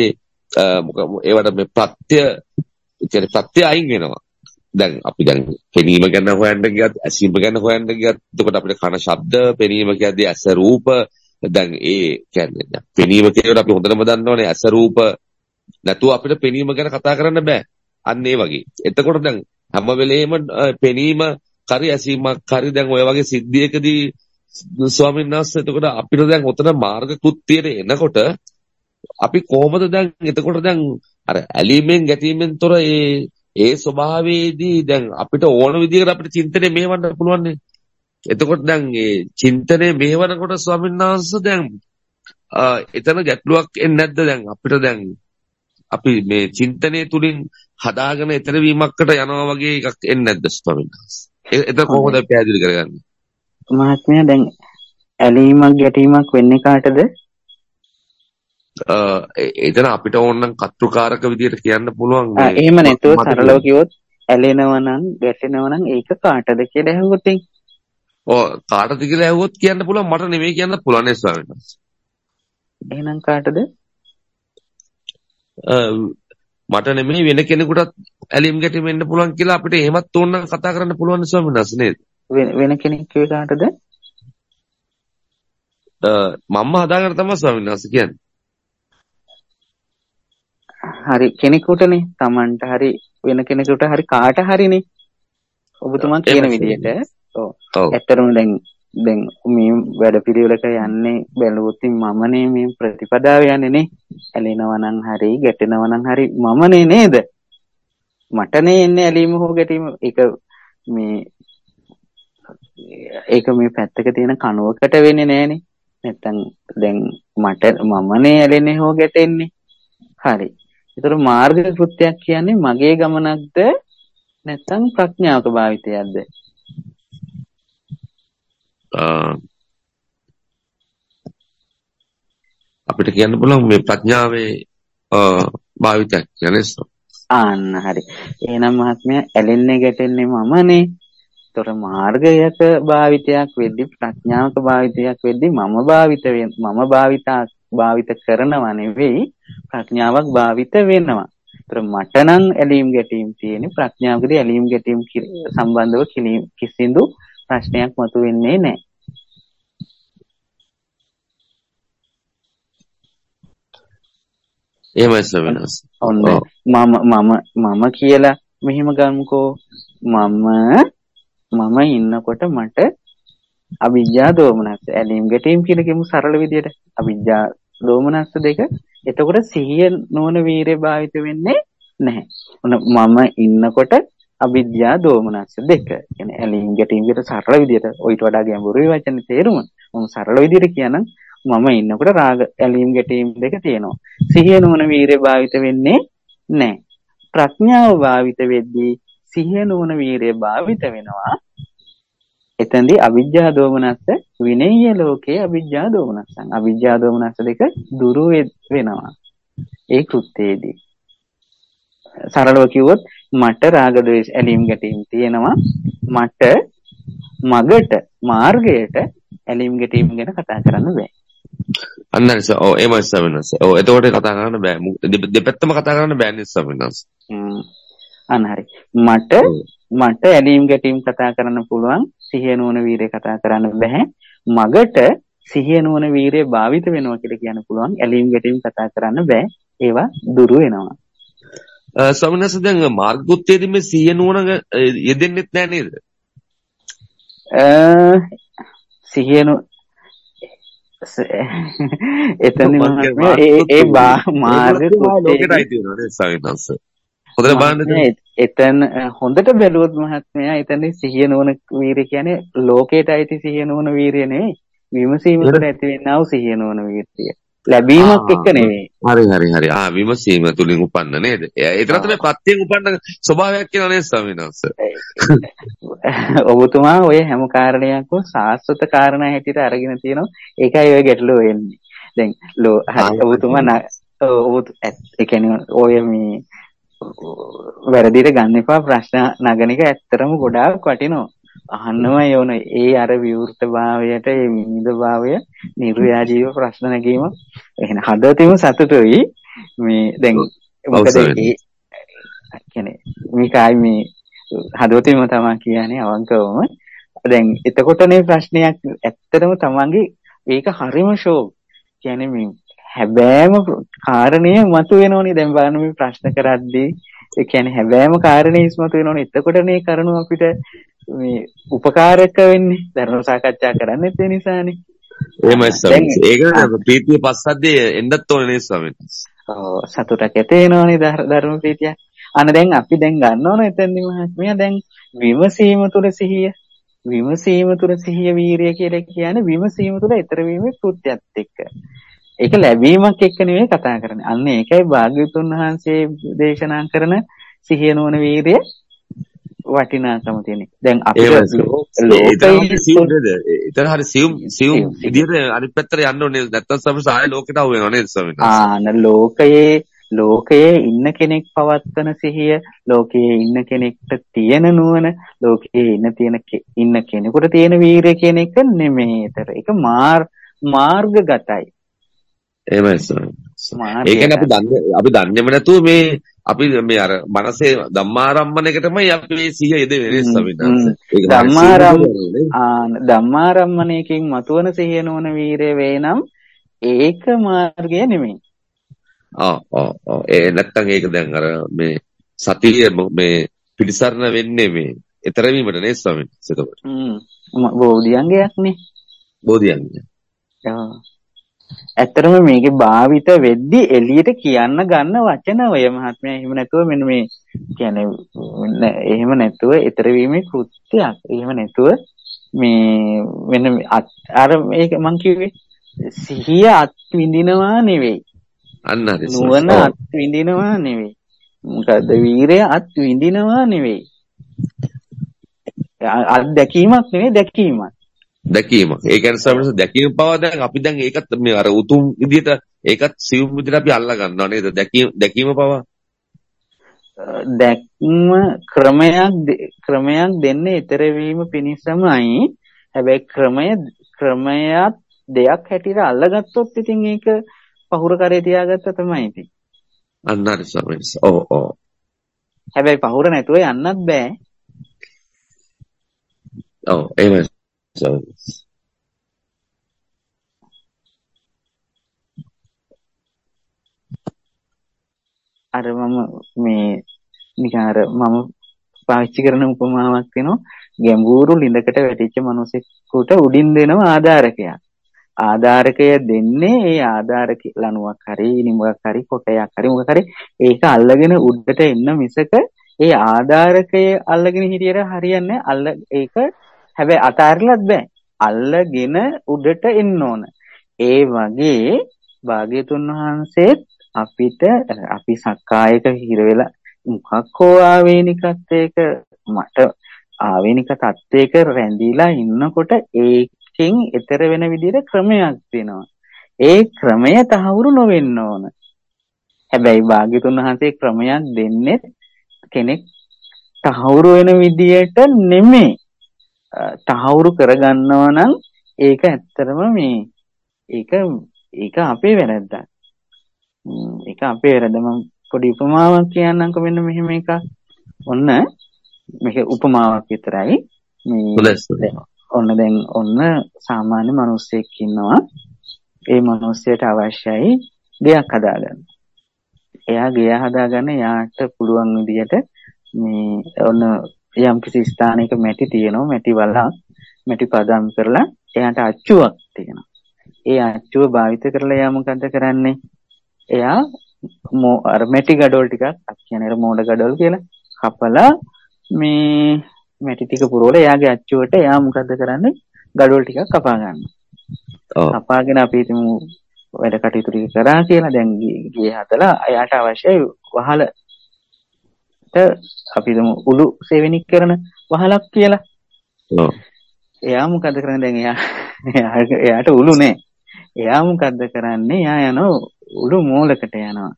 ඒවට මේ ප්‍රත්‍ය කියන්නේ ප්‍රත්‍ය අයින් වෙනවා. දැන් අපි දැන් පෙනීම ගැන හොයන්න ගියත් ඇසීම ගැන හොයන්න ගියත් එතකොට අපිට කන ශබ්ද පෙනීම කියද්දී ඇස රූප දැන් ඒ කියන්නේ දැන් පෙනීම කියනකොට අපි හොඳටම දන්නවනේ ඇස රූප නැතුව අපිට පෙනීම ගැන කතා කරන්න බෑ. අන්න ඒ වගේ. එතකොට දැන් හැම වෙලේම පෙනීම කරි ඇසීමක් කරි දැන් ඔය වගේ සිද්ධියකදී ස්වාමීන් වහන්සේ එතකොට අපිට දැන් ඔතන මාර්ග කෘත්‍යයට එනකොට අපි කොහොමද දැන් එතකොට දැන් අර ඇලීමෙන් ගැටීමෙන් තොර ඒ ඒ ස්වභාවයේදී දැන් අපිට ඕන විදිහකට අපිට චින්තනය මෙහෙවන්න පුළුවන් නේ. එතකොට දැන් මේ චින්තනය මෙහෙවනකොට ස්වාමීන් වහන්සේ දැන් එතන ගැටලුවක් එන්නේ නැද්ද දැන් අපිට දැන් අපි මේ චින්තනයේ තුලින් හදාගෙන ඊතර වීමකට යනවා වගේ එකක් එන්නේ නැද්ද ස්වාමීන් වහන්සේ? ඒක කොහොමද පැහැදිලි කරගන්නේ? මහත්මයා දැන් ඇලීමක් ගැටීමක් වෙන්නේ කාටද? එතන අපිට ඕනනම් කර්තෘකාරක විදියට කියන්න පුළුවන් මේ එහෙම නැතුව සරලව කිව්වොත් ඇලෙනවා නම් ගැටෙනවා නම් ඒක කාටද කියලා ඇහුවොත් ඔව් කාටද කියලා ඇහුවොත් කියන්න පුළුවන් මට නෙමෙයි කියන්න පුළුවන් නේ ස්වාමීන් වහන්සේ. එහෙනම් කාටද? මට නෙමෙයි වෙන කෙනෙකුටත් ඇලීම් ගැටීම් වෙන්න පුළුවන් කියලා අපිට එහෙමත් ඕනනම් කතා කරන්න පුළුවන් ස්වාමීන් වහන්සේ නේද? වෙන කෙනෙක් කිව්වේ කාටද? මම්ම හදාගන්න තමයි ස්වාමීන් වහන්සේ කියන්නේ. හරි කෙනෙකුටනේ Tamanට හරි වෙන කෙනෙකුට හරි කාට හරිනේ ඔබතුමා කියන විදිහට ඔව් ඇත්තටම දැන් දැන් මේ වැඩ පිළිවෙලක යන්නේ බැලුවොත් මමනේ මේ ප්‍රතිපදාව යන්නේ නේ ඇලෙනවා නම් හරි ගැටෙනවා නම් හරි මමනේ නේද මටනේ එන්නේ ඇලීම හෝ ගැටීම ඒක මේ ඒක මේ පැත්තක තියෙන කණුවකට වෙන්නේ නෑනේ නැත්තම් දැන් මට මමනේ ඇලෙන්නේ හෝ ගැටෙන්නේ හරි ඒතර මාර්ග කෘත්‍යයක් කියන්නේ මගේ ගමනක්ද නැත්නම් ප්‍රඥාවක භාවිතයක්ද? අපිට කියන්න පුළුවන් මේ ප්‍රඥාවේ භාවිතයක් කියන්නේ. ආන්න හරි. එහෙනම් මහත්මයා ඇලෙන්නේ ගැටෙන්නේ මමනේ. ඒතර මාර්ගයක භාවිතයක් වෙද්දි ප්‍රඥාවක භාවිතයක් වෙද්දි මම භාවිත මම භාවිතා භාවිත කරනවා නෙවෙයි ප්‍රඥාවක් භාවිත වෙනවා. ඒතර මට නම් ඇලීම් ගැටීම් තියෙන්නේ ප්‍රඥාවකදී ඇලීම් ගැටීම් සම්බන්ධව කිසිදු ප්‍රශ්නයක් මතුවෙන්නේ නැහැ. එහෙමයි ස්වාමීනස්. ඔන්න මම මම මම කියලා මෙහිම ගමුකෝ මම මම ඉන්නකොට මට අවිජ්ජා දෝමනස්ස ඇලීම් ගැටීම් කියලා කියමු සරල විදියට අවිජ්ජා දෝමනස්ස දෙක එතකොට සිහිය නොවන වීරය භාවිත වෙන්නේ නැහැ. මම ඉන්නකොට අවිද්‍යා දෝමනස්ස දෙක. කියන්නේ ඇලීම් ගැටීම් විතර සරල විදියට ඔයිට වඩා ගැඹුරුයි වචනේ තේරුම. මම සරල විදියට කියනනම් මම ඉන්නකොට රාග ඇලීම් ගැටීම් දෙක තියෙනවා. සිහිය නොවන වීරය භාවිත වෙන්නේ නැහැ. ප්‍රඥාව භාවිත වෙද්දී සිහිය නොවන වීරය භාවිත වෙනවා. එතෙන්දී අවිජ්ජා දෝමනස්ස විනය්‍ය ලෝකේ අවිජ්ජා දෝමනස්සං අවිජ්ජා දෝමනස්ස දෙක දුරු වෙනවා ඒ කෘත්‍යයේදී සරලව කිව්වොත් මට රාග ද්වේෂ ඇලීම් ගැටීම් තියෙනවා මට මගට මාර්ගයට ඇලීම් ගැටීම් ගැන කතා කරන්න බෑ අන්න හරි ඔව් එමයි ස්වාමීනස් ඔව් එතකොට කතා කරන්න බෑ දෙපැත්තම කතා කරන්න බෑනේ ස්වාමීනස් හ්ම් අන්න හරි මට මට ඇලීම් ගැටීම් කතා කරන්න පුළුවන් සිහිය නුවණ වීරය කතා කරන්න බෑ මගට සිහිය නුවණ වීරය භාවිත වෙනවා කියලා කියන්න පුළුවන් ඇලීම් ගැටීම් කතා කරන්න බෑ ඒවා දුරු වෙනවා ස්වාමීනස් දැන් මාර්ගෝත්තේදී මේ සිහිය නුවණ යෙදෙන්නෙත් නෑ නේද අ සිහිය නුවණ එතනදි මම ඒ ඒ මාර්ග ලෝකෙටයි තියෙනවා ස්වාමීනස් හොඳට බලන්න එතන හොඳට බැලුවොත් මහත්මයා එතන සිහිය නොවන වීරිය කියන්නේ ලෝකයට අයිති සිහිය නොවන වීරිය නෙවෙයි විමසීම තුළ ඇති වෙනා වූ සිහිය නොවන වීරිය ලැබීමක් එක්ක නෙවෙයි හරි හරි හරි ආ විමසීම තුලින් උපන්න නේද ඒතර තමයි ප්‍රත්‍යයෙන් උපන්න ස්වභාවයක් කියලා නේද ස්වාමීන් වහන්සේ ඔබතුමා ඔය හැම කාරණයක්ම සාස්වත කාරණා හැටියට අරගෙන තියෙනවා ඒකයි ඔය ගැටලුව වෙන්නේ දැන් ලෝ හරි ඔබතුමා ඔබ ඒ කියන්නේ ඔය මේ වැරදිට ගන්න එපා ප්‍රශ්න නගන එක ඇත්තටම ගොඩාක් වටිනවා. අහන්නමයි ඕන. ඒ අර විවෘත භාවයට ඒ විනිද භාවය නිර්ව්‍යාජීව ප්‍රශ්න නැගීම එහෙනම් හදවතින්ම සතුටුයි. මේ දැන් මොකද ඒ කියන්නේ මේකයි මේ හදවතින්ම තමයි කියන්නේ අවංකවම. දැන් එතකොටනේ ප්‍රශ්නයක් ඇත්තටම තමන්ගේ ඒක හරිම ෂෝක්. කියන්නේ මේ හැබෑම කාරණේ මතුවෙනෝනේ දැන් බලන්න මේ ප්‍රශ්න කරද්දී ඒ කියන්නේ හැබෑම කාරණේ ඉස්මතු වෙනෝනේ එතකොටනේ කරුණු අපිට මේ උපකාරක වෙන්නේ ධර්ම සාකච්ඡා කරන්නේ ඒ නිසානේ එහෙමයි ස්වාමීන් ඒක ප්‍රීතිය පස්සද්දී එන්නත් ඕනේ නේ ස්වාමීන් ඔව් සතුටක් ඇති වෙනෝනේ ධර්ම ප්‍රීතිය අන්න දැන් අපි දැන් ගන්න ඕන එතනදි මහත්මයා දැන් විමසීම තුළ සිහිය විමසීම තුළ සිහිය වීරිය කියලා කියන්නේ විමසීම තුළ ඊතර වීමේ කෘත්‍යත් එක්ක ඒක ලැබීමක් එක්ක නෙවෙයි කතා කරන්නේ. අන්න ඒකයි භාග්‍යවතුන් වහන්සේ දේශනා කරන සිහිය නුවණ වීරිය වටිනාකම තියෙන්නේ. දැන් අපිට ලෝකයේ සියුම් නේද? ඒතර හරි සියුම් සියුම් විදියට අනිත් පැත්තට යන්න ඕනේ. නැත්තම් සමහර ආය ලෝකෙට අහු වෙනවා නේද ස්වාමීන් වහන්සේ? ආන ලෝකයේ ලෝකයේ ඉන්න කෙනෙක් පවත්වන සිහිය, ලෝකයේ ඉන්න කෙනෙක්ට තියෙන නුවණ, ලෝකයේ ඉන්න තියෙන ඉන්න කෙනෙකුට තියෙන වීරිය කියන එක නෙමෙයි. ඒතර ඒක මාර් මාර්ගගතයි. එහෙමයි ස්වාමීන් වහන්සේ. ඒ කියන්නේ අපි දන්නේ අපි දන්නේම නැතුව මේ අපි මේ අර මනසේ ධම්මාරම්මණයකටමයි අපි මේ සිහිය යෙදෙන්නේ ස්වාමීන් වහන්සේ. ඒක ධම්මාරම් ධම්මාරම්මණයකින් මතුවන සිහිය නොවන වීරය වේ නම් ඒක මාර්ගය නෙමෙයි. ආ ආ ආ ඒ නැත්තම් ඒක දැන් අර මේ සතිය මේ පිළිසරණ වෙන්නේ මේ ඊතර වීමට නේ ස්වාමීන් වහන්සේ. එතකොට. හ්ම් බෝධියංගයක් නේ. බෝධියංගය. ආ ඇත්තටම මේකේ භාවිත වෙද්දි එළියට කියන්න ගන්න වචන ඔය මහත්මයා එහෙම නැතුව මෙන්න මේ කියන්නේ එහෙම නැතුව ඊතර වීමේ කෘත්‍යයක්. එහෙම නැතුව මේ වෙන අර මේක මං කිව්වේ සිහිය අත් විඳිනවා නෙවෙයි. අන්න හරි. නුවණ අත් විඳිනවා නෙවෙයි. මොකද වීරය අත් විඳිනවා නෙවෙයි. අත්දැකීමක් නෙවෙයි දැකීමක්. දැකීම. ඒ කියන්නේ සමහරවිට දැකීම පවා දැන් අපි දැන් ඒකත් මේ අර උතුම් විදිහට ඒකත් සියුම් විදිහට අපි අල්ලා ගන්නවා නේද? දැකීම දැකීම පවා දැක්ම ක්‍රමයක් ක්‍රමයක් දෙන්නේ ඊතර වීම පිණිසමයි. හැබැයි ක්‍රමය ක්‍රමයක් දෙයක් හැටියට අල්ලගත්තොත් ඉතින් ඒක පහුර කරේ තියාගත්ත තමයි ඉතින්. අන්න හරි සමහරවිට. ඔව් ඔව්. හැබැයි පහුර නැතුව යන්නත් බෑ. ඔව් එහෙමයි. අර මම මේ නිකන් අර මම පාවිච්චි කරන උපමාවක් වෙනවා ගැඹුරු ලිඳකට වැටිච්ච මිනිසෙකුට උඩින් දෙනව ආධාරකයක්. ආධාරකය දෙන්නේ ඒ ආධාරක ලණුවක් හරි නිමක් හරි කොටයක් හරි මොකක් හරි ඒක අල්ලගෙන උඩට එන්න මිසක ඒ ආධාරකය අල්ලගෙන හිටියට හරියන්නේ අල්ල ඒක හැබැයි අතාරිලත් බෑ. අල්ලගෙන උඩට එන්න ඕන. ඒ වගේ භාග්‍යතුන් වහන්සේත් අපිට අපි සක්කායක හිර වෙලා මොකක් හෝ ආවේනිකත් ඒක මට ආවේනික තත්ත්වයක රැඳිලා ඉන්නකොට ඒකෙන් ඈතර වෙන විදිහට ක්‍රමයක් දෙනවා. ඒ ක්‍රමය තහවුරු නොවෙන්න ඕන. හැබැයි භාග්‍යතුන් වහන්සේ ක්‍රමයක් දෙන්නේ කෙනෙක් තහවුරු වෙන විදිහට නෙමෙයි. තහවුරු කරගන්නවා නම් ඒක ඇත්තටම මේ ඒක ඒක අපේ වැරද්දක්. ඒක අපේ වැරද්ද. මම පොඩි උපමාවක් කියන්නම්කෝ මෙන්න මෙහෙම එකක්. ඔන්න මේක උපමාවක් විතරයි. මේ ඔන්න දැන් ඔන්න සාමාන්‍ය මිනිස්සෙක් ඉන්නවා. ඒ මිනිස්සයාට අවශ්‍යයි ගෙයක් හදාගන්න. එයා ගෙය හදාගන්න යාට පුළුවන් විදිහට මේ ඔන්න යම් කිසි ස්ථානයක මැටි තියෙනවා. මැටි වලක් මැටි පදම් කරලා එයාට අච්චුවක් තියෙනවා. ඒ අච්චුව භාවිත කරලා එයා මොකද කරන්නේ? එයා අර මැටි ගඩොල් ටිකක් අපි කියන්නේ මෝඩ ගඩොල් කියලා කපලා මේ මැටි ටික පුරවලා එයාගේ අච්චුවට එයා මොකද කරන්නේ? ගඩොල් ටිකක් කපා ගන්නවා. කපාගෙන අපි හිතමු වැඩ කටයුතු ටික කරා කියලා දැන් ගියේ හදලා එයාට අවශ්‍යයි වහල අපි හිතමු උළු සෙවෙනික් කරන වහලක් කියලා. ඔව්. එයා මොකද කරන්නේ දැන් එයා එයාට උළු නෑ. එයා මොකද කරන්නේ? එයා යනවා උළු මූලකට යනවා.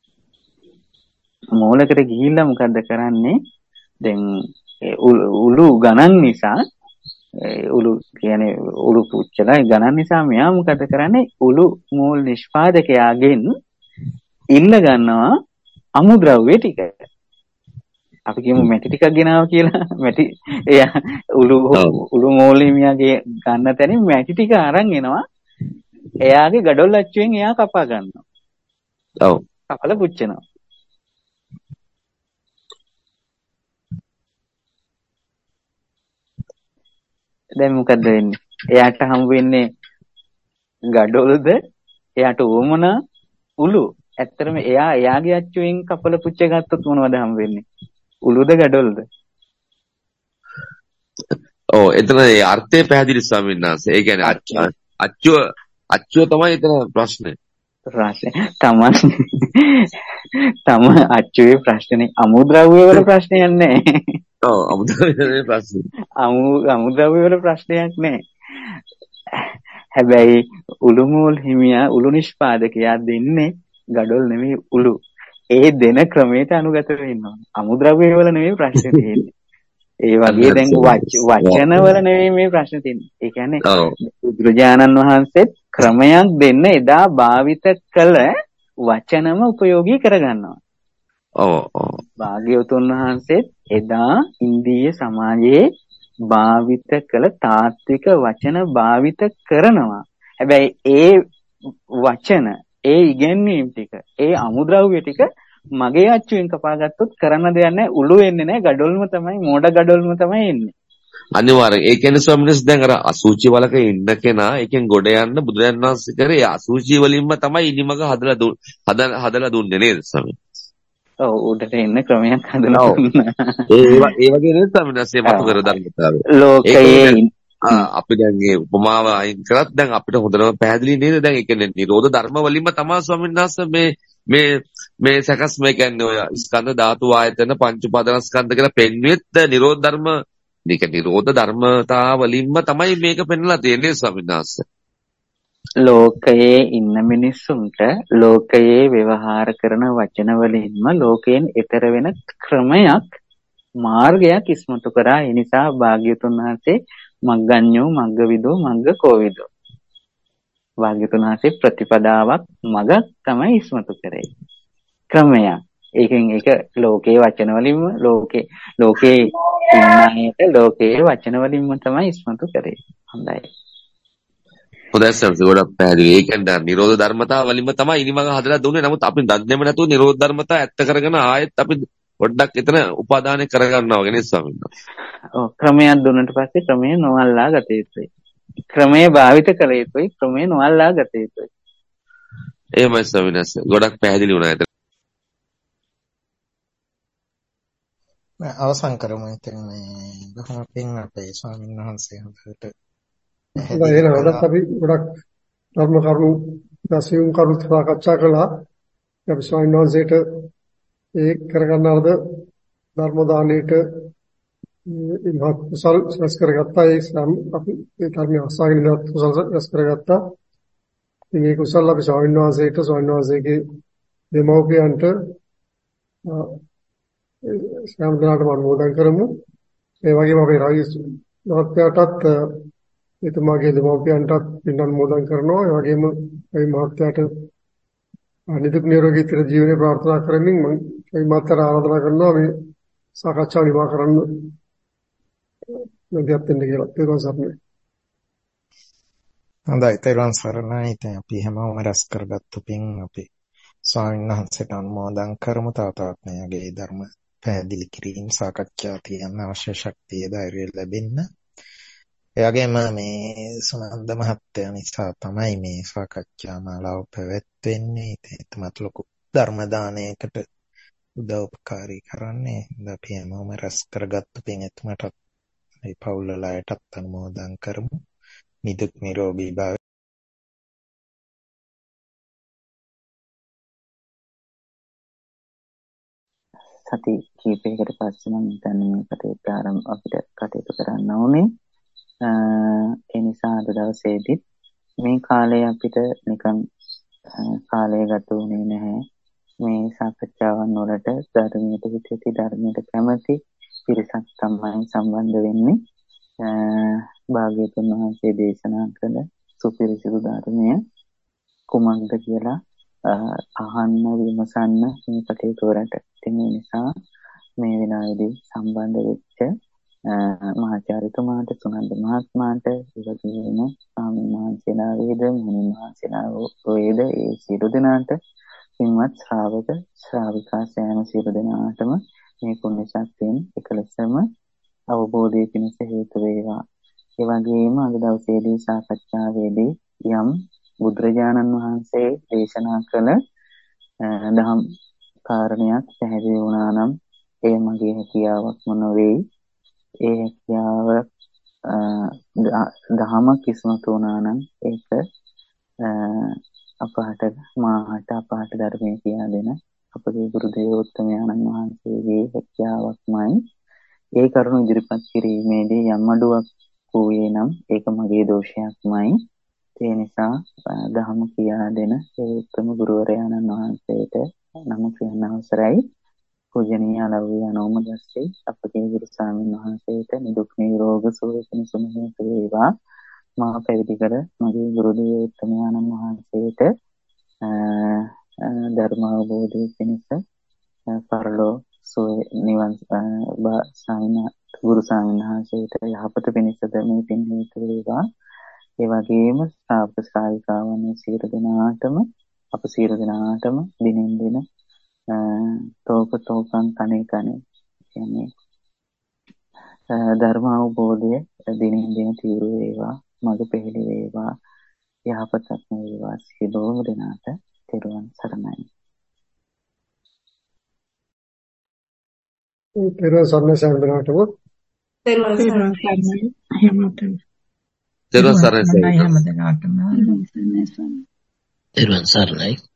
මූලකට ගිහිල්ලා මොකද කරන්නේ? දැන් උළු ගණන් නිසා උළු කියන්නේ උළු පුච්චලා ගණන් නිසා මෙයා මොකද කරන්නේ? උළු මූල නිෂ්පාදකයාගෙන් ඉල්ල ගන්නවා අමුද්‍රව්‍ය ටික. අපි කියමු මැටි ටිකක් ගෙනාවා කියලා. මැටි එයා උළු උළු මූලිමියාගේ ගන්න තැනින් මැටි ටික අරන් එනවා. එයාගේ ගඩොල් අච්චුවෙන් එයා කපා ගන්නවා. ඔව්. කපලා පුච්චනවා. දැන් මොකද වෙන්නේ? එයාට හම් වෙන්නේ ගඩොල්ද? එයාට ඕමනා උළු. ඇත්තටම එයා එයාගේ අච්චුවෙන් කපලා පුච්ච ගත්තොත් මොනවද හම් වෙන්නේ? උළුද ගඩොල්ද? ඔව් එතන ඒ අර්ථය පැහැදිලි ස්වාමීන් වහන්සේ. ඒ කියන්නේ අච්චුව අච්චුව තමයි එතන ප්‍රශ්නේ. ප්‍රශ්න තමන් තම අච්චුවේ ප්‍රශ්නේ අමුද්‍රව්‍ය වල ප්‍රශ්නයක් නැහැ. ඔව් අමුද්‍රව්‍ය ප්‍රශ්නේ. අමු අමුද්‍රව්‍ය වල ප්‍රශ්නයක් නැහැ. හැබැයි උළුමූල් හිමියා උළු නිෂ්පාදකයා දෙන්නේ gadol නෙමෙයි උළු. ඒ දෙන ක්‍රමයට අනුගත වෙන්න ඕන. අමුද්‍රව්‍ය වල නෙමෙයි ප්‍රශ්නේ තියෙන්නේ. ඒ වගේ දැන් වචන වල නෙමෙයි මේ ප්‍රශ්නේ තියෙන්නේ. ඒ කියන්නේ බුදුරජාණන් වහන්සේත් ක්‍රමයක් දෙන්න එදා භාවිත කළ වචනම ප්‍රයෝගී කරගන්නවා. ඔව් ඔව්. භාග්‍යවතුන් වහන්සේත් එදා ඉන්දීය සමාජයේ භාවිත කළ තාත්වික වචන භාවිත කරනවා. හැබැයි ඒ වචන, ඒ ඉගැන්වීම් ටික, ඒ අමුද්‍රව්‍ය ටික මගේ අච්චුවෙන් කපාගත්තොත් කරන්න දෙයක් නැහැ. උළු වෙන්නේ නැහැ. gadolම තමයි, මෝඩ gadolම තමයි එන්නේ. අනිවාර්යෙන්. ඒ කියන්නේ ස්වාමීන් වහන්සේ දැන් අර අසුචි වලක ඉන්න කෙනා එකෙන් ගොඩ යන්න බුදුරජාණන් වහන්සේ කරේ අසුචි වලින්ම තමයි ඉනිමක හදලා දුන්න හදලා දුන්නේ නේද ස්වාමීන්? ඔව් උඩට එන්න ක්‍රමයක් හදලා දුන්නා. ඒ ඒ වගේ නේද ස්වාමීන් වහන්සේ මතු කර ධර්මතාවය. ලෝකයේ අපි දැන් මේ උපමාව අයින් කරත් දැන් අපිට හොඳටම පැහැදිලි නේද? දැන් ඒ කියන්නේ නිරෝධ ධර්ම වලින්ම තමයි ස්වාමීන් වහන්සේ මේ මේ මේ සකස් මේ කියන්නේ ඔය ස්කන්ධ ධාතු ආයතන පංච උපාදානස්කන්ධ කියලා පෙන්වෙත් නිරෝධ ධර්ම මේක නිරෝධ ධර්මතා වලින්ම තමයි මේක පෙන්වලා තියෙන්නේ ස්වාමීන් වහන්සේ. ලෝකයේ ඉන්න මිනිස්සුන්ට ලෝකයේ ව්‍යවහාර කරන වචන වලින්ම ලෝකයෙන් එතර වෙන ක්‍රමයක් මාර්ගයක් ඉස්මතු කරා. ඒ නිසා භාග්‍යතුන් වහන්සේ මග්ගඤ්ඤෝ මග්ගවිදෝ මග්ගකෝවිදෝ භාග්‍යතුන් වහන්සේ ප්‍රතිපදාවක් මගක් තමයි ඉස්මතු කරේ. ක්‍රමයක්. ඒකෙන් ඒක ලෝකයේ වචන වලින්ම ලෝකේ ලෝකේ ඉන්නයට ලෝකයේ වචන වලින්ම තමයි ඉස්මතු කරේ. හොඳයි. හොඳයි සර් ගොඩක් පැහැදිලි. ඒ කියන්නේ නිරෝධ ධර්මතා වලින්ම තමයි ඉනිමක හදලා දුන්නේ. නමුත් අපි දන්නේම නැතුව නිරෝධ ධර්මතා ඇත්ත කරගෙන ආයෙත් අපි පොඩ්ඩක් එතන උපාදානය කරගන්නවා වගේ නේද ස්වාමීන් වහන්සේ? ඔව් ක්‍රමයක් දුන්නට පස්සේ ක්‍රමය නොඅල්ලා ගත යුතුයි. ක්‍රමය භාවිත කළ යුතුයි. ක්‍රමය නොඅල්ලා ගත යුතුයි. එහෙමයි ස්වාමීන් වහන්සේ. ගොඩක් පැහැදිලි වුණා එතන. අවසන් කරමු ඉතින් මේ බොහොම පිං අපේ ස්වාමීන් වහන්සේ හොඳට හොඳයි එහෙනම් අදත් අපි ගොඩක් ධර්ම කරුණු දසියුම් කරුණු සාකච්ඡා කළා. අපි ස්වාමීන් වහන්සේට ඒ කරගන්න ලද ධර්ම දාණයට ඉමහත් කුසල් රැස් කරගත්තා. ඒ අපි ඒ ධර්ම අසාගෙන ඉඳලා කුසල් රැස් කරගත්තා. ඉතින් ඒ කුසල් අපි ස්වාමීන් වහන්සේට ස්වාමීන් වහන්සේගේ දෙමව්පියන්ට සෑම දිනකටම අනුමෝදන් කරමු. ඒ වගේම අපේ රාජ්‍ය මහත්තයාටත් එතුමාගේ දෙමව්පියන්ටත් පින් අනුමෝදන් කරනවා. ඒ වගේම ඒ මහත්තයාට නිදුක් නිරෝගී චිර ජීවනයේ ප්‍රාර්ථනා කරමින් මම ඒ මහත්තයාට ආරාධනා කරනවා මේ සාකච්ඡාව නිමා කරන්න මැදිහත් වෙන්න කියලා. ඒක සම්පූර්ණයි. හොඳයි තේරුවන් සරණයි. ඉතින් අපි හැමෝම රැස් කරගත්තු පින් අපි ස්වාමීන් වහන්සේට අනුමෝදන් කරමු. තව තවත් මේගේ ධර්ම පැහැදිලි කිරීම සාකච්ඡා තියන්න අවශ්‍ය ශක්තිය ධෛර්යය ලැබෙන්න. ඒ වගේම මේ සුනන්ද මහත්තයා නිසා තමයි මේ සාකච්ඡා මාලාව පැවැත්වෙන්නේ. ඒකමත් ලොකු ධර්ම දානයකට උදව්පකාරී කරන්නේ. අපි හැමෝම රැස් කරගත්තු පින් එතුමටත් මේ පවුල් වලටත් අනුමෝදන් කරමු. නිදුක් නිරෝගී භාවය සති කීපයකට පස්සේ මම හිතන්නේ මේ කටයුත්ත ආරම්භ අපිට කටයුතු කරන්න ඕනේ. ඒ නිසා අද දවසේදී මේ කාලය අපිට නිකන් කාලය ගත වුණේ නැහැ. මේ සාකච්ඡාවන් වලට ධර්මයට හිතේ ධර්මයට කැමති පිරිසක් තමයි සම්බන්ධ වෙන්නේ. භාග්‍යවතුන් වහන්සේ දේශනා කළ සුපිරිසිදු ධර්මය කුමක්ද කියලා අහන්න විමසන්න මේ කටයුතු වලට. ඒ නිසා මේ වෙලාවේදී සම්බන්ධ වෙච්ච මහාචාර්යතුමාට සුනන්ද මහත්මයාට ඉවදීන ස්වාමීන් වහන්සේලා වේද මුනින් වහන්සේලා වේද ඒ සියලු දෙනාට පින්වත් ශ්‍රාවක ශ්‍රාවිකා සෑම සියලු දෙනාටම මේ පුණ්‍ය ශක්තියෙන් එකලසම අවබෝධය පිණිස හේතු වේවා. ඒ වගේම අද දවසේදී සාකච්ඡාවේදී යම් බුදුරජාණන් වහන්සේ දේශනා කළ දහම් කාරණයක් පැහැදිලි වුණා නම් ඒ මගේ හැකියාවක්ම නොවේ. ඒ හැකියාව දහමක් ඉස්මතු වුණා නම් ඒක අපහට මාහට අපහට ධර්මයේ කියා දෙන අපගේ ගුරු දේවෝත්තමයන්න් වහන්සේගේ හැකියාවක්මයි. ඒ කරුණ ඉදිරිපත් කිරීමේදී යම් අඩුවක් වූයේ නම් ඒක මගේ දෝෂයක්මයි. ඒ නිසා ධර්ම කියා දෙන ඒ උත්තම ගුරුවරයාණන් වහන්සේට නම කියන්න අවසරයි. පූජනීය අලව්‍ය අනෝමදස්සේ අපගේ ගුරු ස්වාමීන් වහන්සේට නිදුක් නිරෝග සුවය පිණිසම හේතු වේවා. මා පැවිදි කර මගේ ගුරු දේවෝත්තමයන්න් වහන්සේට ධර්ම අවබෝධය පිණිස පරලෝ සෝය නිවන් ස්වාමීන් ගුරු ස්වාමීන් වහන්සේට යහපත පිණිසද මේ පින් හේතු වේවා. ඒ වගේම ශ්‍රාවක ශ්‍රාවිකාවන් සියලු දෙනාටම අප සියලු දෙනාටම දිනෙන් දින තෝක තෝකන් කණේ කණේ කියන්නේ ධර්ම අවබෝධය දිනෙන් දින තීව්‍ර වේවා, මඟ පෙරළි වේවා, යහපතක් වේවා. සියලුම දෙනාට තෙරුවන් සරණයි. තෙරුවන් සරණයි සම්බරාටම. තෙරුවන් සරණයි හැමෝටම. තෙරුවන් සරණයි හැමදෙනාටම. තෙරුවන් සරණයි.